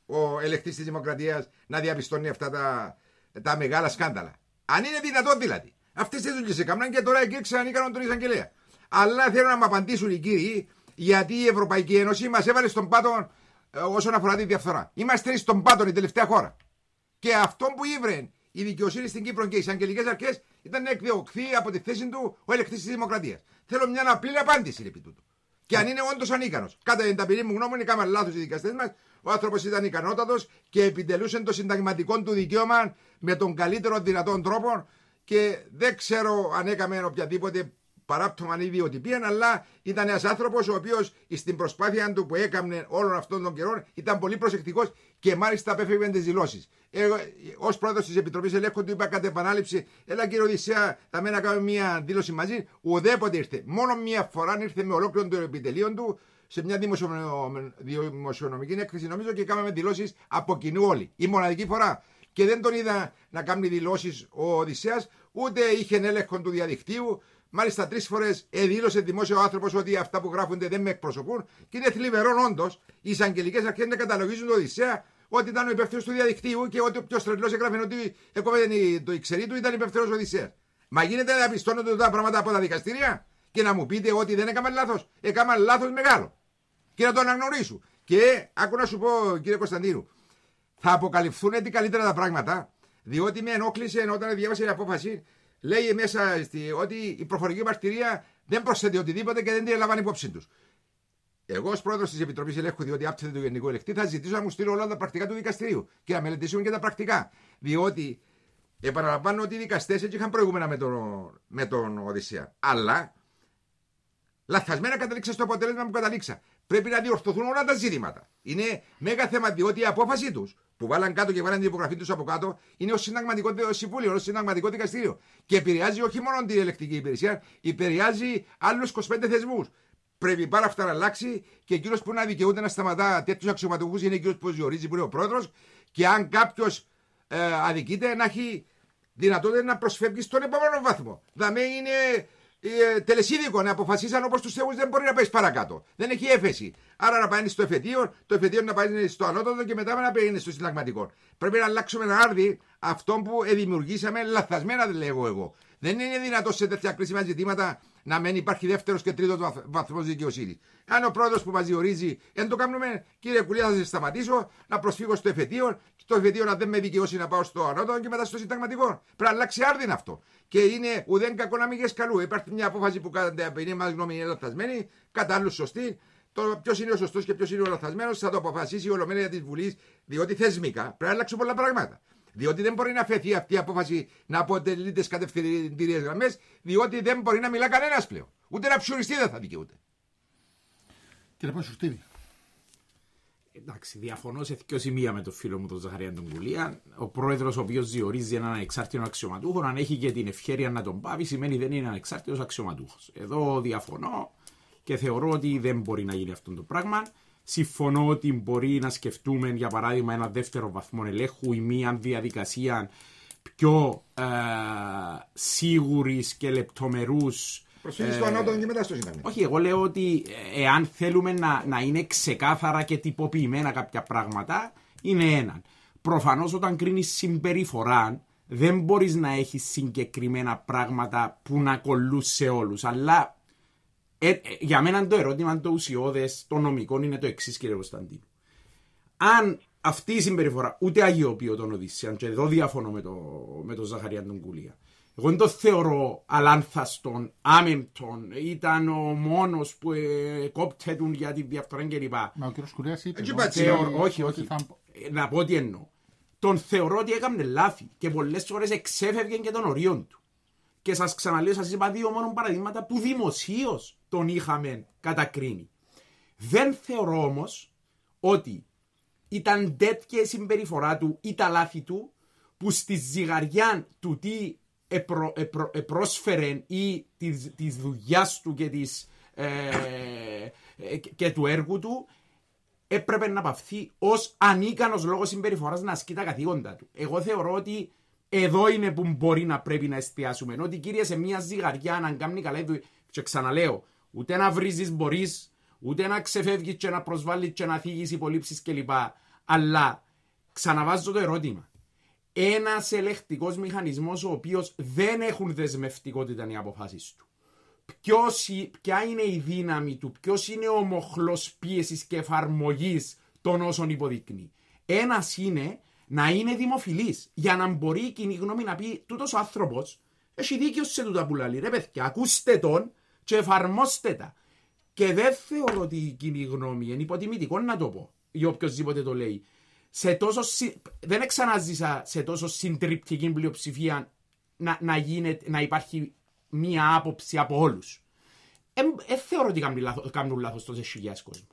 ο ελεκτής της Δημοκρατίας να διαπιστώνει αυτά τα, τα μεγάλα σκάνδαλα. Αν είναι δυνατόν δηλαδή. Αυτές τις δουλειές έκαναν και τώρα εκεί ξανανίκαναν τον εισαγγελέα. Αλλά θέλω να μου απαντήσουν οι κύριοι, γιατί η Ευρωπαϊκή Ένωση μας έβαλε στον πάτο ε, όσον αφορά τη διαφθορά. Είμαστε στον πάτο η τελευταία χώρα. Και αυτό που ήβρε η δικαιοσύνη στην Κύπρο και οι εισαγγελικές αρχές ήταν να εκδιωχθεί από τη θέση του ο ελεκτής της Δημοκρατίας. Θέλω μια απλή απάντηση επί τούτου. Και αν είναι όντως ανίκανος. Κατά την ταπεινή μου γνώμη, έκαναν λάθος οι δικαστές μας. Ο άνθρωπος ήταν ικανότατος και επιτελούσε το συνταγματικό του δικαίωμα με τον καλύτερο δυνατόν τρόπο. Και δεν ξέρω αν έκαμε οποιαδήποτε παράπτωμα ιδιοτυπία, αλλά ήταν ένας άνθρωπος ο οποίος στην προσπάθεια του που έκαμνε όλων αυτών των καιρών ήταν πολύ προσεκτικός και μάλιστα απέφευγε τις δηλώσεις. Ως πρόεδρος της Επιτροπής Ελέγχου του είπα κατ' επανάληψη, έλα κύριε Οδυσσέα, θα μένει να κάνουμε μια δήλωση μαζί. Ουδέποτε ήρθε. Μόνο μια φορά ήρθε με ολόκληρο το επιτελείο του σε μια δημοσιονομική έκθεση, νομίζω, και κάναμε δηλώσεις από κοινού όλοι. Η μοναδική φορά. Και δεν τον είδα να κάνει δηλώσεις ο Οδυσσέας, ούτε είχε έλεγχο του διαδικτύου. Μάλιστα, τρεις φορές δήλωσε δημόσιο άνθρωπος ότι αυτά που γράφονται δεν με εκπροσωπούν. Και είναι θλιβερό όντως οι εισαγγελικές αρχές να καταλογίζουν τον Οδυσσέα ότι ήταν ο υπεύθυνος του διαδικτύου και ότι ο πιο τρελός έγραφε ότι έκοβε το ξερί του ήταν υπεύθυνος ο Οδυσσέας. Μα γίνεται να διαπιστώνονται τα πράγματα από τα δικαστήρια και να μου πείτε ότι δεν έκαμε λάθος? Έκαμε λάθος μεγάλο. Και να το αναγνωρίσουν. Και άκου να σου πω, κύριε Κωνσταντίνου, θα αποκαλυφθούν έτσι καλύτερα τα πράγματα, διότι με ενόχλησε όταν διάβασε την απόφαση. Λέει μέσα στη, ότι η προφορική μαρτυρία δεν προσθέτει οτιδήποτε και δεν την έλαβαν υπόψη του. Εγώ, ως πρόεδρος της Επιτροπής Ελέγχου, διότι άπτεται του Γενικού Ελεκτή, θα ζητήσω να μου στείλω όλα τα πρακτικά του δικαστηρίου και να μελετήσουμε και τα πρακτικά. Διότι επαναλαμβάνω ότι οι δικαστές έτσι είχαν προηγούμενα με τον, με τον Οδυσσέα. Αλλά λαθασμένα καταδείξα στο αποτέλεσμα που καταδείξα. Πρέπει να διορθωθούν όλα τα ζητήματα. Είναι μέγα θέμα, διότι η απόφαση του που βάλαν κάτω και βάλαν την υπογραφή του από κάτω είναι ω συνταγματικό συμβούλιο, ω συνταγματικό δικαστήριο. Και επηρεάζει όχι μόνο την ελεκτική υπηρεσία, επηρεάζει άλλου είκοσι πέντε θεσμού. Πρέπει πάρα αυτά να αλλάξει και εκείνο που να δικαιούται να σταματά τέτοιου αξιωματικούς είναι εκείνο που διορίζει, που είναι ο πρόεδρος. Και αν κάποιο ε, αδικείται, να έχει δυνατότητα να προσφεύγει στον επόμενο βαθμό. Δηλαδή είναι ε, τελεσίδικο να αποφασίσαν όπως τους θεούς, δεν μπορεί να πέσει παρακάτω. Δεν έχει έφεση. Άρα να πάει στο εφετείο, το εφετείο να πάει στο ανώτατο και μετά να πάει στο συνταγματικό. Πρέπει να αλλάξουμε ένα άρδι αυτό που δημιουργήσαμε λαθασμένα, λέγω εγώ. Δεν είναι δυνατό σε τέτοια κρίσιμα ζητήματα να μην υπάρχει δεύτερος και τρίτος βαθμός δικαιοσύνης. Αν ο πρόεδρος που μας διορίζει δεν το κάνουμε, κύριε Κουλία, θα σας σταματήσω να προσφύγω στο εφετείο, το εφετείο να δεν με δικαιώσει να πάω στο ανώτατο και μετά στο συνταγματικό. Πρέπει να αλλάξει άρδιν αυτό. Και είναι ουδέν κακό να μην γες καλού. Υπάρχει μια απόφαση που κατά την ταπεινή μας γνώμη είναι λαθασμένη, κατά άλλους σωστή. Το ποιο είναι ο σωστός και ποιο είναι ο λαθασμένος θα το αποφασίσει η Ολομέλεια της Βουλής, διότι θεσμικά πρέπει να αλλάξουν πολλά πράγματα. Διότι δεν μπορεί να φεθεί αυτή η απόφαση να αποτελεί τις κατευθυντήριες γραμμές, διότι δεν μπορεί να μιλά κανένας πλέον. Ούτε να ψουριστεί δεν θα δικαιούται. Κύριε Πασουστίδη. Εντάξει, διαφωνώ σε δύο σημεία με τον φίλο μου τον Ζαχαρία τον Κουλία. Ο πρόεδρος ο οποίος διορίζει έναν ανεξάρτητο αξιωματούχο, αν έχει και την ευχέρεια να τον πάβει, σημαίνει δεν είναι ανεξάρτητος αξιωματούχος. Εδώ διαφωνώ και θεωρώ ότι δεν μπορεί να γίνει αυτό το πράγμα. Συμφωνώ ότι μπορεί να σκεφτούμε, για παράδειγμα, ένα δεύτερο βαθμό ελέγχου ή μία διαδικασία πιο ε, σίγουρης και λεπτομερούς. Προσφύγει στο ανώτατο και μετά στο συνταγματικό. Όχι, εγώ λέω ότι εάν θέλουμε να, να είναι ξεκάθαρα και τυποποιημένα κάποια πράγματα, είναι έναν. Προφανώς όταν κρίνεις συμπεριφορά, δεν μπορείς να έχεις συγκεκριμένα πράγματα που να κολλούν σε όλους, αλλά Ε, ε, για μένα το ερώτημα το ουσιώδες των νομικών είναι το εξής, κύριε Κωνσταντίνου. Αν αυτή η συμπεριφορά ούτε αγιοποιώ τον Οδυσσέα, και εδώ διαφωνώ με τον με το Ζαχαρία τον Κουλία. Εγώ δεν το θεωρώ αλάνθαστον, άμεμπτον, ήταν ο μόνος που ε, κόπτετουν για τη διαφθορά κλπ. Μα ο κ. Κουλίας είπε... Θεω... Όχι, όχι. Θα... Να πω τι εννοώ. Τον θεωρώ ότι έκανε λάθη και πολλές φορές εξέφευγε και των ορίων του. Και σας ξαναλέω, σας είπα δύο μόνο παραδείγματα που δημοσίως τον είχαμε κατακρίνει. Δεν θεωρώ όμως ότι ήταν τέτοια η συμπεριφορά του ή τα λάθη του που στη ζυγαριά του τι επρο, επρο, επρόσφερε ή της, της δουλειάς του και, της, ε, ε, και του έργου του έπρεπε να παυθεί ως ανίκανος λόγος συμπεριφοράς να ασκεί τα καθήκοντα του. Εγώ θεωρώ ότι εδώ είναι που μπορεί να πρέπει να εστιάσουμε. Ότι κύριε σε μια ζυγαριά να κάνει καλά του, και ξαναλέω, ούτε να βρίζεις μπορείς, ούτε να ξεφεύγεις και να προσβάλλεις και να θίγεις υπολείψεις κλπ. Αλλά ξαναβάζω το ερώτημα. Ένας ελεγκτικός μηχανισμός ο οποίος δεν έχουν δεσμευτικότητα οι αποφάσεις του. Ποιος, ποια είναι η δύναμη του, ποιος είναι ο μοχλός πίεσης και εφαρμογής των όσων υποδεικνύει. Ένας είναι να είναι δημοφιλής, για να μπορεί η κοινή γνώμη να πει τούτος ο άνθρωπος έχει δίκιο σε τούτα που λέει. Ρε παιδιά, ακούστε τον και εφαρμόστε τα. Και δεν θεωρώ ότι η κοινή γνώμη είναι υποτιμητικό να το πω, για οποιοσδήποτε το λέει. Σε τόσο, δεν ξαναζήσα σε τόσο συντριπτική πλειοψηφία να, να, γίνεται, να υπάρχει μία άποψη από όλους. Δεν ε, ε, θεωρώ ότι κάνουν λάθος τόσες χιλιάδες κόσμο.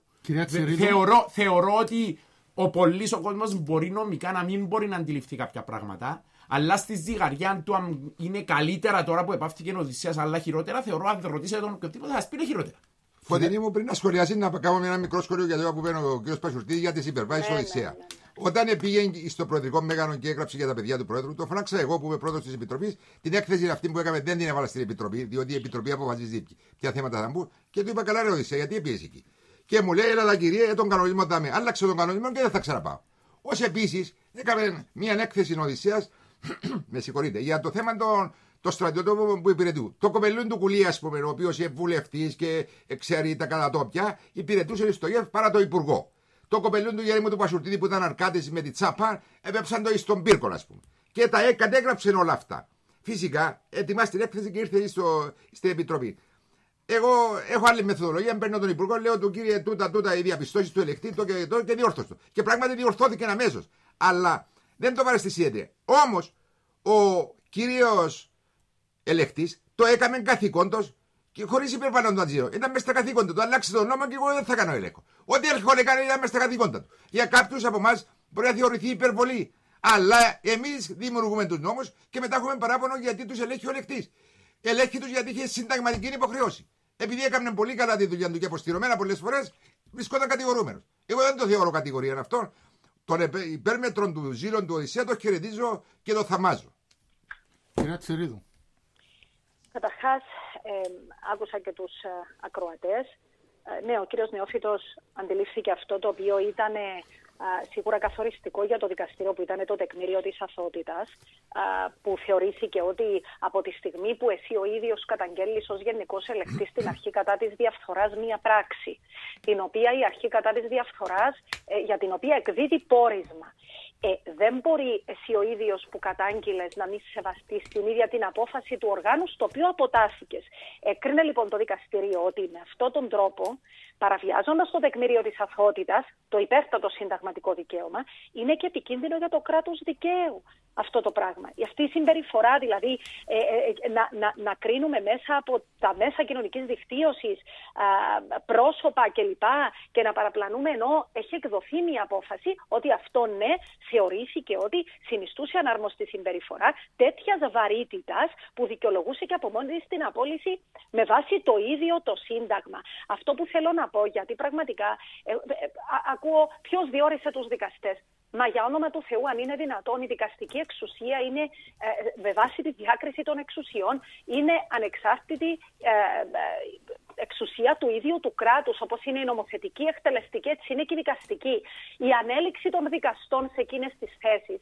Θεωρώ, θεωρώ ότι ο πολύς ο κόσμος μπορεί νομικά να μην μπορεί να αντιληφθεί κάποια πράγματα, αλλά στη ζυγαριά του αν είναι καλύτερα τώρα που επάφτηκε ο Οδυσσέας, αλλά χειρότερα, θεωρώ αν ρωτήσετε τον οποιοδήποτε θα σας πει χειρότερα. Φωτεινή μου, πριν να σχολιάσει, να κάνουμε ένα μικρό σχολείο για το που είπε ο κ. Πασουρτίδη για τις υπερβάσεις του Οδυσσέα. Όταν πήγε στο Προεδρικό Μέγανο και έγραψε για τα παιδιά του Πρόεδρου, το φώναξα εγώ που είμαι πρόεδρος της Επιτροπής. Την έκθεση αυτή που έκαμε δεν την έβαλα στην Επιτροπή, διότι η Επιτροπή αποφασίζει ποια θέματα θα μπουν. Και του είπα καλά, ρε Οδυσσέα, γιατί πήγε εκεί. Και μου λέει, έλα κυρία, τον κανονισμό δάμε. Άλλαξε τον κανονισμό και δεν θα ξαναπάω. Ως επίσης, έκαμε μια έκθεση Οδυσσέας, με συγχωρείτε, για το θέμα των. Το στρατιωτό που υπηρετούν. Το κοπελούν του Κουλία, α πούμε, ο οποίο είναι βουλευτή και ξέρει τα κατατόπια, υπηρετούσε στο ΓΕΦ παρά το Υπουργό. Το κοπελούν του Γερήμου του Πασουρτίδη που ήταν αρκάτη με τη τσάπα, έπεψαν το εις τον πύρκο, α πούμε. Και τα κατέγραψαν όλα αυτά. Φυσικά, ετοιμάσει την έκθεση και ήρθε στο, στην Επιτροπή. Εγώ έχω άλλη μεθοδολογία, παίρνω τον Υπουργό, λέω του κύριε τούτα, τούτα οι διαπιστώσει του ελεκτή, το και το και διόρθωστο. Και πράγματι διορθώθηκε αμέσως. Αλλά δεν το παρεστησίεται. Όμω, ο κύριο ελεκτής το έκαμε καθηκόντος και χωρίς υπερβάλλον τον τζίρο. Ήταν μέσα στα καθήκοντα του. Αλλάξει τον νόμο και εγώ δεν θα κάνω έλεγχο. Ό,τι έλεγχο έκανε ήταν μέσα στα καθήκοντα του. Για κάποιους από εμάς μπορεί να θεωρηθεί υπερβολή. Αλλά εμείς δημιουργούμε τους νόμους και μετά έχουμε παράπονο γιατί τους ελέγχει ο ελεκτής. Ελέγχει τους γιατί είχε συνταγματική υποχρέωση. Επειδή έκανε πολύ καλά τη δουλειά του και αποστηρωμένα πολλές φορές, βρισκόταν κατηγορούμενος. Εγώ δεν το θεωρώ κατηγορία αυτό. Τον υπέρμετρο του ζήλων του Οδυσσέα το χαιρετίζω και το θαμάζω. Κυρία Τσιρίδου. Καταρχάς, ε, άκουσα και τους ε, ακροατές. Ε, ναι, ο κύριος Νεόφυτος αντιλήφθηκε αυτό το οποίο ήταν ε, σίγουρα καθοριστικό για το δικαστήριο, που ήταν το τεκμήριο της αθωότητας, ε, που θεωρήθηκε ότι από τη στιγμή που εσύ ο ίδιος καταγγέλεις ως γενικός ελεκτής στην αρχή κατά της διαφθοράς μία πράξη, την οποία η αρχή κατά της διαφθοράς, ε, για την οποία εκδίδει πόρισμα, Ε, δεν μπορεί εσύ ο ίδιος που κατάγγειλες να μην σεβαστείς την ίδια την απόφαση του οργάνου στο οποίο αποτάθηκες. Εκρίνε λοιπόν το δικαστήριο ότι με αυτόν τον τρόπο, παραβιάζοντας το τεκμήριο της αθωότητας, το υπέρτατο συνταγματικό δικαίωμα, είναι και επικίνδυνο για το κράτος δικαίου αυτό το πράγμα. Αυτή η συμπεριφορά, δηλαδή ε, ε, να, να, να κρίνουμε μέσα από τα μέσα κοινωνικής δικτύωσης α, πρόσωπα κλπ. Και να παραπλανούμε, ενώ έχει εκδοθεί μια απόφαση ότι αυτό ναι, θεωρήθηκε ότι συνιστούσε ανάρμοστη συμπεριφορά τέτοιας βαρύτητας που δικαιολογούσε και από μόνη της την απόλυση με βάση το ίδιο το Σύνταγμα. Αυτό που θέλω να πω, γιατί πραγματικά ε, ε, α, ακούω ποιος διόρισε τους δικαστές. Μα για όνομα του Θεού, αν είναι δυνατόν, η δικαστική εξουσία είναι, ε, με βάση τη διάκριση των εξουσιών, είναι ανεξάρτητη ε, ε, εξουσία του ίδιου του κράτους, όπως είναι η νομοθετική, εκτελεστική, έτσι είναι και η δικαστική. Η ανέλυξη των δικαστών σε εκείνες τις θέσεις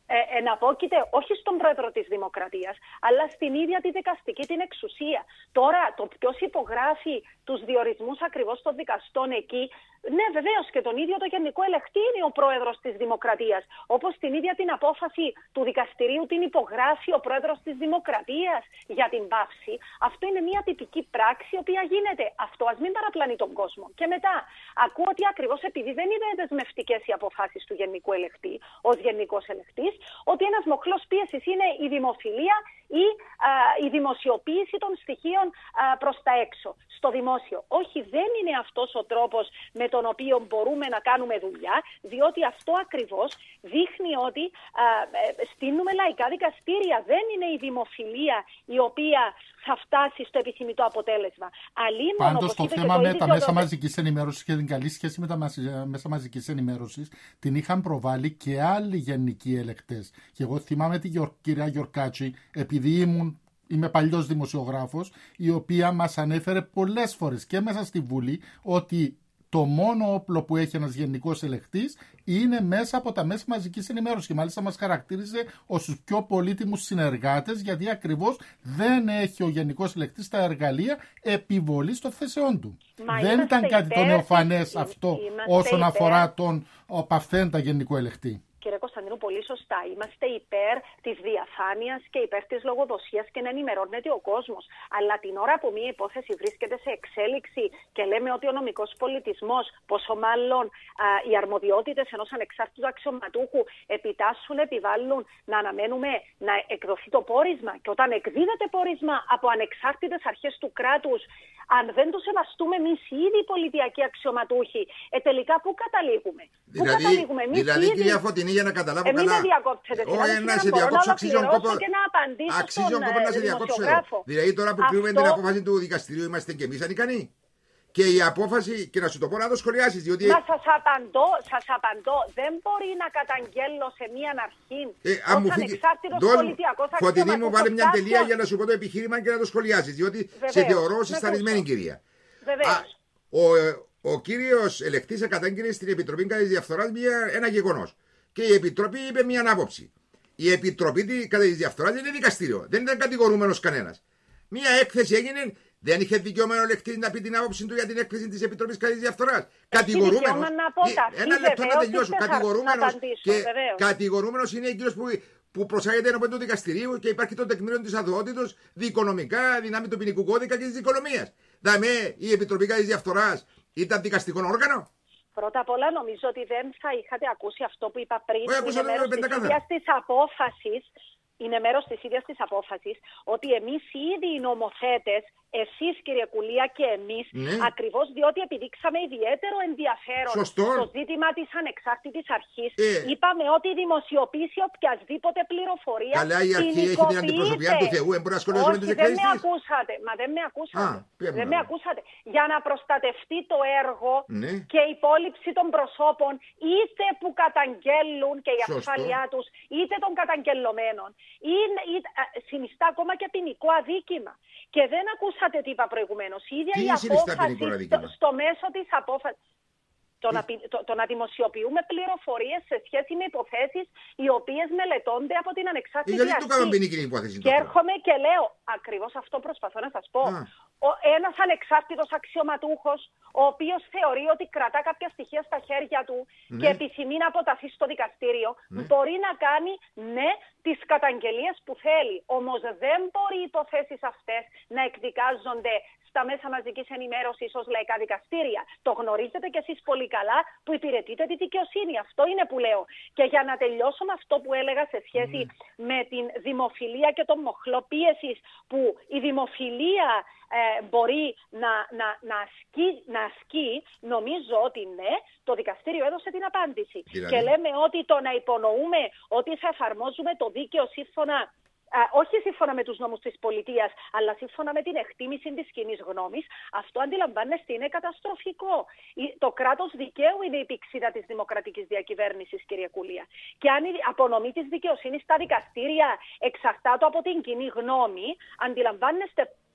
ε, εναπόκειται όχι στον πρόεδρο της Δημοκρατίας, αλλά στην ίδια τη δικαστική την εξουσία. Τώρα, το ποιος υπογράφει τους διορισμούς ακριβώς των δικαστών εκεί, ναι, βεβαίως και τον ίδιο το Γενικό Ελεκτή είναι ο πρόεδρος της Δημοκρατίας. Όπως την ίδια την απόφαση του δικαστηρίου την υπογράφει ο πρόεδρος της Δημοκρατίας για την πάυση. Αυτό είναι μια τυπική πράξη η οποία γίνεται. Αυτό ας μην παραπλανεί τον κόσμο. Και μετά, ακούω ότι ακριβώς επειδή δεν είναι δεσμευτικές οι αποφάσεις του Γενικού Ελεκτή, ως Γενικός Ελεκτής, ότι ένας μοχλός πίεσης είναι η δημοφιλία ή α, η δημοσιοποίηση των στοιχείων α, προς τα έξω, στο δημόσιο. Όχι, δεν είναι αυτός ο τρόπος με τον οποίο μπορούμε να κάνουμε δουλειά, διότι αυτό ακριβώς δείχνει ότι α, στείλουμε λαϊκά δικαστήρια. Δεν είναι η δημοφιλία η οποία θα φτάσει στο επιθυμητό αποτέλεσμα. Αλλήμον, πάντως το θέμα με τα μέσα μαζικής ενημέρωσης και την καλή σχέση με τα μέσα μαζικής ενημέρωσης την είχαν προβάλει και άλλοι γενικοί ελεκτές. Και εγώ θυμάμαι τη κυρία Γιορκάτσι, επειδή ήμουν Είμαι παλιός δημοσιογράφος, η οποία μας ανέφερε πολλές φορές και μέσα στη Βουλή ότι το μόνο όπλο που έχει ένας γενικός ελεκτής είναι μέσα από τα μέσα μαζικής ενημέρωσης. Και μάλιστα μας χαρακτήριζε ως τους πιο πολύτιμους συνεργάτες, γιατί ακριβώς δεν έχει ο γενικός ελεκτής τα εργαλεία επιβολής των θέσεών του. Μα δεν ήταν κάτι το νεοφανές αυτό όσον υπέρ. αφορά τον παθέντα γενικό ελεκτή. Κύριε Κωνσταντίνου, πολύ σωστά. Είμαστε υπέρ της διαφάνειας και υπέρ της λογοδοσίας και να ενημερώνεται ο κόσμος. Αλλά την ώρα που μία υπόθεση βρίσκεται σε εξέλιξη και λέμε ότι ο νομικός πολιτισμός, πόσο μάλλον α, οι αρμοδιότητες ενός ανεξάρτητου αξιωματούχου επιτάσσουν, επιβάλλουν να αναμένουμε να εκδοθεί το πόρισμα. Και όταν εκδίδεται πόρισμα από ανεξάρτητες αρχές του κράτους, αν δεν το σεβαστούμε εμείς οι ίδιοι οι πολιτιακοί αξιωματούχοι, ε, τελικά πού καταλήγουμε. Δηλαδή, πού καταλήγουμε εμείς δηλαδή ήδη... κυρία Φωτεινή, για να καταλάβω ε, καλά. Μην με διακόψετε. Όχι, να σε διακόψω, αξίζει τον κόπο, αξίζει τον κόπο να σε διακόψω εδώ. Δηλαδή τώρα που κρίνουμε την απόφαση του δικαστηρίου είμαστε και εμείς ανικανοί. Και η απόφαση, και να σου το πω να το σχολιάσεις, διότι... Μα σας απαντώ, σας απαντώ, δεν μπορεί να καταγγέλω σε μία αρχή ε, ως ανεξάρτητος πολιτιακός αξιωματούχος. Φωτεινή μου, βάλε μια τελεία για να σου πω το επιχείρημα και να το σχολιάσεις, διότι βεβαίως, σε θεωρώ συσταρισμένη κυρία. Βεβαίως. Ο, ο κύριος ελεκτής κατάγγειλε στην Επιτροπή κατά της Διαφθοράς ένα γεγονός. Και η Επιτροπή είπε μια άποψη. Η Επιτροπή κατά της Διαφθοράς δεν είναι δικαστήριο, δεν ήταν κατηγορούμενος κανένας. Μια έκθεση έγινε. Δεν είχε δικαίωμα ο ελεκτής να πει την άποψη του για την έκθεση της Επιτροπής κατά της Διαφθοράς. Κατηγορούμενος. Ένα λεπτό να τελειώσω. Κατηγορούμενος, και κατηγορούμενος είναι εκείνος που, που προσάγεται ενώπιον του δικαστηρίου και υπάρχει το τεκμήριο της αδωότητος δικονομικά, δυνάμει του ποινικού κώδικα και της δικονομίας. Δαμέ η Επιτροπή κατά της Διαφθοράς ήταν δικαστικό όργανο. Πρώτα απ' όλα νομίζω ότι δεν θα είχατε ακούσει αυτό που είπα πριν. Που είναι μέρος της ίδιας της απόφασης. Είναι μέρος της ίδιας της απόφασης ότι εμείς οι ίδιοι οι νομοθέτες, εσείς κύριε Κουλία και εμείς, ναι. ακριβώς διότι επιδείξαμε ιδιαίτερο ενδιαφέρον Σωστό. στο ζήτημα της ανεξάρτητης αρχής, ε. είπαμε ότι η δημοσιοποίηση οποιασδήποτε πληροφορία. Καλά, η αρχή έχει την αντιπροσωπεία του Θεού, δεν μπορεί να ασχολιάζει με τις εκθέσεις. Δεν με ακούσατε, μα δεν με ακούσατε. Α, δεν με ακούσατε. Για να προστατευτεί το έργο ναι. και η υπόλοιψη των προσώπων, είτε που καταγγέλουν και η ασφάλειά τους, είτε των καταγγελωμένων. Είναι, συνιστά ακόμα και ποινικό αδίκημα. Και δεν ακούσατε τι είπα προηγουμένως. Η ίδια τι η απόφαση στο, στο μέσο της απόφασης. Το να, το, το να δημοσιοποιούμε πληροφορίες σε σχέση με υποθέσεις οι οποίες μελετώνται από την ανεξάρτητη αρχή. Γιατί του κάνουν ποινική υπόθεση. Και έρχομαι και λέω, ακριβώς αυτό προσπαθώ να σας πω. Ο, ένας ανεξάρτητος αξιωματούχος, ο οποίος θεωρεί ότι κρατά κάποια στοιχεία στα χέρια του ναι. και επιθυμεί να αποταθεί στο δικαστήριο, ναι. μπορεί να κάνει ναι τις καταγγελίες που θέλει. Όμως δεν μπορεί οι υποθέσεις αυτές να εκδικάζονται στα μέσα μαζικής ενημέρωσης ως λαϊκά δικαστήρια. Το γνωρίζετε κι εσείς πολύ καλά που υπηρετείτε τη δικαιοσύνη. Αυτό είναι που λέω. Και για να τελειώσω με αυτό που έλεγα σε σχέση mm. με την δημοφιλία και τον μοχλό πίεσης, που η δημοφιλία ε, μπορεί να, να, να, ασκεί, να ασκεί, νομίζω ότι ναι, το δικαστήριο έδωσε την απάντηση. Δηλαδή. Και λέμε ότι το να υπονοούμε ότι θα εφαρμόζουμε το δίκαιο σύμφωνα Α, όχι σύμφωνα με τους νόμους της πολιτείας, αλλά σύμφωνα με την εκτίμηση της κοινής γνώμης, αυτό αντιλαμβάνεστε είναι καταστροφικό. Το κράτος δικαίου είναι η πηξίδα της δημοκρατικής διακυβέρνησης, κύριε Κουλία. Και αν η απονομή της δικαιοσύνης στα δικαστήρια εξαρτάται από την κοινή γνώμη, αντιλαμβάνεστε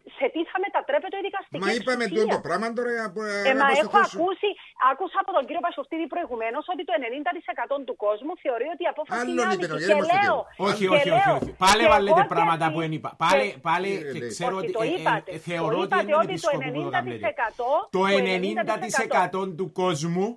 σε τι θα μετατρέπεται η δικαστική Μα είπαμε εξουσία. το πράγμα τώρα. Ε, μα έχω ακούσει, άκουσα από τον κύριο Πασχοφτίδη προηγουμένως ότι το ενενήντα τοις εκατό του κόσμου θεωρεί ότι η απόφαση Άλλο είναι είπε, άδικη. γιατί Και είμαστε λέω, Όχι, και όχι, όχι, λέω, όχι. Πάλι και βάλετε εγώ πράγματα γιατί- που δεν είπα. Πάλι, και- πάλι Κύριε και λέει. ξέρω Όχι, ότι το ε, ε, είπατε. ε, θεωρώ Το ότι είπατε είναι ότι το επισκόπου που το ενενήντα τοις κάνετε. εκατό Το το ενενήντα τοις εκατό του κόσμου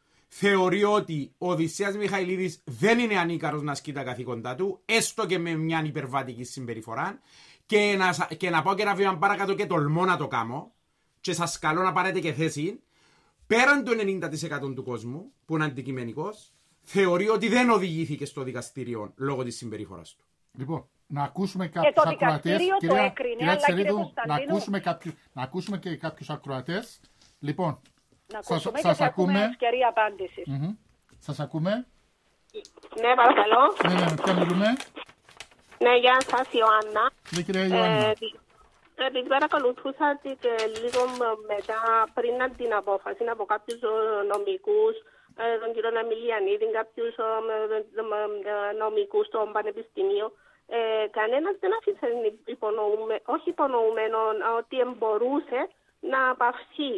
θεωρεί ότι ο Οδυσσέας Μιχαηλίδης δεν είναι ανίκαρος να ασκεί τα καθήκοντά του, έστω και με μια υπερβατική συμπεριφορά. Και να, σα- και να πάω και ένα βήμα παρακάτω και τολμώ να το κάνω, και σας καλώ να πάρετε και θέση, πέραν του ενενήντα τοις εκατό του κόσμου, που είναι αντικειμενικός, θεωρεί ότι δεν οδηγήθηκε στο δικαστήριο λόγω της συμπεριφοράς του. Λοιπόν, να ακούσουμε Και κάποιους το ακροατές. δικαστήριο το Κυρία, έκρινε, κυρία αλλά, κύριε Τσερίδου, να Κωνσταντίνου- ακούσουμε, κάποιους, να ακούσουμε και κάποιους ακροατές. Λοιπόν, Να σας, ακούσουμε σας και θα έχουμε ακούμε. ευκαιρία απάντησης. Μμμ. Σας ακούμε. Ναι, παρακαλώ. Ναι, ναι, ποια μιλούμε. Ναι, γεια σας, Ιωάννα. Ναι, κυρία Ιωάννα. Ε, δι- επειδή παρακολουθούσα τη- και λίγο μ- μετά, πριν από την απόφαση, από κάποιους ε, νομικούς, ε, τον κύριο Αμιλιανίδη, κάποιους ε, ε, ε, νομικούς στο Πανεπιστήμιο, ε, κανένας δεν άφησε υπονοούμε, όχι υπονοούμενο ότι εμπορούσε να απαυθεί.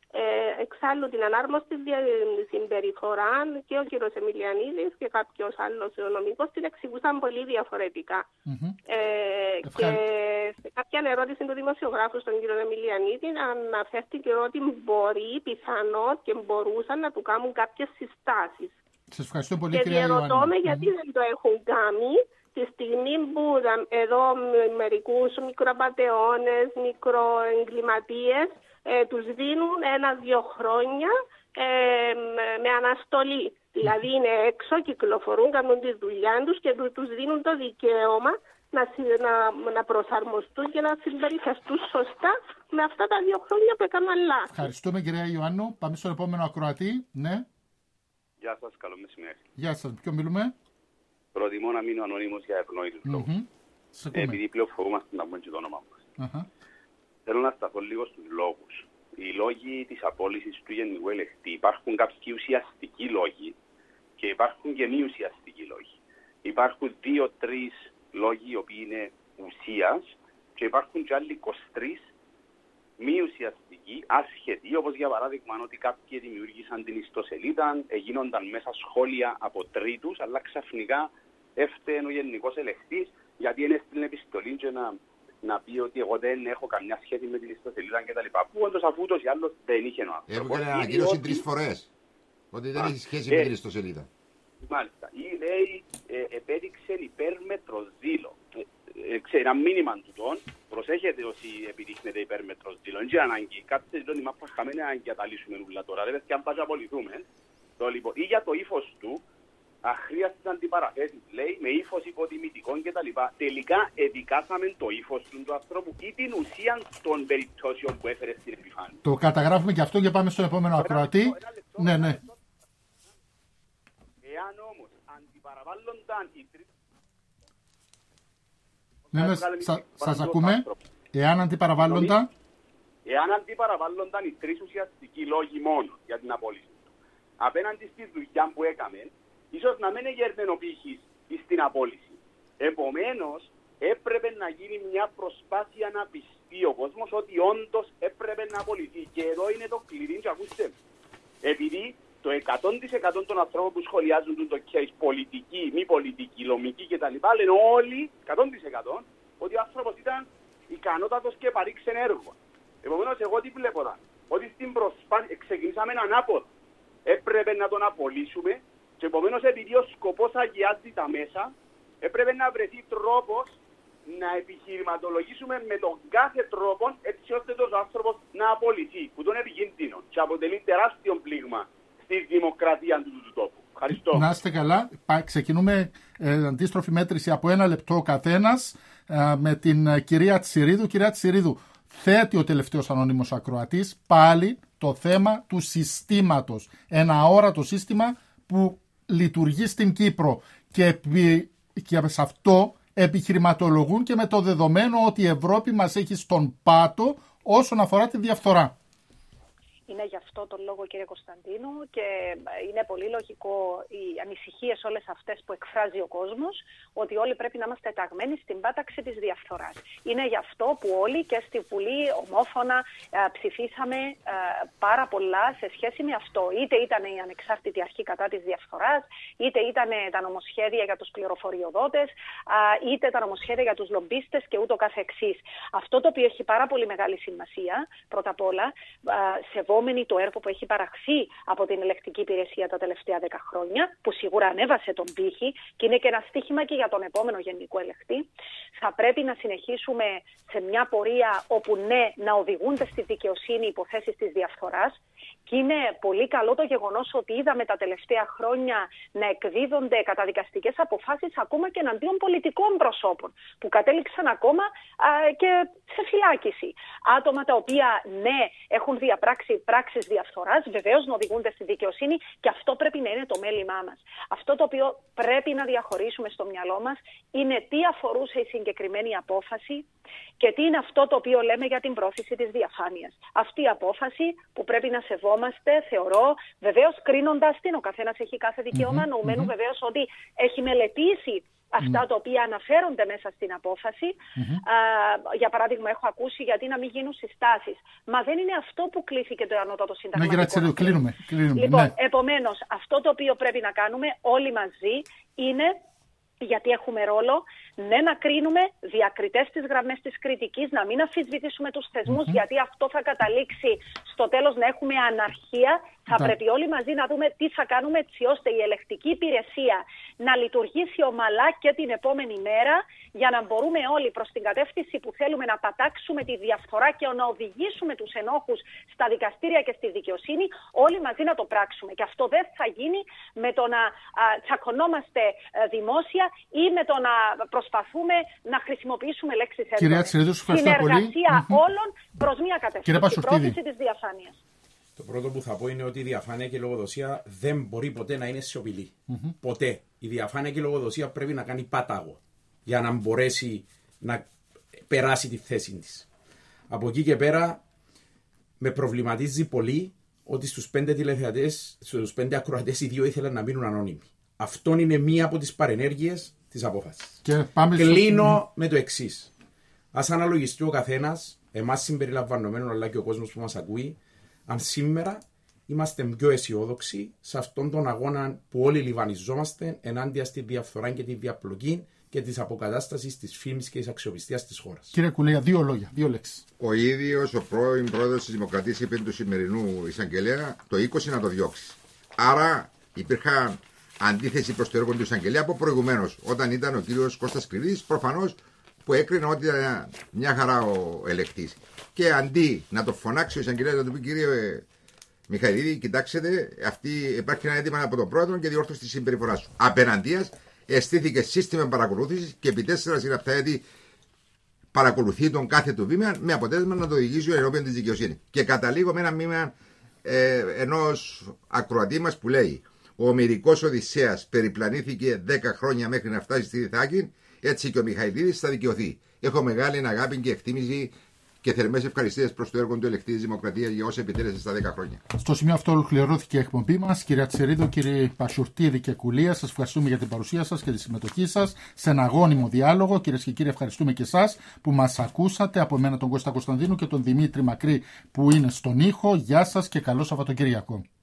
Ε, εξάλλου την ανάρμοστη δια- συμπεριφορά και ο κύριος Εμιλιανίδης και κάποιος άλλος νομικός την εξηγούσαν πολύ διαφορετικά. Μμμ. Ε, και σε κάποια ερώτηση του δημοσιογράφου στον κύριο Εμιλιανίδη αναφέρθηκε ότι μπορεί, πιθανό και μπορούσαν να του κάνουν κάποιες συστάσεις. Σας ευχαριστώ πολύ, Και κυρία διαρωτώ Ιωάννα. με γιατί δεν το έχουν κάνει τη στιγμή που τα- εδώ με- μερικούς μικροπατεώνες, μικροεγκληματίες ε, τους δίνουν ένα-δύο χρόνια ε, με- με αναστολή. Δηλαδή είναι έξω, κυκλοφορούν, κάνουν τη δουλειά τους και του- τους δίνουν το δικαίωμα να, συ- να, να προσαρμοστούν και να συμπεριφερθούν σωστά με αυτά τα δύο χρόνια που έκαναν λάθη. Ευχαριστούμε, κυρία Ιωάννου. Πάμε στον επόμενο ακροατή. Ναι, Γεια σας, καλό μεσημέρι. γεια σας. Ποιο μιλούμε. Προτιμώ να μείνω ανώνυμος για ευνόητους λόγους. Μμμ. Σας ακούμε. Επειδή πληροφορούμαστε να πούμε και το όνομα μας. Αχα. Θέλω να σταθώ λίγο στους λόγους. Οι λόγοι της απόλυσης του γενικού ελεγχτή, υπάρχουν κάποιοι ουσιαστικοί λόγοι και υπάρχουν και μη ουσιαστικοί λόγοι. Υπάρχουν δύο-τρεις λόγοι οι οποίοι είναι ουσίας και υπάρχουν και άλλοι είκοσι τρεις μη ουσιαστικοί, άσχετοι, όπως για παράδειγμα ότι κάποιοι δημιούργησαν την ιστοσελίδα, έγινονταν μέσα σχόλια από τρίτους, αλλά ξαφνικά έφταιγε ο γενικός ελεγχτής γιατί είναι στην επιστολή και να, να πει ότι εγώ δεν έχω καμιά σχέση με την ιστοσελίδα κτλ. Που όντως αφού ούτως ή άλλως δεν είχε ο άνθρωπος. Έβγαλε Ή ανακοίνωση ότι- τρεις φορές. Ότι δεν Α, έχει σχέση ε, με την ιστοσελίδα. Μάλιστα. Ή λέει, ε, επέδειξε υπέρμετρο ζήλο. Ε, ε, ξέρει, ένα μήνυμα του τον, προσέχετε όσοι επιδείχνετε υπέρμετρο ζήλο. Δεν είναι ανάγκη. Κάτι ζήλο είναι μάπα χαμένη να εγκαταλείσουμε ούλα τώρα. Δεν και αν πας απολυθούμε. Το, λοιπόν, ή για το ύφος του, αχρίαστες αντιπαραθέσεις, λέει, με ύφος υποτιμητικών κτλ. Τελικά εδικάσαμε το ύφος του, του ανθρώπου ή την ουσία των περιπτώσεων που έφερε στην επιφάνεια. Το καταγράφουμε και αυτό και πάμε στον επόμενο ακροατή. Ένα λεπτό, Ναι, ένα ναι. λεπτό. Εάν όμως αντιπαραβάλλονταν οι τρεις... Ναι, ναι, σα- σας ακούμε. Εάν αντιπαραβάλλοντα. Εάν αντιπαραβάλλονταν οι τρεις ουσιαστικοί λόγοι μόνο για την απόλυση του, απέναντι στη δουλειά που έκαμε, ίσως να μην εγερνενοποιήσεις στην απόλυση. Επομένως, έπρεπε να γίνει μια προσπάθεια να πιστεί ο κόσμος ότι όντως έπρεπε να απολυθεί. Και εδώ είναι το κλειδί, και ακούστε, επειδή το εκατό τοις εκατό των ανθρώπων που σχολιάζουν το case, πολιτική, μη πολιτική, λομική κτλ., λένε όλοι, εκατό τοις εκατό, ότι ο άνθρωπος ήταν ικανότατος και παρήξε έργο. Επομένως, εγώ τι βλέπω τώρα, ότι στην προσπάθεια ξεκινήσαμε ανάποδα. Έπρεπε να τον απολύσουμε και επομένως επειδή ο σκοπός αγιάζει τα μέσα, έπρεπε να βρεθεί τρόπος να επιχειρηματολογήσουμε με τον κάθε τρόπο έτσι ώστε τον άνθρωπος να απολυθεί, που τον επικίνδυνο και αποτελεί τεράστιο πλήγμα στη δημοκρατία του, του τόπου. Ευχαριστώ. Να είστε καλά. Πα- Ξεκινούμε ε, αντίστροφη μέτρηση από ένα λεπτό ο καθένας ε, με την ε, κυρία Τσιρίδου. Κυρία Τσιρίδου, θέτει ο τελευταίος ανώνυμος ακροατής πάλι το θέμα του συστήματος. Ένα αόρατο σύστημα που λειτουργεί στην Κύπρο και, επί, και σε αυτό επιχειρηματολογούν και με το δεδομένο ότι η Ευρώπη μας έχει στον πάτο όσον αφορά τη διαφθορά. Είναι γι' αυτό τον λόγο, κύριε Κωνσταντίνου, και είναι πολύ λογικό οι ανησυχίες όλες αυτές που εκφράζει ο κόσμος, ότι όλοι πρέπει να είμαστε ταγμένοι στην πάταξη της διαφθοράς. Είναι γι' αυτό που όλοι και στη Βουλή ομόφωνα ε, ψηφίσαμε ε, πάρα πολλά σε σχέση με αυτό. Είτε ήταν η ανεξάρτητη αρχή κατά της διαφθοράς, είτε ήταν τα νομοσχέδια για τους πληροφοριοδότες, ε, είτε τα νομοσχέδια για τους λομπίστες και ούτω καθεξής. Αυτό το οποίο έχει πάρα πολύ μεγάλη σημασία, πρώτα απ' όλα, ε, σεβόμενοι το έργο που έχει παραχθεί από την ελεκτική υπηρεσία τα τελευταία δέκα χρόνια, που σίγουρα ανέβασε τον πύχη και είναι και ένα στίχημα και για τον επόμενο γενικό ελεκτή. Θα πρέπει να συνεχίσουμε σε μια πορεία όπου ναι, να οδηγούνται στη δικαιοσύνη υποθέσεις της διαφθοράς. Και είναι πολύ καλό το γεγονός ότι είδαμε τα τελευταία χρόνια να εκδίδονται καταδικαστικές αποφάσεις ακόμα και εναντίον πολιτικών προσώπων, που κατέληξαν ακόμα α, και σε φυλάκιση. Άτομα τα οποία ναι, έχουν διαπράξει πράξεις διαφθοράς, βεβαίως να οδηγούνται στη δικαιοσύνη, και αυτό πρέπει να είναι το μέλημά μας. Αυτό το οποίο πρέπει να διαχωρίσουμε στο μυαλό μας είναι τι αφορούσε η συγκεκριμένη απόφαση και τι είναι αυτό το οποίο λέμε για την πρόθεση της διαφάνειας. Αυτή η απόφαση που πρέπει να σεβόμαστε, θεωρώ, βεβαίως κρίνοντας την, ο καθένας έχει κάθε δικαίωμα, mm-hmm, νοουμένου mm-hmm. βεβαίως ότι έχει μελετήσει αυτά mm-hmm. τα οποία αναφέρονται μέσα στην απόφαση. Mm-hmm. Α, για παράδειγμα, έχω ακούσει γιατί να μην γίνουν συστάσεις. Μα δεν είναι αυτό που κλήθηκε το Ανώτατο Συνταγματικό. Ναι, κύριε, κλείνουμε, κλείνουμε. Λοιπόν, ναι. επομένως, αυτό το οποίο πρέπει να κάνουμε όλοι μαζί είναι, γιατί έχουμε ρόλο, ναι, να κρίνουμε διακριτές στις γραμμές της κριτικής, να μην αμφισβητήσουμε τους θεσμούς, mm-hmm. γιατί αυτό θα καταλήξει στο τέλος να έχουμε αναρχία. Θα yeah. πρέπει όλοι μαζί να δούμε τι θα κάνουμε έτσι ώστε η ελεκτική υπηρεσία να λειτουργήσει ομαλά και την επόμενη μέρα, για να μπορούμε όλοι προς την κατεύθυνση που θέλουμε να πατάξουμε τη διαφθορά και να οδηγήσουμε τους ενόχους στα δικαστήρια και στη δικαιοσύνη, όλοι μαζί να το πράξουμε. Και αυτό δεν θα γίνει με το να α, τσακωνόμαστε α, δημόσια ή με το να προσπαθούμε να χρησιμοποιήσουμε λέξεις έντονες. Συνεργασία όλων προς μία κατεύθυνση, πρόθεση της διαφάνειας. Το πρώτο που θα πω είναι ότι η διαφάνεια και η λογοδοσία δεν μπορεί ποτέ να είναι σιωπηλή. Mm-hmm. Ποτέ. Η διαφάνεια και η λογοδοσία πρέπει να κάνει πάταγο για να μπορέσει να περάσει τη θέση της. Από εκεί και πέρα με προβληματίζει πολύ ότι στους πέντε τηλεθεατές, στους πέντε ακροατές, οι δύο ήθελαν να μείνουν ανώνυμοι. Αυτό είναι μία από τις παρενέργειες της απόφασης. Και πάμε Κλείνω στο... με το εξής. Ας αναλογιστεί ο καθένας, εμάς συμπεριλαμβανομένων αλλά και ο κόσμος που μας ακούει, αν σήμερα είμαστε πιο αισιόδοξοι σε αυτόν τον αγώνα που όλοι λιβανιζόμαστε ενάντια στη διαφθορά και τη διαπλοκή και τη αποκατάσταση τη φήμη και τη αξιοπιστία τη χώρα. Κύριε Κουλέα, δύο λόγια, δύο λέξεις. Ο ίδιος ο πρώην πρόεδρος της Δημοκρατίας είπε του σημερινού εισαγγελέα το είκοσι να το διώξει. Άρα υπήρχαν αντίθεση προς το έργο του εισαγγελέα από προηγουμένως, όταν ήταν ο κύριος Κώστας Κλειδής, προφανώς που έκρινε ότι ήταν μια χαρά ο ελεκτής. Και αντί να το φωνάξει ο εισαγγελέας, να του πει κύριε Μιχαηλίδη, κοιτάξτε, αυτή υπάρχει ένα αίτημα από τον πρόεδρο και διόρθωσε τη συμπεριφορά σου. Απέναντίας, αισθήθηκε σύστημα παρακολούθησης και επί τέσσερα συναπτά έτη παρακολουθεί τον κάθε του βήμα με αποτέλεσμα να το οδηγήσει ενώπιον της δικαιοσύνης. Και καταλήγω με ένα μήμα ε, ενός ακροατή μας που λέει: ο Ομηρικός Οδυσσέας περιπλανήθηκε δέκα χρόνια μέχρι να φτάσει στη Θάκη, έτσι και ο Μιχαηλίδης θα δικαιωθεί. Έχω μεγάλη αγάπη και εκτίμηση και θερμές ευχαριστίες προς το έργο του ελεκτή της Δημοκρατίας για όσα επιτέλεσε στα δέκα χρόνια. Στο σημείο αυτό ολοκληρώθηκε η εκπομπή μας. Κυρία Τσερίδο, κύριε Πασουρτίδη και Κουλία, σας ευχαριστούμε για την παρουσία σας και τη συμμετοχή σας σε ένα αγώνιμο διάλογο. Κυρίες και κύριοι, ευχαριστούμε και εσάς που μας ακούσατε. Από μένα τον Κώστα Κωνσταντίνου και τον Δημήτρη Μακρύ που είναι στον ήχο. Γεια σας και καλό Σαββατοκύριακο.